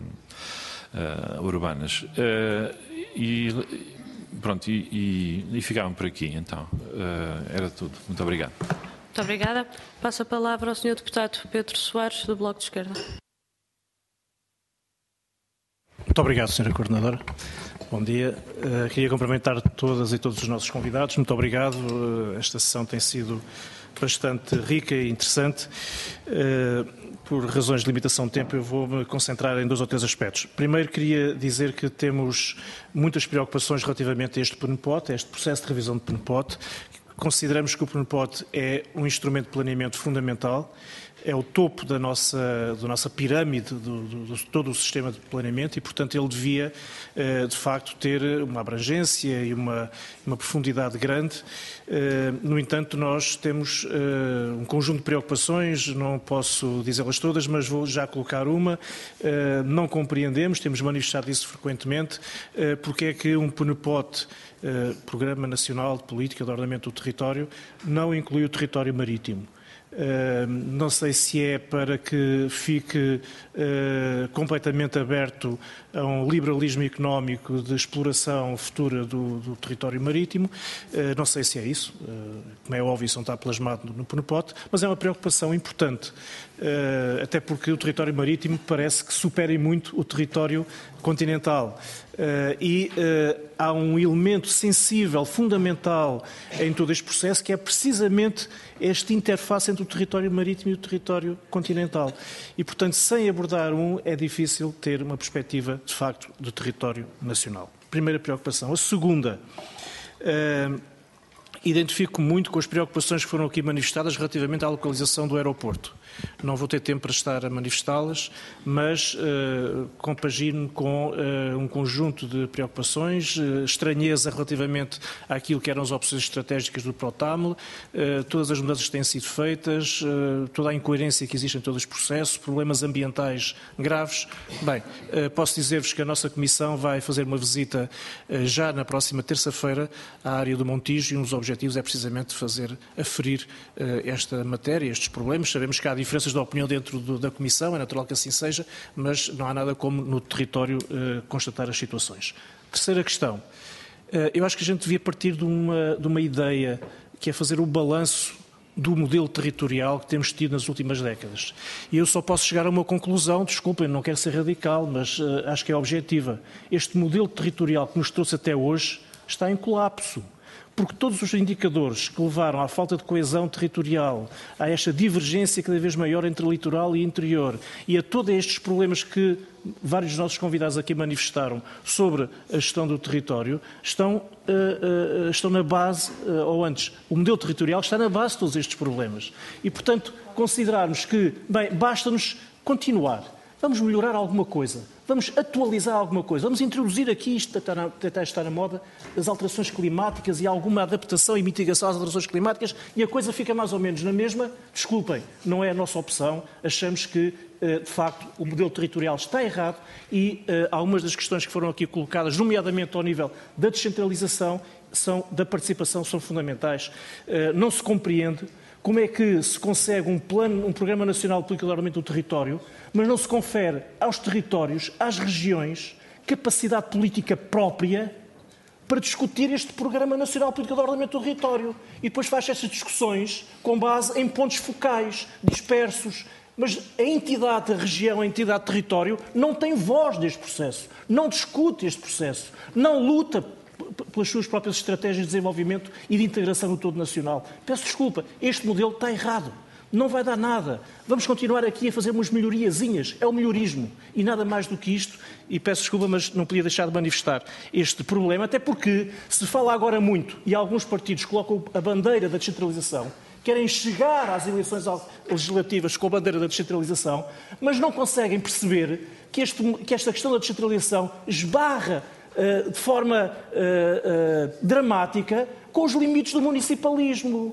urbanas. Pronto, e ficavam por aqui, então. Era tudo. Muito obrigado. Muito obrigada. Passo a palavra ao Sr. Deputado Pedro Soares, do Bloco de Esquerda. Muito obrigado, Sra. Coordenadora. Bom dia. Queria cumprimentar todas e todos os nossos convidados. Muito obrigado. Esta sessão tem sido bastante rica e interessante. Por razões de limitação de tempo, eu vou me concentrar em 2 ou 3 aspectos. Primeiro, queria dizer que temos muitas preocupações relativamente a este PNPOT, a este processo de revisão do PNPOT. Consideramos que o PNPOT é um instrumento de planeamento fundamental, é o topo da nossa pirâmide, de todo o sistema de planeamento e, portanto, ele devia, de facto, ter uma abrangência e uma profundidade grande. No entanto, nós temos um conjunto de preocupações, não posso dizê-las todas, mas vou já colocar uma. Não compreendemos, temos manifestado isso frequentemente, porque é que um PNPOT, Programa Nacional de Política de Ordenamento do Território, não inclui o território marítimo. Não sei se é para que fique completamente aberto a um liberalismo económico de exploração futura do território marítimo, não sei se é isso, como é óbvio, isso não está plasmado no PNPOT, mas é uma preocupação importante, até porque o território marítimo parece que supera muito o território continental. Há um elemento sensível, fundamental em todo este processo, que é precisamente esta interface entre o território marítimo e o território continental. E, portanto, sem abordar é difícil ter uma perspectiva, de facto, do território nacional. Primeira preocupação. A segunda, identifico muito com as preocupações que foram aqui manifestadas relativamente à localização do aeroporto. Não vou ter tempo para estar a manifestá-las, mas compagino com um conjunto de preocupações, estranheza relativamente àquilo que eram as opções estratégicas do PROTAML, todas as mudanças que têm sido feitas, toda a incoerência que existe em todo este processo, problemas ambientais graves. Bem, posso dizer-vos que a nossa Comissão vai fazer uma visita já na próxima terça-feira à área do Montijo e um dos objetivos é precisamente aferir esta matéria, estes problemas. Sabemos que há diferenças de opinião dentro da Comissão, é natural que assim seja, mas não há nada como no território constatar as situações. Terceira questão. Eu acho que a gente devia partir de uma ideia que é fazer o balanço do modelo territorial que temos tido nas últimas décadas. E eu só posso chegar a uma conclusão, desculpem, não quero ser radical, mas acho que é objetiva. Este modelo territorial que nos trouxe até hoje está em colapso. Porque todos os indicadores que levaram à falta de coesão territorial, a esta divergência cada vez maior entre litoral e interior e a todos estes problemas que vários dos nossos convidados aqui manifestaram sobre a gestão do território, estão na base, ou antes, o modelo territorial está na base de todos estes problemas. E, portanto, considerarmos que, bem, basta-nos continuar, vamos melhorar alguma coisa, vamos atualizar alguma coisa, vamos introduzir aqui, isto até está na moda, as alterações climáticas e alguma adaptação e mitigação às alterações climáticas e a coisa fica mais ou menos na mesma. Desculpem, não é a nossa opção, achamos que, de facto, o modelo territorial está errado e algumas das questões que foram aqui colocadas, nomeadamente ao nível da descentralização, da participação, são fundamentais. Não se compreende como é que se consegue um Programa Nacional de Política de Ordenamento do Território, mas não se confere aos territórios, às regiões, capacidade política própria para discutir este Programa Nacional de Política de Ordenamento do Território. E depois faz estas discussões com base em pontos focais, dispersos, Mas a entidade, a região, a entidade, território, não tem voz neste processo, não discute este processo, não luta pelas suas próprias estratégias de desenvolvimento e de integração no todo nacional. Peço desculpa, este modelo está errado. Não vai dar nada. Vamos continuar aqui a fazer umas melhoriazinhas. É o melhorismo. E nada mais do que isto. E peço desculpa, mas não podia deixar de manifestar este problema, até porque se fala agora muito, e alguns partidos colocam a bandeira da descentralização, querem chegar às eleições legislativas com a bandeira da descentralização, mas não conseguem perceber que esta questão da descentralização esbarra de forma dramática com os limites do municipalismo.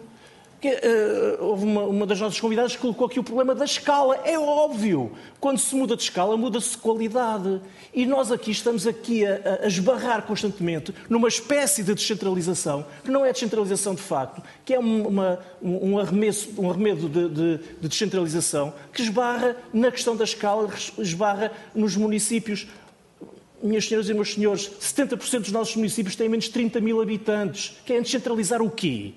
Houve uma das nossas convidadas que colocou aqui o problema da escala. É óbvio, quando se muda de escala, muda-se de qualidade. E nós aqui estamos aqui a esbarrar constantemente numa espécie de descentralização, que não é descentralização de facto, que é um arremedo de descentralização, que esbarra na questão da escala, esbarra nos municípios. Minhas senhoras e meus senhores, 70% dos nossos municípios têm menos de 30 mil habitantes. Querem descentralizar o quê?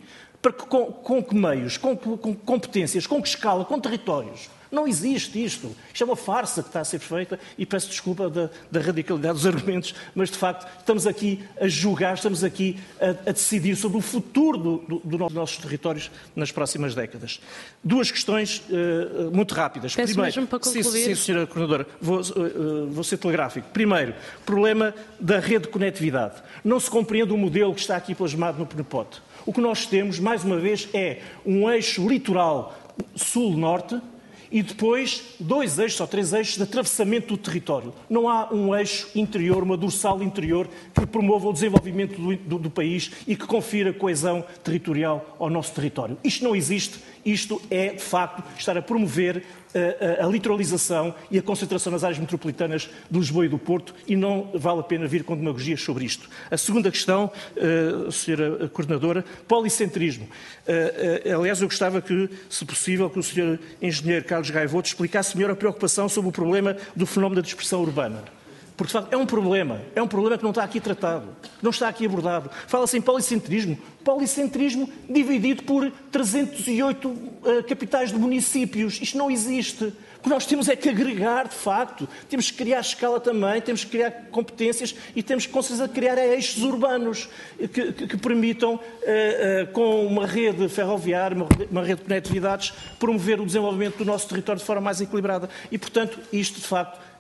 Com que meios, com competências, com que escala, com territórios? Não existe isto. Isto é uma farsa que está a ser feita e peço desculpa da radicalidade dos argumentos, mas de facto estamos aqui a julgar, estamos aqui a decidir sobre o futuro dos nossos territórios nas próximas décadas. Duas questões muito rápidas. Peço Primeiro, mesmo para concluir. Sim, senhora Coordenadora, vou ser telegráfico. Primeiro, problema da rede de conectividade. Não se compreende o modelo que está aqui plasmado no PNPOT. O que nós temos, mais uma vez, é um eixo litoral sul-norte e depois 2 eixos ou 3 eixos de atravessamento do território. Não há um eixo interior, uma dorsal interior que promova o desenvolvimento do país e que confira coesão territorial ao nosso território. Isto não existe, isto é, de facto, estar a promover a litoralização e a concentração nas áreas metropolitanas de Lisboa e do Porto e não vale a pena vir com demagogias sobre isto. A segunda questão, Sra. Coordenadora, policentrismo. Aliás, eu gostava que, se possível, que o Sr. Engenheiro Carlos Gaivoto explicasse melhor a preocupação sobre o problema do fenómeno da dispersão urbana. Porque, de facto, é um problema que não está aqui tratado, não está aqui abordado. Fala-se em policentrismo dividido por 308 capitais de municípios. Isto não existe. O que nós temos é que agregar, de facto. Temos que criar escala também, temos que criar competências e temos que, com certeza, criar eixos urbanos que permitam, com uma rede ferroviária, uma rede de conectividades, promover o desenvolvimento do nosso território de forma mais equilibrada. E, portanto, isto, de facto,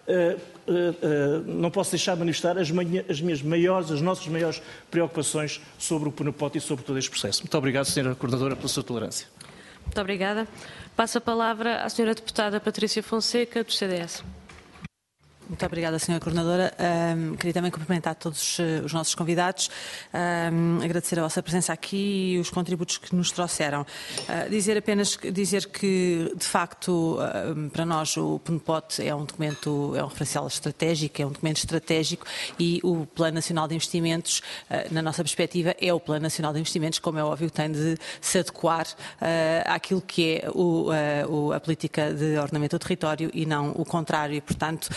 não posso deixar de manifestar as nossas maiores preocupações sobre o PNPOT e sobre todo este processo. Muito obrigado, Sra. Coordenadora, pela sua tolerância. Muito obrigada. Passo a palavra à Sra. Deputada Patrícia Fonseca, do CDS. Muito obrigada, Sra. Coordenadora. Queria também cumprimentar todos os nossos convidados, agradecer a vossa presença aqui e os contributos que nos trouxeram. Dizer que, de facto, para nós o PNPOT é um documento, é um referencial estratégico, é um documento estratégico e o Plano Nacional de Investimentos, na nossa perspectiva, é o Plano Nacional de Investimentos, como é óbvio, tem de se adequar àquilo que é a política de ordenamento do território e não o contrário. E, portanto,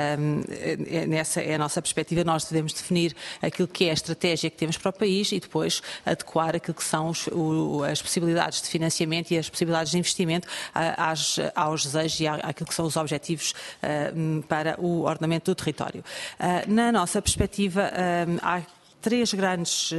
nessa é a nossa perspectiva, nós devemos definir aquilo que é a estratégia que temos para o país e depois adequar aquilo que são as possibilidades de financiamento e as possibilidades de investimento aos desejos e àquilo que são os objetivos para o ordenamento do território. Na nossa perspectiva, há 3 grandes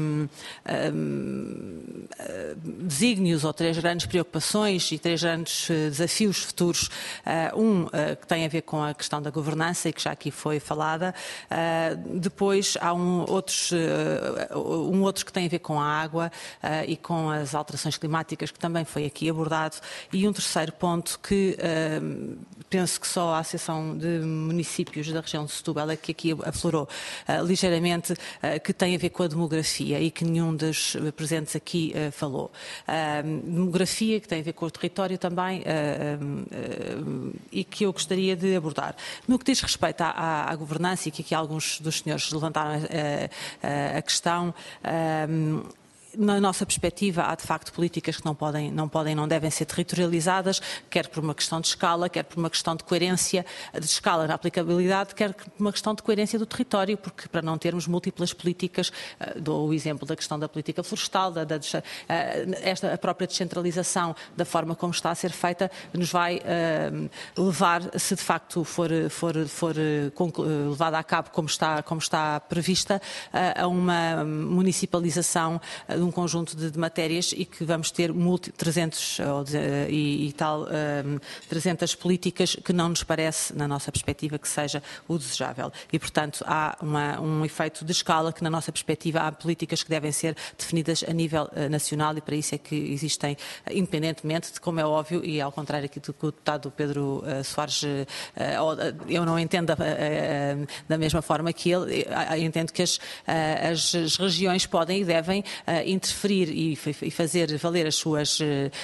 desígnios ou 3 grandes preocupações e 3 grandes desafios futuros. Que tem a ver com a questão da governança e que já aqui foi falada. Depois há outro que tem a ver com a água e com as alterações climáticas, que também foi aqui abordado. E um terceiro ponto que penso que só a Associação de Municípios da região de Setúbal é que aqui aflorou ligeiramente, que tem a ver com a demografia e que nenhum dos presentes aqui falou. Demografia que tem a ver com o território também e que eu gostaria de abordar. No que diz respeito à governança, e que aqui alguns dos senhores levantaram a questão, na nossa perspectiva, há de facto políticas que não devem ser territorializadas, quer por uma questão de escala, quer por uma questão de coerência de escala na aplicabilidade, quer por uma questão de coerência do território, porque para não termos múltiplas políticas, dou o exemplo da questão da política florestal, a própria descentralização da forma como está a ser feita, nos vai levar, se de facto for levada a cabo como está prevista, a uma municipalização de um conjunto de matérias e que vamos ter 300 políticas que não nos parece, na nossa perspectiva, que seja o desejável. E, portanto, há um efeito de escala que, na nossa perspectiva, há políticas que devem ser definidas a nível nacional e para isso é que existem, independentemente de, como é óbvio, e ao contrário aqui do que o deputado Pedro Soares, eu não entendo da mesma forma que ele, entendo que as regiões podem e devem interferir e fazer valer as suas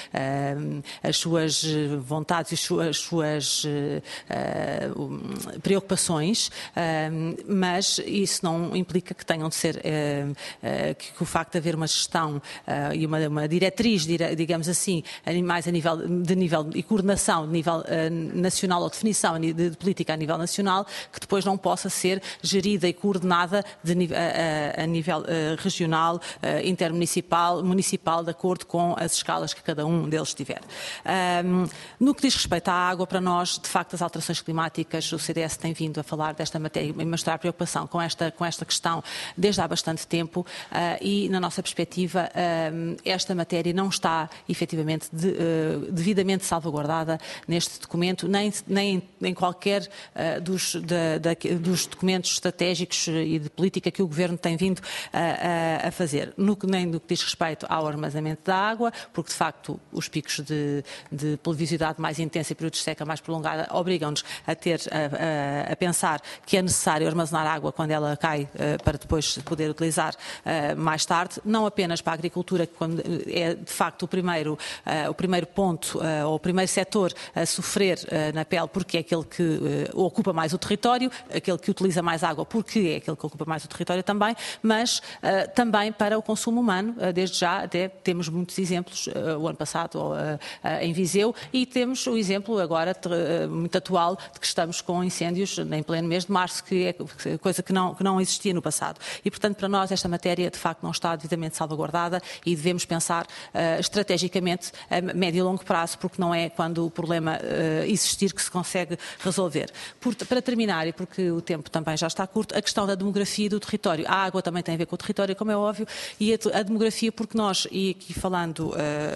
vontades e as suas preocupações, mas isso não implica que tenham de ser, que o facto de haver uma gestão e uma diretriz, digamos assim, mais a nível e coordenação de nível nacional ou definição de política a nível nacional, que depois não possa ser gerida e coordenada a nível regional, intermunicipal, municipal, de acordo com as escalas que cada um deles tiver. No que diz respeito à água, para nós, de facto, as alterações climáticas, o CDS tem vindo a falar desta matéria e mostrar preocupação com esta questão desde há bastante tempo e, na nossa perspectiva, esta matéria não está, efetivamente, devidamente salvaguardada neste documento, nem em qualquer dos documentos estratégicos e de política que o Governo tem vindo a fazer. Nem no que diz respeito ao armazenamento da água, porque, de facto, os picos de pluviosidade mais intensa e períodos de seca mais prolongada obrigam-nos a pensar que é necessário armazenar água quando ela cai para depois poder utilizar mais tarde, não apenas para a agricultura, que é de facto o primeiro ponto ou o primeiro setor a sofrer na pele, porque é aquele que ocupa mais o território, aquele que utiliza mais água, porque é aquele que ocupa mais o território também, mas também para o consumo humano. Desde já até temos muitos exemplos, o ano passado em Viseu, e temos o exemplo agora muito atual de que estamos com incêndios em pleno mês de março, que é coisa que não existia no passado. E, portanto, para nós esta matéria de facto não está devidamente salvaguardada e devemos pensar estrategicamente a médio e longo prazo, porque não é quando o problema existir que se consegue resolver. Para terminar, e porque o tempo também já está curto, a questão da demografia do território. A água também tem a ver com o território, como é óbvio, e a demografia, porque nós, e aqui falando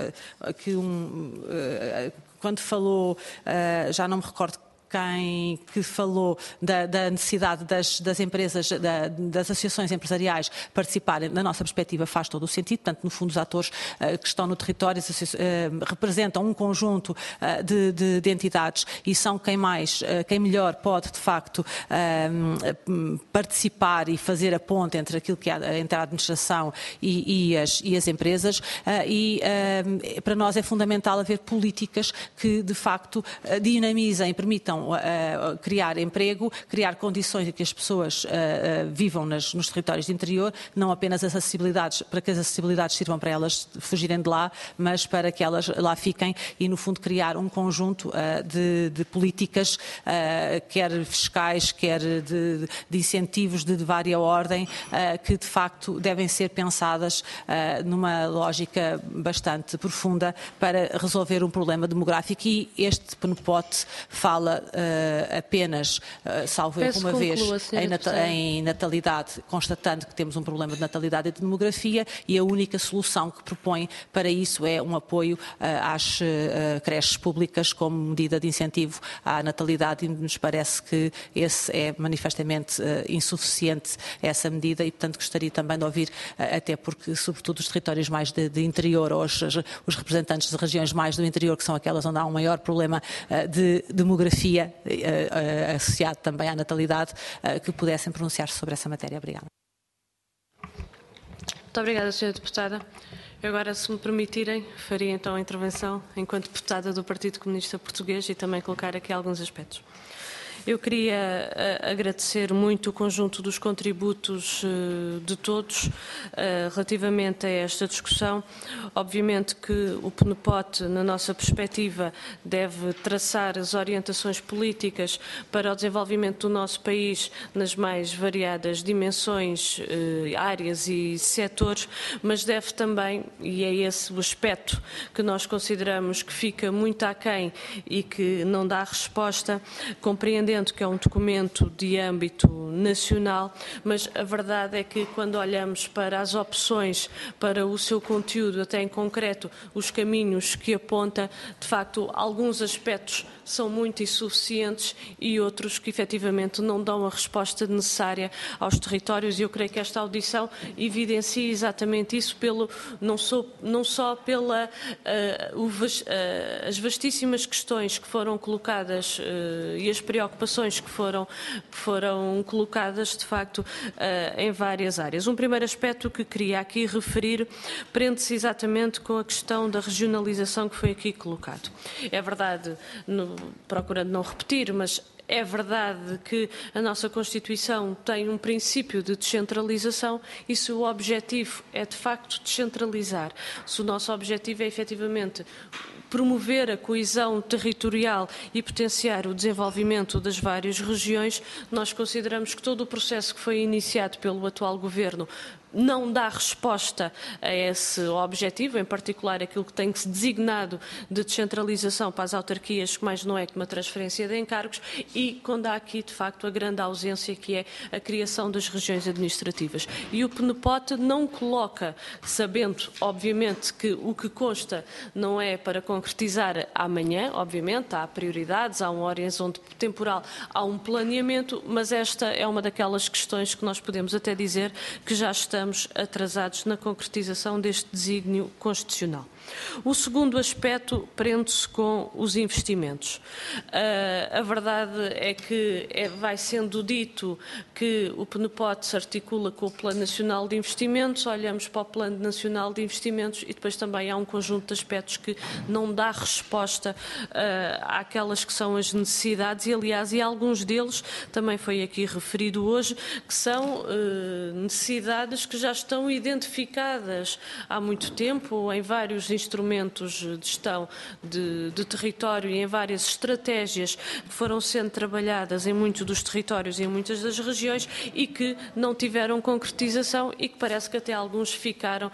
quando falou, já não me recordo quem que falou da necessidade das empresas, das associações empresariais participarem, na nossa perspectiva faz todo o sentido. Portanto, no fundo, os atores que estão no território representam um conjunto de entidades e são quem melhor pode, de facto, participar e fazer a ponte entre aquilo que é entre a administração e as empresas. Para nós é fundamental haver políticas que, de facto, dinamizem e permitam criar emprego, criar condições em que as pessoas vivam nos territórios de interior, não apenas para que as acessibilidades sirvam para elas fugirem de lá, mas para que elas lá fiquem e, no fundo, criar um conjunto de políticas, quer fiscais, quer de incentivos de vária ordem, que, de facto, devem ser pensadas numa lógica bastante profunda para resolver um problema demográfico. E este PNPOT fala apenas, salvo erro uma vez, em natalidade, constatando que temos um problema de natalidade e de demografia, e a única solução que propõe para isso é um apoio às creches públicas como medida de incentivo à natalidade, e nos parece que esse é manifestamente insuficiente, essa medida, e portanto gostaria também de ouvir, até porque sobretudo os territórios mais de interior, ou os representantes de regiões mais do interior, que são aquelas onde há um maior problema de demografia associado também à natalidade, que pudessem pronunciar-se sobre essa matéria. Obrigada. Muito obrigada, Sra. Deputada. Eu agora, se me permitirem, faria então a intervenção enquanto deputada do Partido Comunista Português e também colocar aqui alguns aspectos. Eu queria agradecer muito o conjunto dos contributos de todos relativamente a esta discussão. Obviamente que o PNPOT, na nossa perspectiva, deve traçar as orientações políticas para o desenvolvimento do nosso país nas mais variadas dimensões, áreas e setores, mas deve também, e é esse o aspecto que nós consideramos que fica muito aquém e que não dá resposta, compreendendo que é um documento de âmbito nacional, mas a verdade é que quando olhamos para as opções, para o seu conteúdo, até em concreto os caminhos que aponta, de facto alguns aspectos são muito insuficientes e outros que efetivamente não dão a resposta necessária aos territórios, e eu creio que esta audição evidencia exatamente isso, não só pela as vastíssimas questões que foram colocadas e as preocupações que foram colocadas de facto em várias áreas. Um primeiro aspecto que queria aqui referir prende-se exatamente com a questão da regionalização que foi aqui colocado. É verdade, procurando não repetir, mas é verdade que a nossa Constituição tem um princípio de descentralização e se o objetivo é de facto descentralizar, se o nosso objetivo é efetivamente promover a coesão territorial e potenciar o desenvolvimento das várias regiões, nós consideramos que todo o processo que foi iniciado pelo atual Governo não dá resposta a esse objetivo, em particular aquilo que tem-se designado de descentralização para as autarquias, que mais não é que uma transferência de encargos, e quando há aqui, de facto, a grande ausência que é a criação das regiões administrativas. E o PNPOT não coloca, sabendo, obviamente, que o que consta não é para concretizar amanhã, obviamente, há prioridades, há um horizonte temporal, há um planeamento, mas esta é uma daquelas questões que nós podemos até dizer que já estamos atrasados na concretização deste desígnio constitucional. O segundo aspecto prende-se com os investimentos. A verdade é que vai sendo dito que o PNPOT se articula com o Plano Nacional de Investimentos, olhamos para o Plano Nacional de Investimentos e depois também há um conjunto de aspectos que não dá resposta àquelas que são as necessidades e, aliás, e alguns deles, também foi aqui referido hoje, que são necessidades que já estão identificadas há muito tempo em vários instrumentos de gestão de território e em várias estratégias que foram sendo trabalhadas em muitos dos territórios e em muitas das regiões e que não tiveram concretização e que parece que até alguns ficaram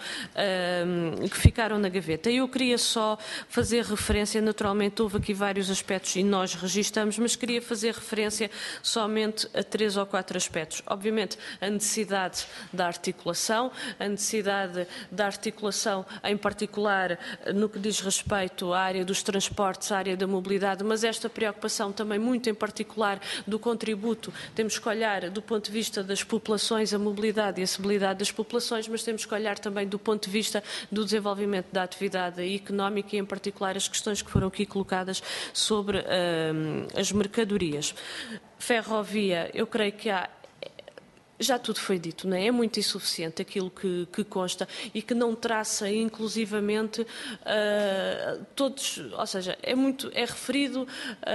na gaveta. Eu queria só fazer referência, naturalmente houve aqui vários aspectos e nós registamos, mas queria fazer referência somente a 3 ou 4 aspectos. Obviamente a necessidade da articulação, a necessidade da articulação em particular no que diz respeito à área dos transportes, à área da mobilidade, mas esta preocupação também muito em particular do contributo, temos que olhar do ponto de vista das populações, a mobilidade e a acessibilidade das populações, mas temos que olhar também do ponto de vista do desenvolvimento da atividade económica e em particular as questões que foram aqui colocadas sobre as mercadorias. Ferrovia, eu creio que já tudo foi dito, não é? É muito insuficiente aquilo que consta e que não traça inclusivamente todos, ou seja, é referido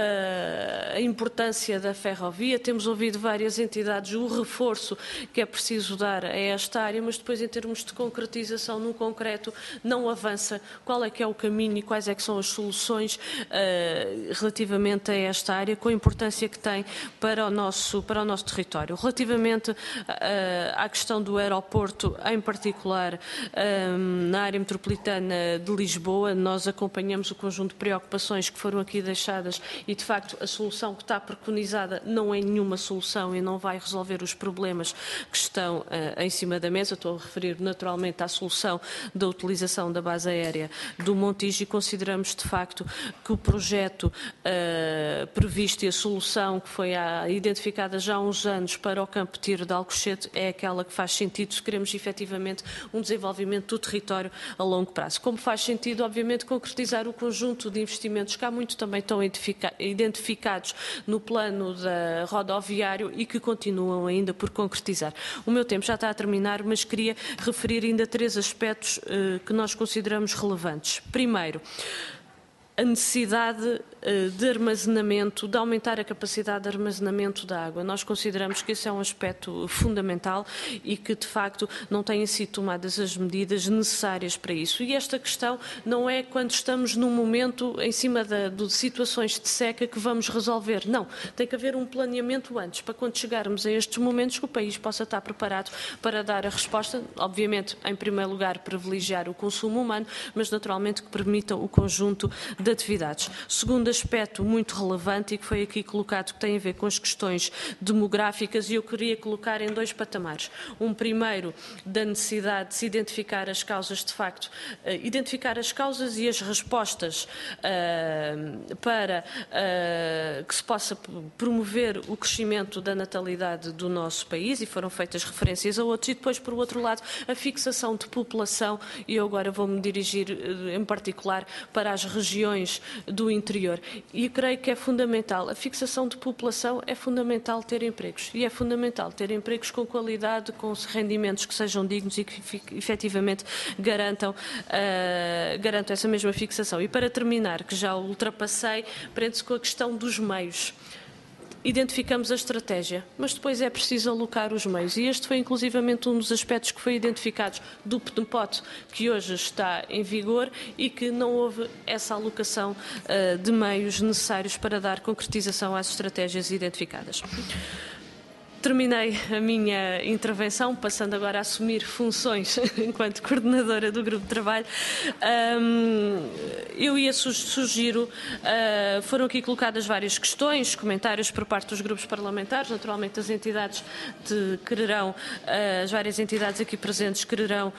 a importância da ferrovia, temos ouvido várias entidades o reforço que é preciso dar a esta área, mas depois em termos de concretização no concreto não avança qual é que é o caminho e quais é que são as soluções relativamente a esta área, com a importância que tem para o nosso território. Relativamente à questão do aeroporto, em particular na área metropolitana de Lisboa, nós acompanhamos o conjunto de preocupações que foram aqui deixadas e, de facto, a solução que está preconizada não é nenhuma solução e não vai resolver os problemas que estão em cima da mesa. Estou a referir naturalmente à solução da utilização da base aérea do Montijo e consideramos, de facto, que o projeto previsto e a solução que foi identificada já há uns anos para o Campo Tiro de Alcochete é aquela que faz sentido se queremos efetivamente um desenvolvimento do território a longo prazo. Como faz sentido, obviamente, concretizar o conjunto de investimentos que há muito também estão identificados no plano da rodoviário e que continuam ainda por concretizar. O meu tempo já está a terminar, mas queria referir ainda 3 aspectos que nós consideramos relevantes. Primeiro, a necessidade de armazenamento, de aumentar a capacidade de armazenamento da água. Nós consideramos que esse é um aspecto fundamental e que, de facto, não têm sido tomadas as medidas necessárias para isso. E esta questão não é quando estamos num momento em cima de situações de seca que vamos resolver. Não, tem que haver um planeamento antes, para quando chegarmos a estes momentos que o país possa estar preparado para dar a resposta, obviamente, em primeiro lugar, privilegiar o consumo humano, mas naturalmente que permitam o conjunto de atividades. Segundo aspecto muito relevante e que foi aqui colocado, que tem a ver com as questões demográficas, e eu queria colocar em dois patamares. Um primeiro, da necessidade de se identificar as causas, de facto, identificar as causas e as respostas para que se possa promover o crescimento da natalidade do nosso país, e foram feitas referências a outros, e depois, por outro lado, a fixação de população, e eu agora vou-me dirigir em particular para as regiões do interior. E creio que é fundamental, a fixação de população é fundamental ter empregos, e é fundamental ter empregos com qualidade, com rendimentos que sejam dignos e que efetivamente garantam essa mesma fixação. E para terminar, que já ultrapassei, prende-se com a questão dos meios. Identificamos a estratégia, mas depois é preciso alocar os meios. E este foi inclusivamente um dos aspectos que foi identificado do PNPOT, que hoje está em vigor e que não houve essa alocação de meios necessários para dar concretização às estratégias identificadas. Terminei a minha intervenção, passando agora a assumir funções enquanto coordenadora do Grupo de Trabalho. Eu sugiro, foram aqui colocadas várias questões, comentários por parte dos grupos parlamentares, naturalmente as entidades quererão, as várias entidades aqui presentes quererão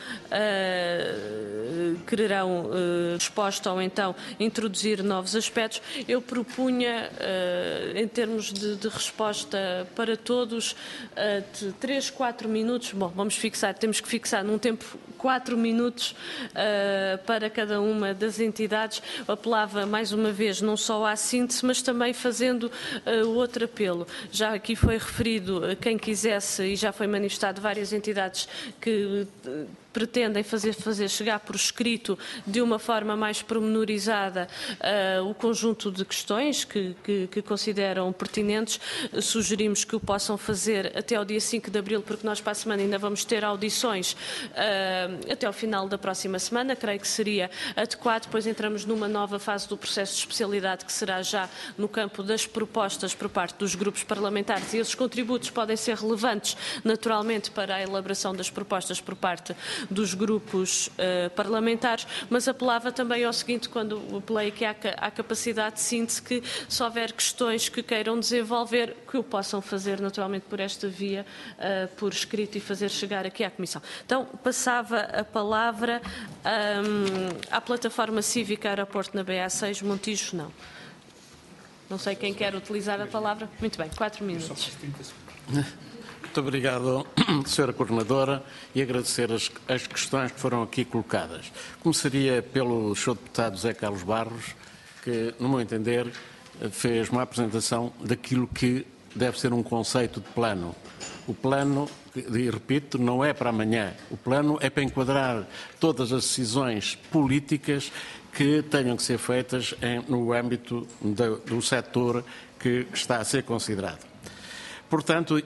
resposta ou então introduzir novos aspectos. Eu propunha, em termos de resposta para todos, de 3, 4 minutos, bom, temos que fixar num tempo 4 minutos para cada uma das entidades. Apelava mais uma vez não só à síntese, mas também fazendo outro apelo. Já aqui foi referido quem quisesse, e já foi manifestado várias entidades que pretendem fazer chegar por escrito de uma forma mais pormenorizada o conjunto de questões que consideram pertinentes. Sugerimos que o possam fazer até ao dia 5 de abril, porque nós para a semana ainda vamos ter audições até ao final da próxima semana. Creio que seria adequado. Depois entramos numa nova fase do processo de especialidade, que será já no campo das propostas por parte dos grupos parlamentares, e esses contributos podem ser relevantes naturalmente para a elaboração das propostas por parte dos grupos parlamentares, mas apelava também ao seguinte, quando apelei aqui à capacidade de síntese, que se houver questões que queiram desenvolver, que o possam fazer naturalmente por esta via, por escrito, e fazer chegar aqui à Comissão. Então, passava a palavra à plataforma cívica Aeroporto na BA6, Montijo, não. Não sei quem quer utilizar a palavra. Muito bem, 4 minutos. Muito obrigado, Sra. Coordenadora, e agradecer as questões que foram aqui colocadas. Começaria pelo Sr. Deputado José Carlos Barros, que, no meu entender, fez uma apresentação daquilo que deve ser um conceito de plano. O plano, e repito, não é para amanhã. O plano é para enquadrar todas as decisões políticas que tenham que ser feitas no âmbito do setor que está a ser considerado. Portanto,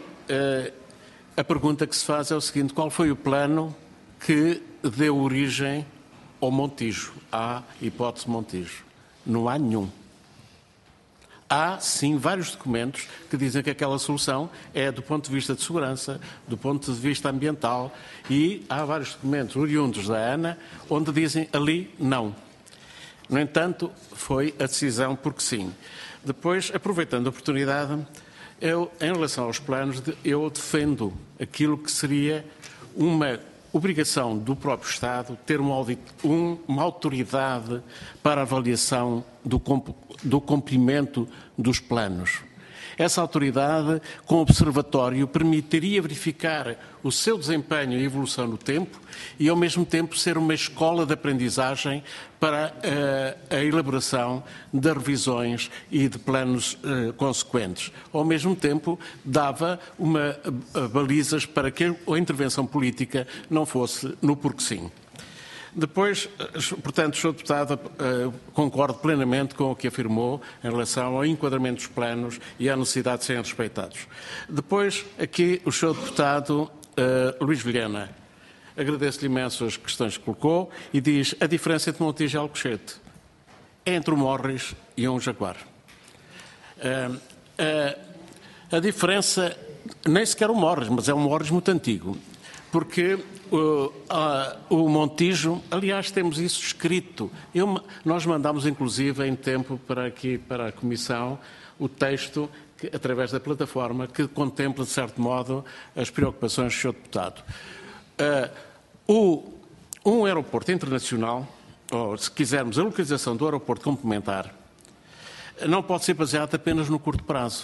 a pergunta que se faz é o seguinte: qual foi o plano que deu origem ao Montijo, à hipótese Montijo? Não há nenhum. Há, sim, vários documentos que dizem que aquela solução é do ponto de vista de segurança, do ponto de vista ambiental, e há vários documentos oriundos da ANA onde dizem ali não. No entanto, foi a decisão porque sim. Depois, aproveitando a oportunidade, em relação aos planos, eu defendo aquilo que seria uma obrigação do próprio Estado ter uma autoridade para avaliação do cumprimento dos planos. Essa autoridade, com observatório, permitiria verificar o seu desempenho e evolução no tempo e, ao mesmo tempo, ser uma escola de aprendizagem para a elaboração de revisões e de planos consequentes. Ao mesmo tempo, dava balizas para que a intervenção política não fosse no porque sim. Depois, portanto, Sr. Deputado, concordo plenamente com o que afirmou em relação ao enquadramento dos planos e à necessidade de serem respeitados. Depois, aqui, o Sr. Deputado Luís Vilhena, agradeço-lhe imenso as questões que colocou e diz a diferença entre Montijo e Alcochete é entre um Morris e um Jaguar. A diferença, nem sequer um Morris, mas é um Morris muito antigo. Porque o Montijo, aliás, temos isso escrito. Nós mandámos, inclusive, em tempo para a Comissão, o texto, através da plataforma, que contempla, de certo modo, as preocupações do Sr. Deputado. Um aeroporto internacional, ou, se quisermos, a localização do aeroporto complementar, não pode ser baseada apenas no curto prazo.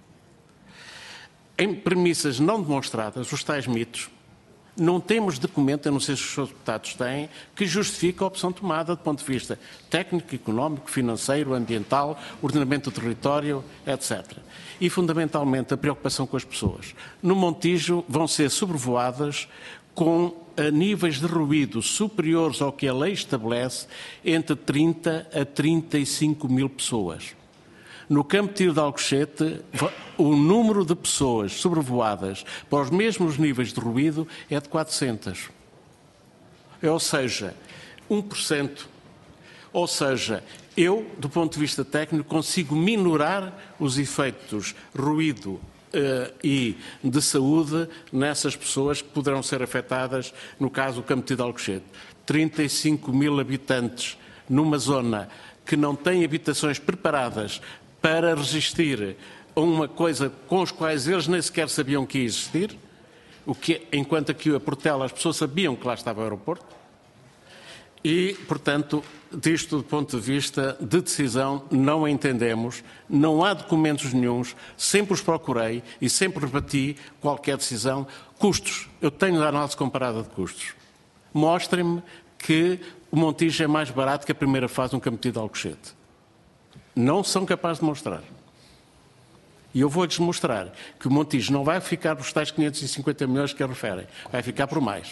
Em premissas não demonstradas, os tais mitos, não temos documento, a não ser se os seus deputados têm, que justifique a opção tomada do ponto de vista técnico, económico, financeiro, ambiental, ordenamento do território, etc. E, fundamentalmente, a preocupação com as pessoas. No Montijo vão ser sobrevoadas com níveis de ruído superiores ao que a lei estabelece entre 30 a 35 mil pessoas. No Campo de Tiro de Alcochete, o número de pessoas sobrevoadas para os mesmos níveis de ruído é de 400. Ou seja, 1%. Ou seja, eu, do ponto de vista técnico, consigo minorar os efeitos ruído e de saúde nessas pessoas que poderão ser afetadas, no caso do Campo de Tiro de Alcochete. 35 mil habitantes numa zona que não tem habitações preparadas para resistir a uma coisa com os quais eles nem sequer sabiam que ia existir, enquanto aqui a Portela as pessoas sabiam que lá estava o aeroporto, e, portanto, disto do ponto de vista de decisão, não a entendemos, não há documentos nenhuns, sempre os procurei e sempre rebati qualquer decisão. Custos, eu tenho a análise comparada de custos. Mostrem-me que o Montijo é mais barato que a primeira fase de um Campo de Tiro de Alcochete. Não são capazes de mostrar. E eu vou-lhes mostrar que o Montijo não vai ficar por tais 550 milhões que referem, vai ficar por mais.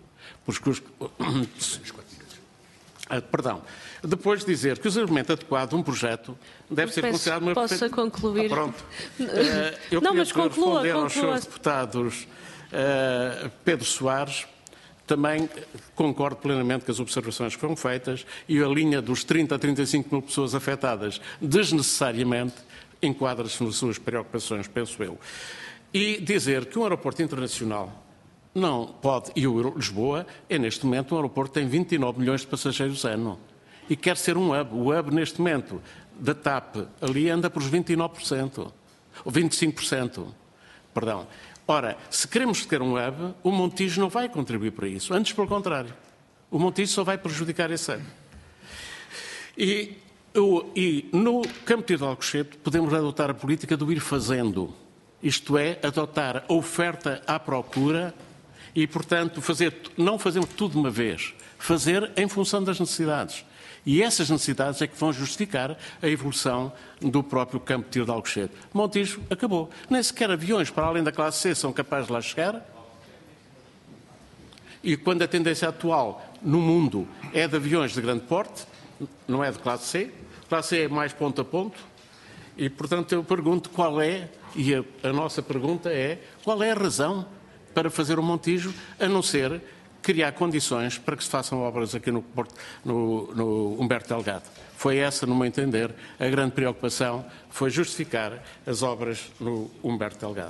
Perdão. Depois de dizer que o desenvolvimento adequado de um projeto deve ser considerado uma... Posso concluir? Pronto. Eu queria responder aos seus deputados Pedro Soares. Também concordo plenamente com as observações que foram feitas e a linha dos 30 a 35 mil pessoas afetadas desnecessariamente enquadra-se nas suas preocupações, penso eu. E dizer que um aeroporto internacional não pode, e o Lisboa é neste momento um aeroporto que tem 29 milhões de passageiros ano e quer ser um hub. O hub neste momento da TAP ali anda por 29%, ou 25%, perdão. Ora, se queremos ter um hub, o Montijo não vai contribuir para isso. Antes, pelo contrário. O Montijo só vai prejudicar esse hub. E no Campo de Tiro de Alcochete podemos adotar a política do ir fazendo. Isto é, adotar a oferta à procura e, portanto, não fazermos tudo de uma vez. Fazer em função das necessidades. E essas necessidades é que vão justificar a evolução do próprio Campo de Tiro de Alcochete. Montijo acabou. Nem sequer aviões para além da classe C são capazes de lá chegar. E quando a tendência atual no mundo é de aviões de grande porte, não é de classe C. Classe C é mais ponto a ponto. E, portanto, eu pergunto qual é, e a nossa pergunta é, qual é a razão para fazer o Montijo, a não ser criar condições para que se façam obras aqui no Humberto Delgado. Foi essa, no meu entender, a grande preocupação, foi justificar as obras no Humberto Delgado.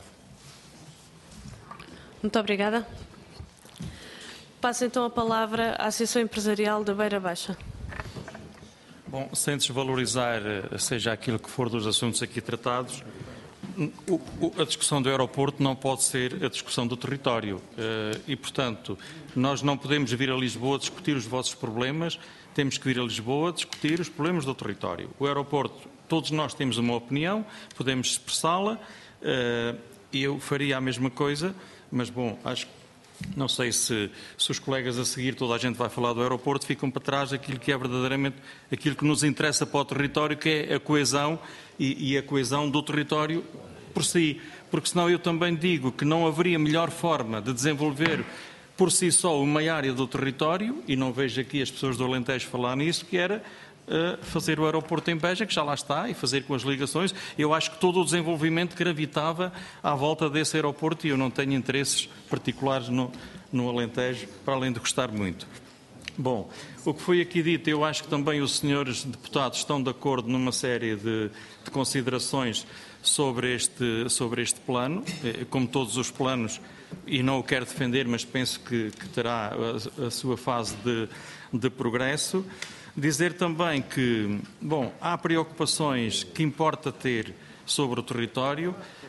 Muito obrigada. Passo então a palavra à Associação Empresarial da Beira Baixa. Bom, sem desvalorizar, seja aquilo que for dos assuntos aqui tratados, a discussão do aeroporto não pode ser a discussão do território e, portanto, nós não podemos vir a Lisboa discutir os vossos problemas, temos que vir a Lisboa discutir os problemas do território. O aeroporto, todos nós temos uma opinião, podemos expressá-la e eu faria a mesma coisa, mas, bom, não sei se os colegas a seguir, toda a gente vai falar do aeroporto, ficam para trás aquilo que é verdadeiramente aquilo que nos interessa para o território, que é a coesão e a coesão do território por si. Porque senão eu também digo que não haveria melhor forma de desenvolver por si só uma área do território, e não vejo aqui as pessoas do Alentejo falar nisso, que era fazer o aeroporto em Beja, que já lá está, e fazer com as ligações. Eu acho que todo o desenvolvimento gravitava à volta desse aeroporto e eu não tenho interesses particulares no Alentejo, para além de gostar muito. Bom, o que foi aqui dito, eu acho que também os senhores deputados estão de acordo numa série de considerações sobre este plano, como todos os planos, e não o quero defender, mas penso que terá a sua fase de progresso. Dizer também que, bom, há preocupações que importa ter sobre o território,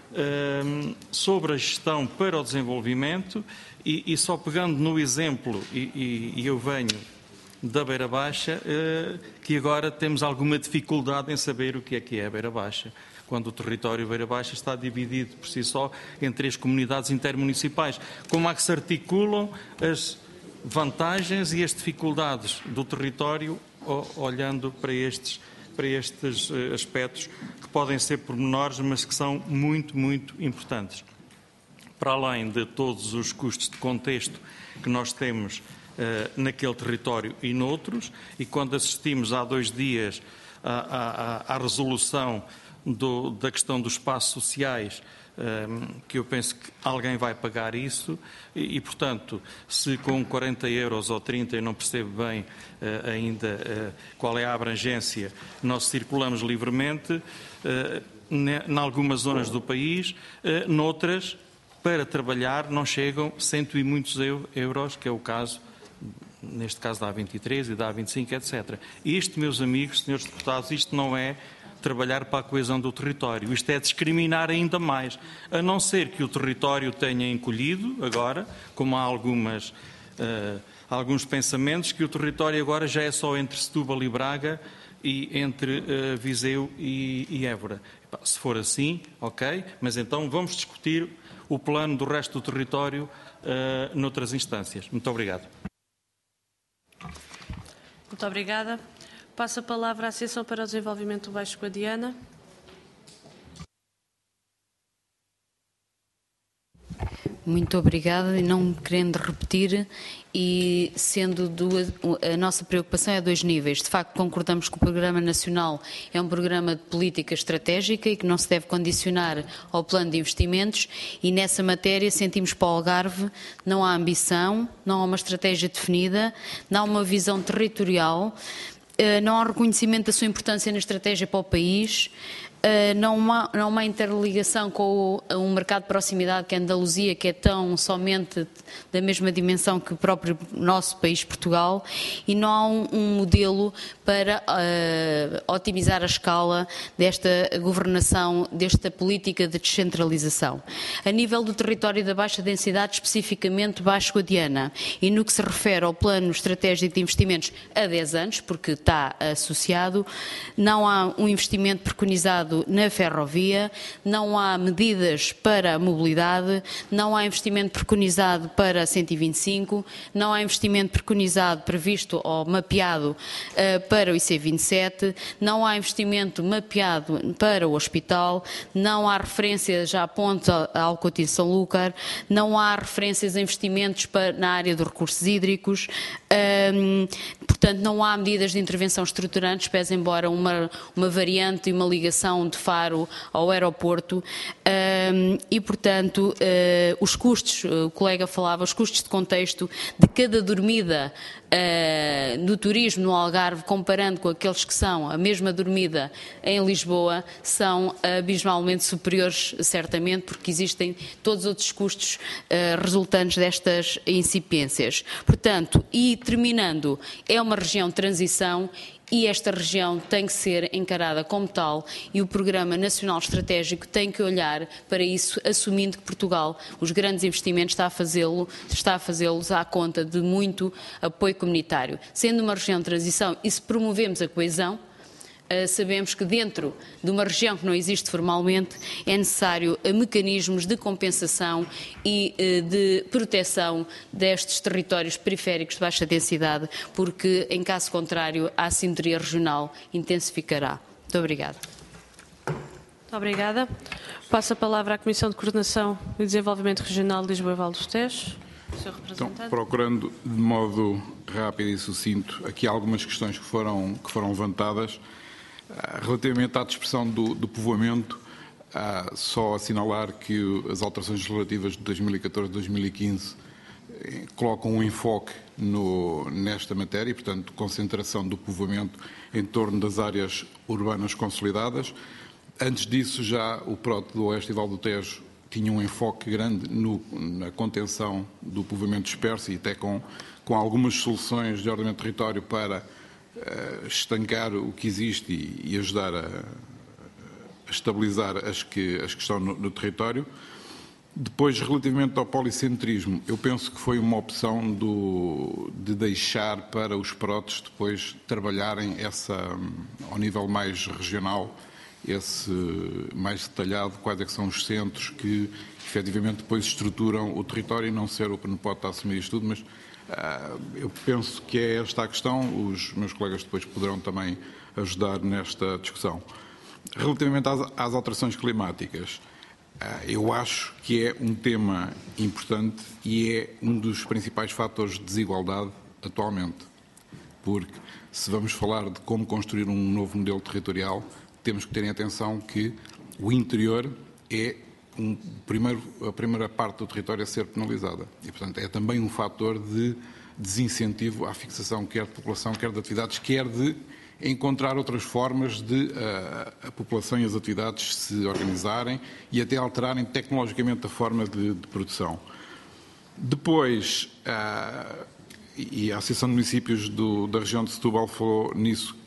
sobre a gestão para o desenvolvimento, e só pegando no exemplo, e eu venho da Beira Baixa, que agora temos alguma dificuldade em saber o que é a Beira Baixa, quando o território Beira Baixa está dividido por si só em 3 comunidades intermunicipais. Como é que se articulam as vantagens e as dificuldades do território olhando para estes aspectos que podem ser pormenores, mas que são muito, muito importantes. Para além de todos os custos de contexto que nós temos naquele território e noutros, e quando assistimos há 2 dias à resolução da questão dos espaços sociais, que eu penso que alguém vai pagar isso e, portanto, se com 40 euros ou 30, eu não percebo bem ainda qual é a abrangência, nós circulamos livremente em algumas zonas do país, noutras, para trabalhar, não chegam 100 e muitos euros, que é o caso, neste caso da A23 e da A25, etc. Isto, meus amigos, senhores deputados, isto não é trabalhar para a coesão do território. Isto é discriminar ainda mais, a não ser que o território tenha encolhido agora, como há alguns pensamentos, que o território agora já é só entre Setúbal e Braga e entre Viseu e Évora. Se for assim, ok, mas então vamos discutir o plano do resto do território noutras instâncias. Muito obrigado. Muito obrigada. Passo a palavra à Associação para o Desenvolvimento do Baixo Guadiana. Muito obrigada, e não querendo repetir, e sendo a nossa preocupação é a 2 níveis. De facto, concordamos que o Programa Nacional é um programa de política estratégica e que não se deve condicionar ao plano de investimentos, e nessa matéria sentimos para o Algarve não há ambição, não há uma estratégia definida, não há uma visão territorial, não há reconhecimento da sua importância na estratégia para o país, não há uma interligação com um mercado de proximidade que é a Andaluzia, que é tão somente da mesma dimensão que o próprio nosso país, Portugal, e não há um modelo para otimizar a escala desta governação, desta política de descentralização. A nível do território da baixa densidade, especificamente Baixo Guadiana, e no que se refere ao plano estratégico de investimentos a 10 anos, porque está associado, não há um investimento preconizado na ferrovia, não há medidas para a mobilidade, não há investimento preconizado para a 125, não há investimento preconizado previsto ou mapeado para o IC27, não há investimento mapeado para o hospital, não há referências à ponte Alcotim São Lúcar, não há referências a investimentos na área dos recursos hídricos, portanto não há medidas de intervenção estruturantes, pese embora uma variante e uma ligação de Faro ao aeroporto, e portanto os custos, o colega falava, os custos de contexto de cada dormida do turismo no Algarve, comparando com aqueles que são a mesma dormida em Lisboa, são abismalmente superiores, certamente, porque existem todos os outros custos resultantes destas incipiências. Portanto, e terminando, é uma região de transição e esta região tem que ser encarada como tal, e o Programa Nacional Estratégico tem que olhar para isso, assumindo que Portugal, os grandes investimentos, está a fazê-los à conta de muito apoio comunitário. Sendo uma região de transição, e se promovemos a coesão, sabemos que dentro de uma região que não existe formalmente é necessário mecanismos de compensação e de proteção destes territórios periféricos de baixa densidade, porque em caso contrário a assimetria regional intensificará. Muito obrigada. Muito obrigada. Passo a palavra à Comissão de Coordenação e Desenvolvimento Regional de Lisboa e Vale dos Tejo. Sr. Representante. Então, procurando de modo rápido e sucinto, aqui há algumas questões que foram levantadas. Relativamente à dispersão do povoamento, só assinalar que as alterações legislativas de 2014 e 2015 colocam um enfoque nesta matéria, portanto, concentração do povoamento em torno das áreas urbanas consolidadas. Antes disso, já o PROT do Oeste e Val do Tejo tinha um enfoque grande na contenção do povoamento disperso e até com algumas soluções de ordenamento de território para estancar o que existe e ajudar a estabilizar as que estão no território. Depois, relativamente ao policentrismo, eu penso que foi uma opção de deixar para os PROTs depois trabalharem ao nível mais regional, esse mais detalhado, quais é que são os centros que efetivamente depois estruturam o território e não ser o PNPOT a assumir isto tudo, mas eu penso que é esta a questão. Os meus colegas depois poderão também ajudar nesta discussão. Relativamente às alterações climáticas, eu acho que é um tema importante e é um dos principais fatores de desigualdade atualmente, porque se vamos falar de como construir um novo modelo territorial, temos que ter em atenção que o interior é a primeira parte do território a ser penalizada e, portanto, é também um fator de desincentivo à fixação quer de população, quer de atividades, quer de encontrar outras formas de a população e as atividades se organizarem e até alterarem tecnologicamente a forma de produção. Depois, e a Associação de Municípios da região de Setúbal falou nisso,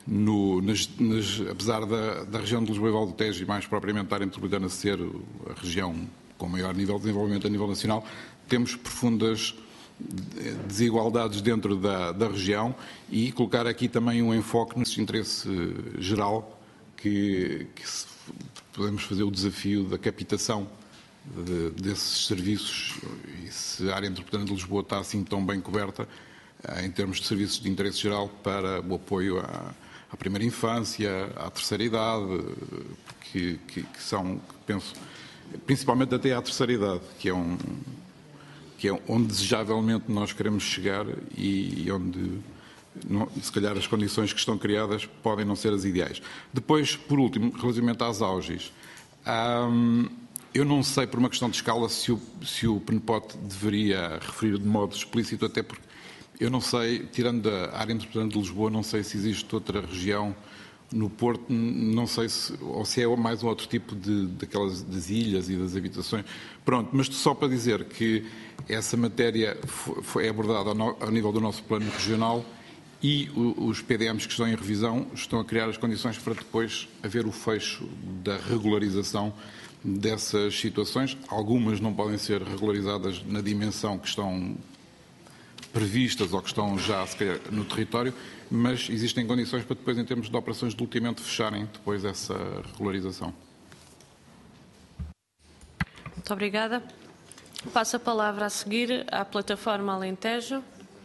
apesar da região de Lisboa e Val do Tejo, e mais propriamente da área metropolitana ser a região com maior nível de desenvolvimento a nível nacional, temos profundas desigualdades dentro da região e colocar aqui também um enfoque nesse interesse geral que podemos fazer o desafio da captação desses serviços, e se a área metropolitana de Lisboa está assim tão bem coberta em termos de serviços de interesse geral para o apoio à primeira infância, à terceira idade, que penso, principalmente até à terceira idade, que é onde desejavelmente nós queremos chegar e onde, se calhar, as condições que estão criadas podem não ser as ideais. Depois, por último, relativamente às auges, eu não sei, por uma questão de escala, se o PNPOT deveria referir de modo explícito, até porque eu não sei, tirando a área metropolitana de Lisboa, não sei se existe outra região no Porto, não sei se é mais um outro tipo daquelas das ilhas e das habitações. Pronto, mas só para dizer que essa matéria foi abordada ao nível do nosso plano regional e os PDMs que estão em revisão estão a criar as condições para depois haver o fecho da regularização dessas situações. Algumas não podem ser regularizadas na dimensão que estão previstas ou que estão já, se calhar, no território, mas existem condições para depois, em termos de operações de loteamento, fecharem depois essa regularização. Muito obrigada. Passo a palavra a seguir à plataforma Alentejo.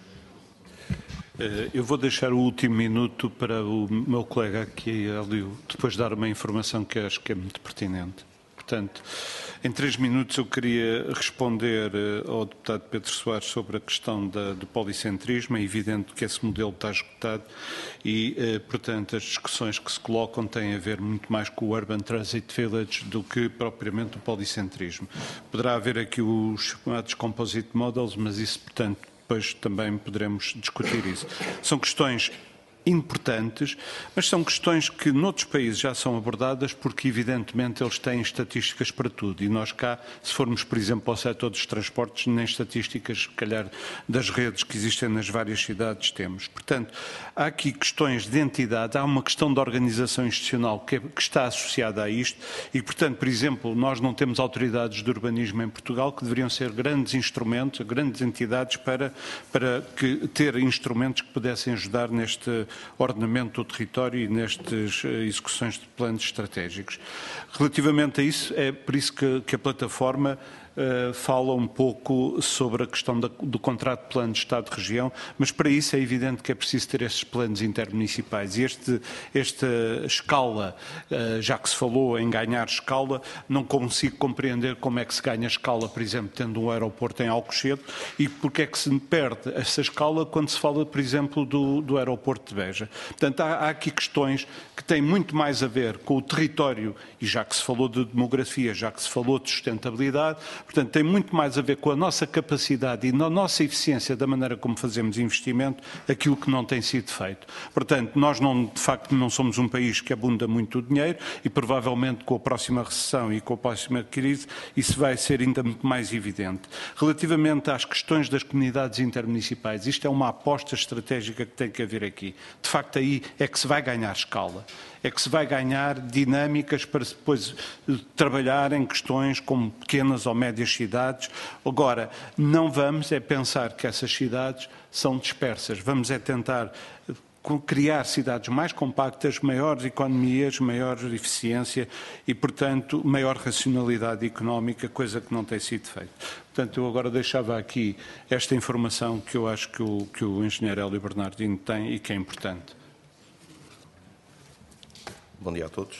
Eu vou deixar o último minuto para o meu colega aqui, Hélio, depois dar uma informação que acho que é muito pertinente. Portanto, em 3 minutos eu queria responder ao deputado Pedro Soares sobre a questão do policentrismo. É evidente que esse modelo está esgotado e, portanto, as discussões que se colocam têm a ver muito mais com o Urban Transit Village do que propriamente o policentrismo. Poderá haver aqui os chamados Composite Models, mas isso, portanto, depois também poderemos discutir isso. São questões importantes, mas são questões que noutros países já são abordadas porque, evidentemente, eles têm estatísticas para tudo. E nós cá, se formos, por exemplo, ao setor dos transportes, nem estatísticas, se calhar, das redes que existem nas várias cidades temos. Portanto, há aqui questões de entidade, há uma questão de organização institucional que está associada a isto e, portanto, por exemplo, nós não temos autoridades de urbanismo em Portugal que deveriam ser grandes instrumentos, grandes entidades para ter instrumentos que pudessem ajudar neste ordenamento do território e nestas execuções de planos estratégicos. Relativamente a isso, é por isso que a plataforma fala um pouco sobre a questão do contrato de plano de Estado-região, mas para isso é evidente que é preciso ter estes planos intermunicipais. E esta escala, já que se falou em ganhar escala, não consigo compreender como é que se ganha escala, por exemplo, tendo um aeroporto em Alcochete, e porque é que se perde essa escala quando se fala, por exemplo, do aeroporto de Beja. Portanto, há aqui questões que têm muito mais a ver com o território, e já que se falou de demografia, já que se falou de sustentabilidade, portanto, tem muito mais a ver com a nossa capacidade e na nossa eficiência da maneira como fazemos investimento, aquilo que não tem sido feito. Portanto, nós de facto não somos um país que abunda muito o dinheiro e provavelmente com a próxima recessão e com a próxima crise isso vai ser ainda muito mais evidente. Relativamente às questões das comunidades intermunicipais, isto é uma aposta estratégica que tem que haver aqui. De facto, aí é que se vai ganhar escala. É que se vai ganhar dinâmicas para depois trabalhar em questões como pequenas ou médias cidades. Agora, não vamos pensar que essas cidades são dispersas. Vamos tentar criar cidades mais compactas, maiores economias, maior eficiência e, portanto, maior racionalidade económica, coisa que não tem sido feita. Portanto, eu agora deixava aqui esta informação que eu acho que o engenheiro Hélio Bernardino tem e que é importante. Bom dia a todos.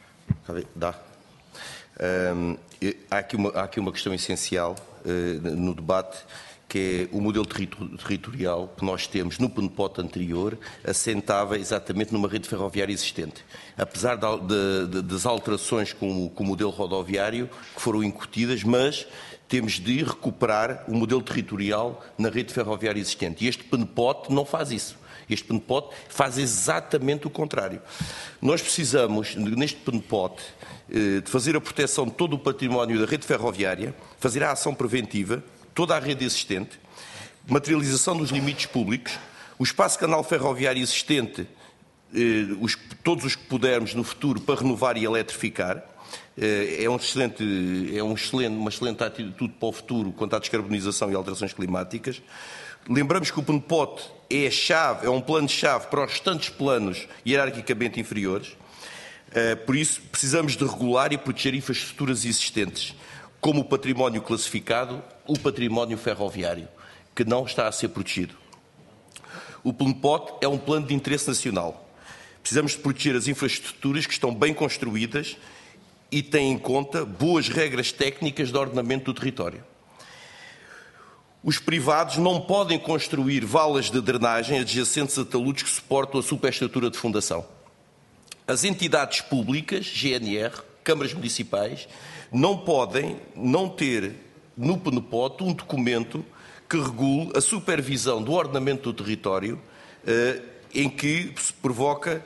Há aqui uma questão essencial no debate, que é o modelo territorial que nós temos no PNPOT anterior, assentava exatamente numa rede ferroviária existente. Apesar das alterações com o modelo rodoviário que foram incutidas, mas temos de recuperar o modelo territorial na rede ferroviária existente. E este PNPOT não faz isso. Este PNPOT faz exatamente o contrário. Nós precisamos, neste PNPOT, de fazer a proteção de todo o património da rede ferroviária, fazer a ação preventiva, toda a rede existente, materialização dos limites públicos, o espaço canal ferroviário existente, todos os que pudermos no futuro para renovar e eletrificar. É uma excelente atitude para o futuro quanto à descarbonização e alterações climáticas. Lembramos que o PNPOT é um plano-chave para os restantes planos hierarquicamente inferiores. Por isso, precisamos de regular e proteger infraestruturas existentes, como o património classificado, o património ferroviário, que não está a ser protegido. O PNPOT é um plano de interesse nacional. Precisamos de proteger as infraestruturas que estão bem construídas e têm em conta boas regras técnicas de ordenamento do território. Os privados não podem construir valas de drenagem adjacentes a taludes que suportam a superestrutura de fundação. As entidades públicas, GNR, câmaras municipais, não podem não ter no PNPOT um documento que regule a supervisão do ordenamento do território em que se provoca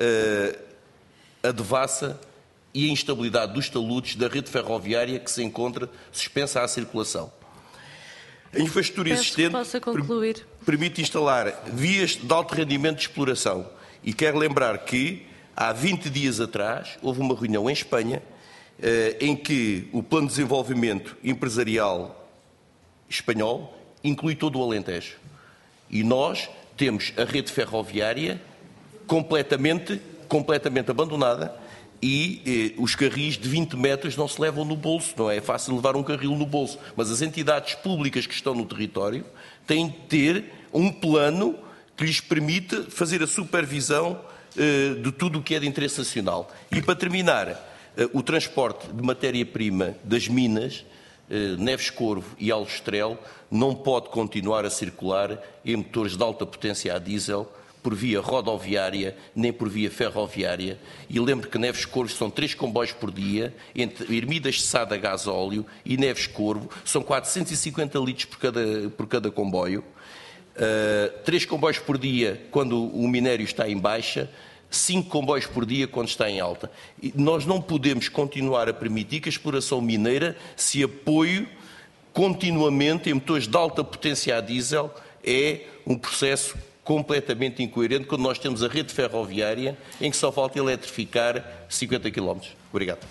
a devassa e a instabilidade dos taludes da rede ferroviária que se encontra suspensa à circulação. A infraestrutura existente permite instalar vias de alto rendimento de exploração. E quero lembrar que, há 20 dias atrás, houve uma reunião em Espanha em que o Plano de Desenvolvimento Empresarial espanhol inclui todo o Alentejo. E nós temos a rede ferroviária completamente abandonada e os carris de 20 metros não se levam no bolso. Não é fácil levar um carril no bolso, mas as entidades públicas que estão no território têm de ter um plano que lhes permita fazer a supervisão de tudo o que é de interesse nacional. E para terminar, o transporte de matéria-prima das minas, Neves Corvo e Aljustrel, não pode continuar a circular em motores de alta potência a diesel, por via rodoviária, nem por via ferroviária. E lembro que Neves Corvo são 3 comboios por dia, entre Ermidas de Sá a gasóleo e Neves Corvo, são 450 litros por cada comboio. 3 comboios por dia quando o minério está em baixa, 5 comboios por dia quando está em alta. E nós não podemos continuar a permitir que a exploração mineira se apoie continuamente em motores de alta potência a diesel. É um processo completamente incoerente quando nós temos a rede ferroviária em que só falta eletrificar 50 km. Obrigado.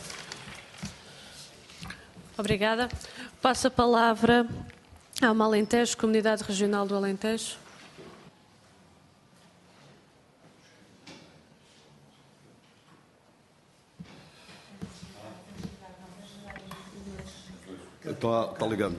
Obrigada. Passo a palavra ao Alentejo, Comunidade Regional do Alentejo. Está ligado.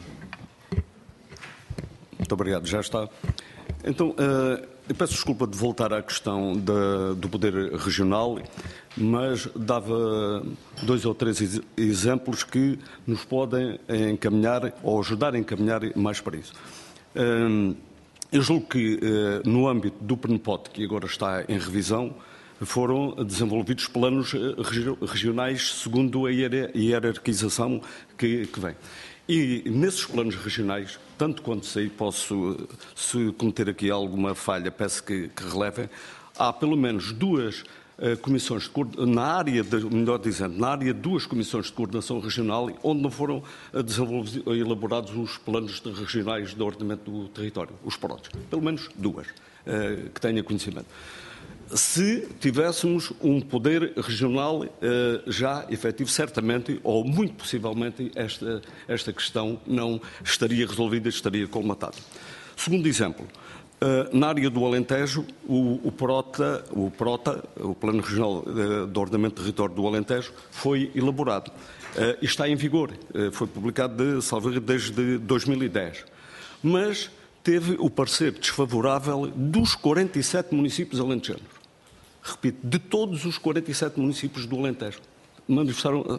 Muito obrigado, já está. Então, eu peço desculpa de voltar à questão do poder regional, mas dava 2 ou 3 exemplos que nos podem encaminhar ou ajudar a encaminhar mais para isso. Eu julgo que no âmbito do PNPOT, que agora está em revisão, foram desenvolvidos planos regionais segundo a hierarquização que vem. E nesses planos regionais, tanto quanto sei, se cometer aqui alguma falha, peço que relevem, há pelo menos 2 comissões, na área, melhor dizendo, na área 2 comissões de coordenação regional, onde não foram elaborados os planos regionais de ordenamento do território, os PROTs. Pelo menos 2, que tenha conhecimento. Se tivéssemos um poder regional já efetivo, certamente, ou muito possivelmente, esta questão não estaria resolvida, estaria colmatada. Segundo exemplo, na área do Alentejo, o PROTA, o Plano Regional de Ordenamento do Território do Alentejo, foi elaborado e está em vigor. Foi publicado, desde 2010. Mas teve o parecer desfavorável dos 47 municípios alentejanos. Repito, de todos os 47 municípios do Alentejo. Manifestaram,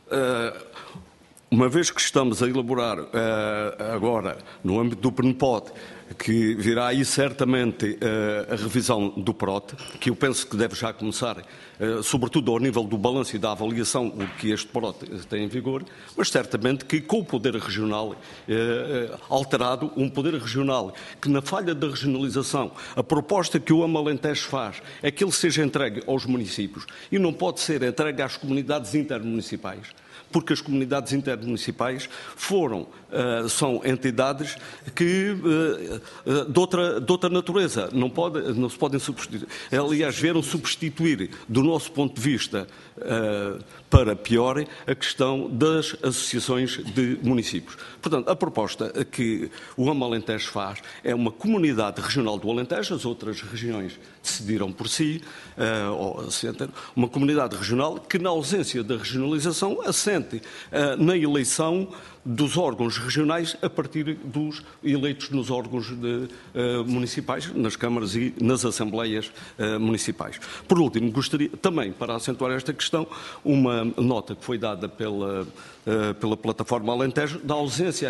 uma vez que estamos a elaborar agora, no âmbito do PNPOT, que virá aí certamente a revisão do PROT, que eu penso que deve já começar, sobretudo ao nível do balanço e da avaliação que este PROT tem em vigor, mas certamente que com o poder regional alterado, um poder regional que na falha da regionalização, a proposta que o Alentejo faz é que ele seja entregue aos municípios e não pode ser entregue às comunidades intermunicipais, porque as comunidades intermunicipais são entidades que, de outra natureza, não se podem substituir. Aliás, vieram substituir, do nosso ponto de vista, para pior, a questão das associações de municípios. Portanto, a proposta que o Alentejo faz é uma comunidade regional do Alentejo, as outras regiões decidiram por si, uma comunidade regional que, na ausência da regionalização, assente na eleição dos órgãos regionais a partir dos eleitos nos órgãos municipais, nas câmaras e nas assembleias municipais. Por último, gostaria também, para acentuar esta questão, uma nota que foi dada pela plataforma Alentejo, da ausência,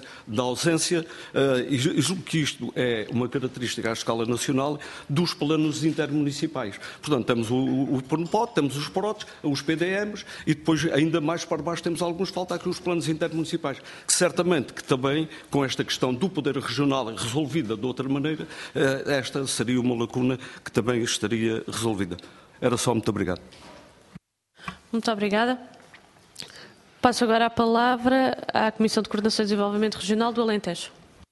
e julgo que isto é uma característica à escala nacional, dos planos intermunicipais. Portanto, temos o PNPOT, temos os PROTs, os PDMs, e depois, ainda mais para baixo, temos alguns, falta aqui os planos intermunicipais, que certamente que também, com esta questão do poder regional resolvida de outra maneira, esta seria uma lacuna que também estaria resolvida. Era só, muito obrigado. Muito obrigada. Passo agora a palavra à Comissão de Coordenação e Desenvolvimento Regional do Alentejo.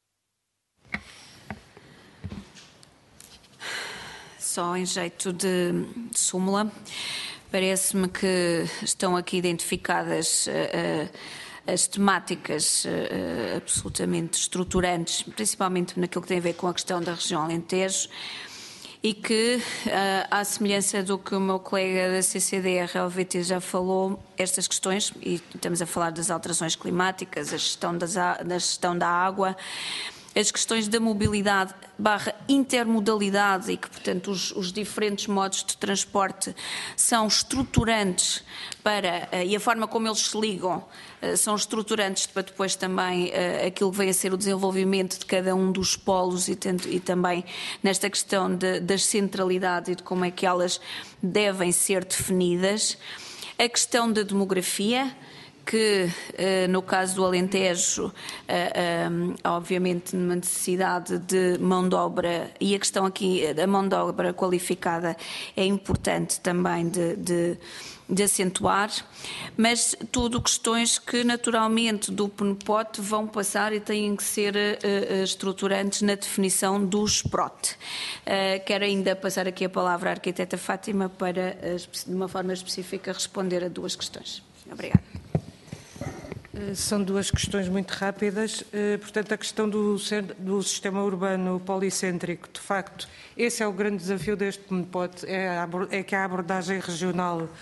Só em jeito de súmula, parece-me que estão aqui identificadas as temáticas absolutamente estruturantes, principalmente naquilo que tem a ver com a questão da região Alentejo, e que, à semelhança do que o meu colega da CCDR-LVT já falou, estas questões, e estamos a falar das alterações climáticas, a gestão da gestão da água, as questões da mobilidade / intermodalidade e que, portanto, os diferentes modos de transporte são estruturantes e a forma como eles se ligam são estruturantes para depois também aquilo que vem a ser o desenvolvimento de cada um dos polos e também nesta questão das centralidades e de como é que elas devem ser definidas. A questão da demografia, que no caso do Alentejo, obviamente numa necessidade de mão de obra, e a questão aqui da mão de obra qualificada é importante também de acentuar, mas tudo questões que naturalmente do PNPOT vão passar e têm que ser estruturantes na definição dos PROT. Quero ainda passar aqui a palavra à arquiteta Fátima para, de uma forma específica, responder a 2 questões. Obrigada. São 2 questões muito rápidas. Portanto, a questão do sistema urbano policêntrico, de facto, esse é o grande desafio deste PNPOT, é que a abordagem regional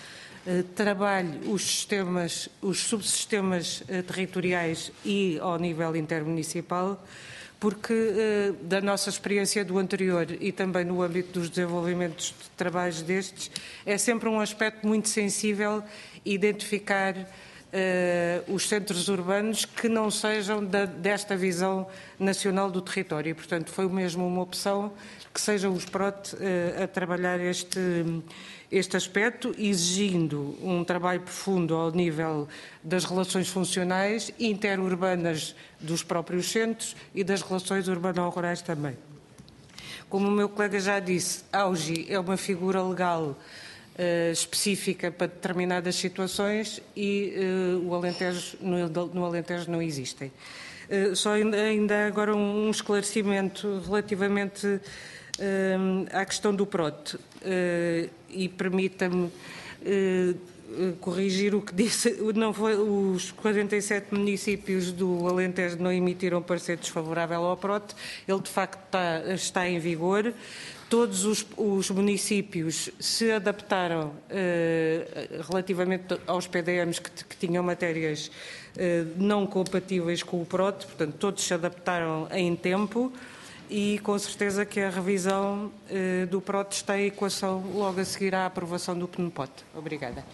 trabalhe os subsistemas territoriais e ao nível intermunicipal, porque da nossa experiência do anterior e também no âmbito dos desenvolvimentos de trabalhos destes, é sempre um aspecto muito sensível identificar os centros urbanos que não sejam desta visão nacional do território. E, portanto, foi mesmo uma opção que sejam os PROT a trabalhar este aspecto, exigindo um trabalho profundo ao nível das relações funcionais interurbanas dos próprios centros e das relações urbano-rurais também. Como o meu colega já disse, AUGI é uma figura legal específica para determinadas situações e no Alentejo não existem. Só ainda agora um esclarecimento relativamente à questão do PROT e permita-me corrigir o que disse. Não foi, os 47 municípios do Alentejo não emitiram parecer desfavorável ao PROT, ele de facto está em vigor. Todos os municípios se adaptaram relativamente aos PDMs que tinham matérias não compatíveis com o PROT, portanto todos se adaptaram em tempo e com certeza que a revisão do PROT está em equação logo a seguir à aprovação do PNPOT. Obrigada.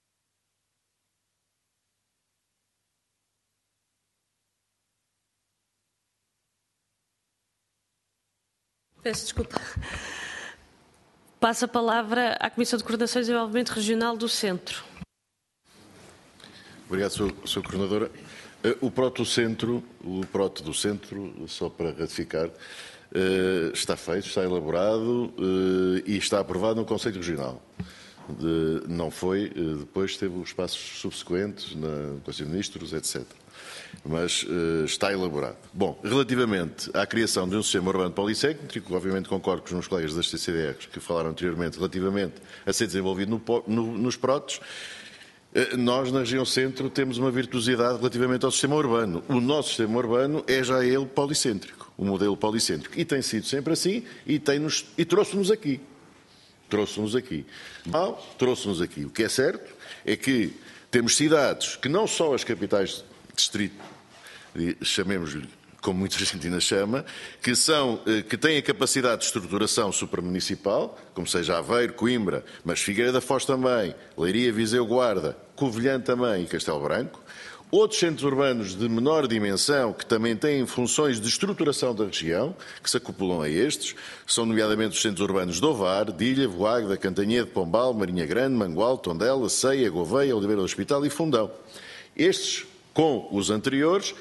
Peço desculpa. Passo a palavra à Comissão de Coordenação e Desenvolvimento Regional do Centro. Obrigado, Sr. Coordenadora. O PROT do Centro, só para ratificar, está feito, está elaborado e está aprovado no Conselho Regional. Não foi, depois teve os passos subsequentes no Conselho de Ministros, etc. Mas está elaborado. Bom, relativamente à criação de um sistema urbano policêntrico, obviamente concordo com os meus colegas das CCDRs que falaram anteriormente relativamente a ser desenvolvido nos PROTs. Nós, na região centro, temos uma virtuosidade relativamente ao sistema urbano. O nosso sistema urbano é já ele policêntrico, o modelo policêntrico. E tem sido sempre assim e trouxe-nos aqui. Trouxe-nos aqui. O que é certo é que temos cidades que não só as capitais de distrito, chamemos-lhe como muita gente ainda chama, que têm a capacidade de estruturação supramunicipal, como seja Aveiro, Coimbra, mas Figueira da Foz também, Leiria, Viseu, Guarda, Covilhã também e Castelo Branco. Outros centros urbanos de menor dimensão, que também têm funções de estruturação da região, que se acoplam a estes, são nomeadamente os centros urbanos de Ovar, de Ilha, Voagda, Cantanhede, Pombal, Marinha Grande, Mangual, Tondela, Ceia, Gouveia, Oliveira do Hospital e Fundão. Estes, com os anteriores,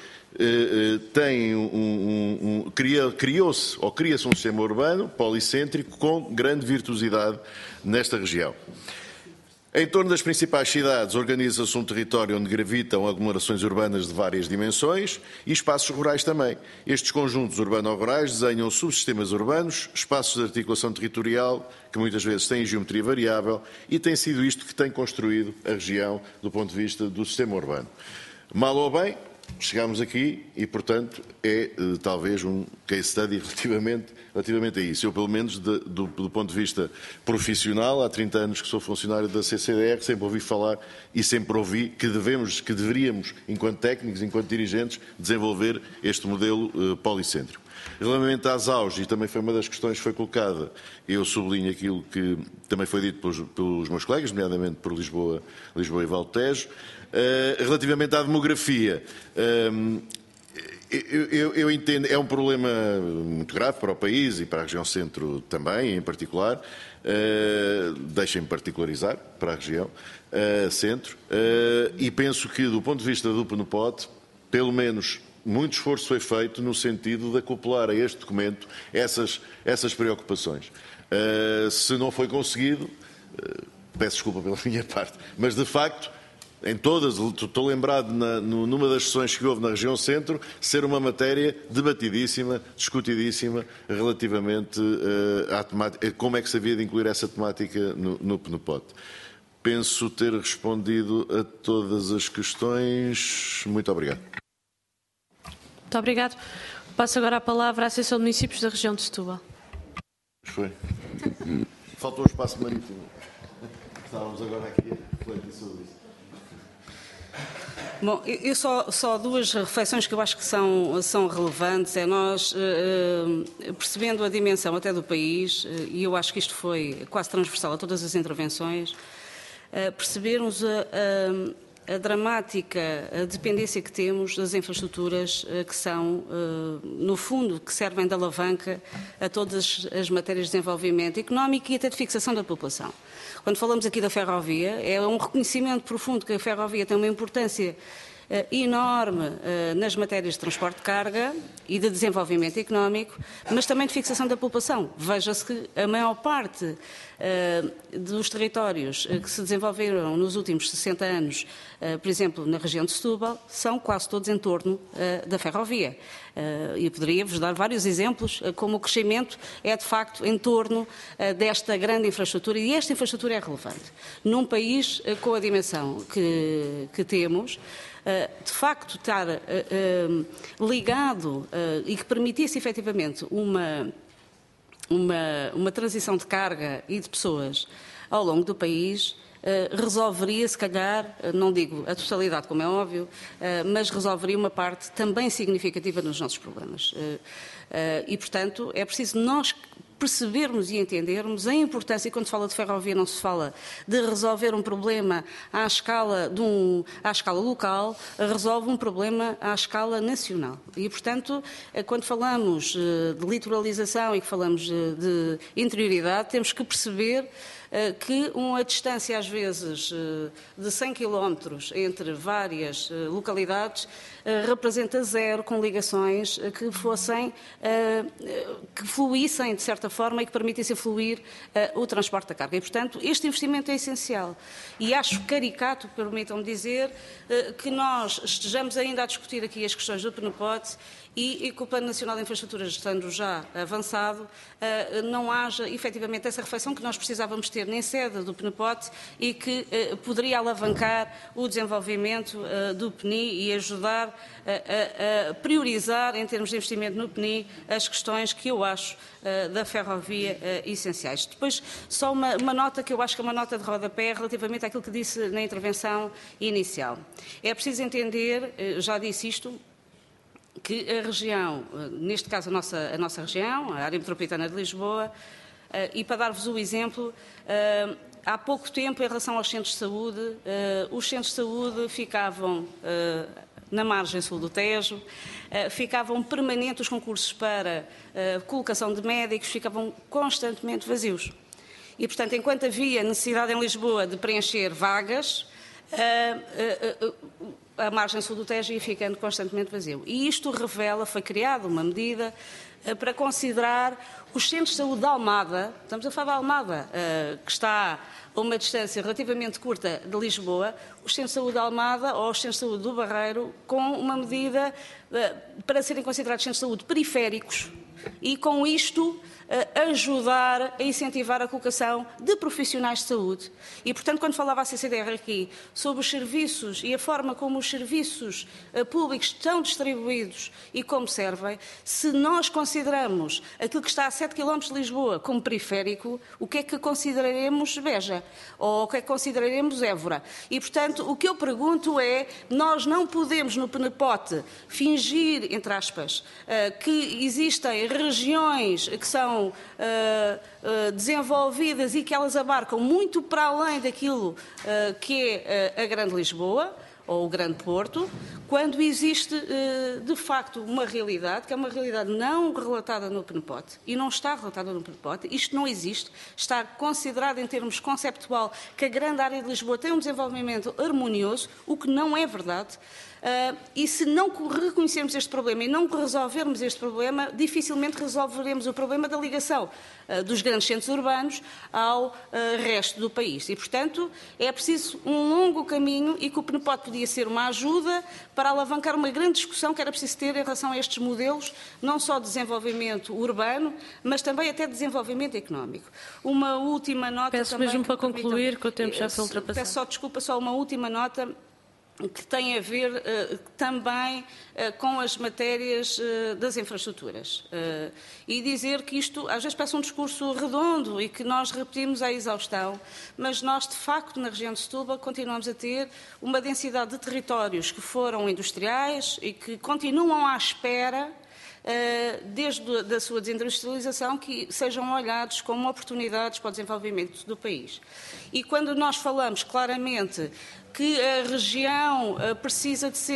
cria-se um sistema urbano policêntrico com grande virtuosidade nesta região. Em torno das principais cidades organiza-se um território onde gravitam aglomerações urbanas de várias dimensões e espaços rurais também. Estes conjuntos urbano-rurais desenham subsistemas urbanos, espaços de articulação territorial, que muitas vezes têm geometria variável, e tem sido isto que tem construído a região do ponto de vista do sistema urbano. Mal ou bem, chegámos aqui e, portanto, é talvez um case study relativamente a isso. Eu, pelo menos, do ponto de vista profissional, há 30 anos que sou funcionário da CCDR, sempre ouvi falar e sempre ouvi que deveríamos, enquanto técnicos, enquanto dirigentes, desenvolver este modelo policêntrico. Relativamente às AUGI, e também foi uma das questões que foi colocada, eu sublinho aquilo que também foi dito pelos meus colegas, nomeadamente por Lisboa e Val Tejo. Relativamente à demografia, eu entendo, é um problema muito grave para o país e para a região centro também, em particular. Deixem-me particularizar para a região centro. E penso que, do ponto de vista do PNPOT, pelo menos muito esforço foi feito no sentido de acoplar a este documento essas preocupações. Se não foi conseguido, peço desculpa pela minha parte, mas de facto, estou lembrado numa das sessões que houve na região centro, ser uma matéria debatidíssima, discutidíssima, relativamente à temática, como é que se havia de incluir essa temática no PNPOT. Penso ter respondido a todas as questões. Muito obrigado. Muito obrigado. Passo agora a palavra à Associação de Municípios da região de Setúbal. Foi. Faltou o espaço marítimo. Estávamos agora aqui a refletir sobre isso. Bom, eu só duas reflexões que eu acho que são relevantes. É nós, percebendo a dimensão até do país, e eu acho que isto foi quase transversal a todas as intervenções, percebermos a dramática dependência que temos das infraestruturas que são, no fundo, que servem de alavanca a todas as matérias de desenvolvimento económico e até de fixação da população. Quando falamos aqui da ferrovia, é um reconhecimento profundo que a ferrovia tem uma importância enorme nas matérias de transporte de carga e de desenvolvimento económico, mas também de fixação da população. Veja-se que a maior parte dos territórios que se desenvolveram nos últimos 60 anos, por exemplo, na região de Setúbal, são quase todos em torno da ferrovia. E poderia-vos dar vários exemplos como o crescimento é, de facto, em torno desta grande infraestrutura, e esta infraestrutura é relevante. Num país com a dimensão que temos, de facto, estar ligado e que permitisse efetivamente uma transição de carga e de pessoas ao longo do país, resolveria, se calhar, não digo a totalidade, como é óbvio, mas resolveria uma parte também significativa dos nossos problemas. E, portanto, é preciso nós percebermos e entendermos a importância, e quando se fala de ferrovia não se fala de resolver um problema à escala local, resolve um problema à escala nacional. E, portanto, quando falamos de litoralização e que falamos de interioridade, temos que perceber que uma distância, às vezes, de 100 km entre várias localidades representa zero com ligações que fluíssem, de certa forma, e que permitissem fluir o transporte da carga. E, portanto, este investimento é essencial. E acho caricato, permitam-me dizer, que nós estejamos ainda a discutir aqui as questões do PNPOT e que o Plano Nacional de Infraestruturas, estando já avançado, não haja efetivamente essa reflexão que nós precisávamos ter nem sede do PNPOT e que poderia alavancar o desenvolvimento do PNI e ajudar a priorizar, em termos de investimento no PNI, as questões que eu acho da ferrovia essenciais. Depois, só uma nota que eu acho que é uma nota de rodapé relativamente àquilo que disse na intervenção inicial. É preciso entender, já disse isto, que a região, neste caso a nossa região, a área metropolitana de Lisboa, e para dar-vos o exemplo, há pouco tempo, em relação aos centros de saúde, os centros de saúde ficavam na margem sul do Tejo, ficavam permanentes os concursos para colocação de médicos, ficavam constantemente vazios. E, portanto, enquanto havia necessidade em Lisboa de preencher vagas, a margem sul do Tejo ia ficando constantemente vazio. E isto revela, foi criada uma medida para considerar os centros de saúde de Almada, estamos a falar de Almada, que está a uma distância relativamente curta de Lisboa, os centros de saúde de Almada ou os centros de saúde do Barreiro, com uma medida para serem considerados centros de saúde periféricos e, com isto, ajudar a incentivar a colocação de profissionais de saúde. E, portanto, quando falava a CCDR aqui sobre os serviços e a forma como os serviços públicos estão distribuídos e como servem, se nós consideramos aquilo que está a 7 km de Lisboa como periférico, o que é que consideraremos Beja? Ou o que é que consideraremos Évora? E, portanto, o que eu pergunto é, nós não podemos no PNPOT fingir, entre aspas, que existem regiões que são desenvolvidas e que elas abarcam muito para além daquilo que é a Grande Lisboa ou o Grande Porto, quando existe, de facto, uma realidade, que é uma realidade não relatada no PNPOT, e não está relatada no PNPOT, isto não existe, está considerado em termos conceptual que a grande área de Lisboa tem um desenvolvimento harmonioso, o que não é verdade. E se não reconhecermos este problema e não resolvermos este problema, dificilmente resolveremos o problema da ligação dos grandes centros urbanos ao resto do país. E, portanto, é preciso um longo caminho e que o PNPOT podia ser uma ajuda para alavancar uma grande discussão que era preciso ter em relação a estes modelos, não só de desenvolvimento urbano, mas também até de desenvolvimento económico. Uma última nota... Peço também, mesmo para concluir, que o tempo já foi ultrapassado. Peço só desculpa, só uma última nota. que tem a ver também com as matérias das infraestruturas. E dizer que isto às vezes parece um discurso redondo e que nós repetimos à exaustão, mas nós de facto na região de Setúbal continuamos a ter uma densidade de territórios que foram industriais e que continuam à espera desde a sua desindustrialização, que sejam olhados como oportunidades para o desenvolvimento do país. E quando nós falamos claramente que a região precisa de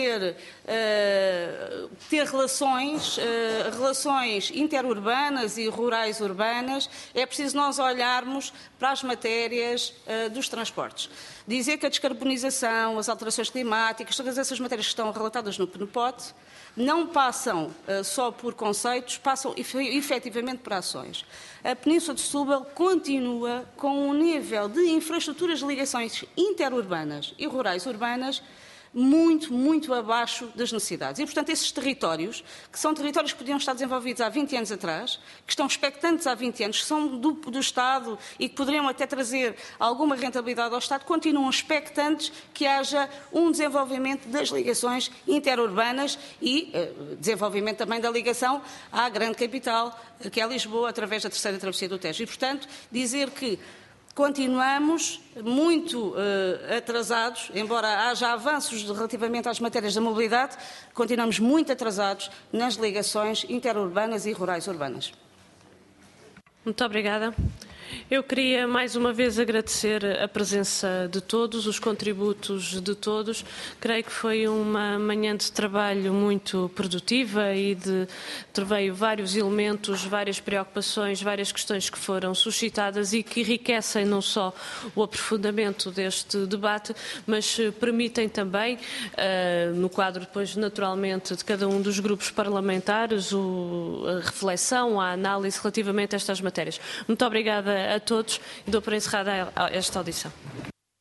ter relações interurbanas e rurais urbanas, é preciso nós olharmos para as matérias dos transportes. Dizer que a descarbonização, as alterações climáticas, todas essas matérias que estão relatadas no PNPOT, não passam só por conceitos, passam efetivamente por ações. A Península de Setúbal continua com um nível de infraestruturas de ligações interurbanas e rurais urbanas muito, muito abaixo das necessidades. E, portanto, esses territórios, que são territórios que podiam estar desenvolvidos há 20 anos atrás, que estão expectantes há 20 anos, que são do Estado e que poderiam até trazer alguma rentabilidade ao Estado, continuam expectantes que haja um desenvolvimento das ligações interurbanas e desenvolvimento também da ligação à grande capital, que é Lisboa, através da terceira travessia do Tejo. E, portanto, dizer que continuamos muito atrasados, embora haja avanços relativamente às matérias da mobilidade, continuamos muito atrasados nas ligações interurbanas e rurais urbanas. Muito obrigada. Eu queria mais uma vez agradecer a presença de todos, os contributos de todos. Creio que foi uma manhã de trabalho muito produtiva e veio vários elementos, várias preocupações, várias questões que foram suscitadas e que enriquecem não só o aprofundamento deste debate, mas permitem também, no quadro depois naturalmente de cada um dos grupos parlamentares, a reflexão, a análise relativamente a estas matérias. Muito obrigada a todos e dou por encerrada esta audição.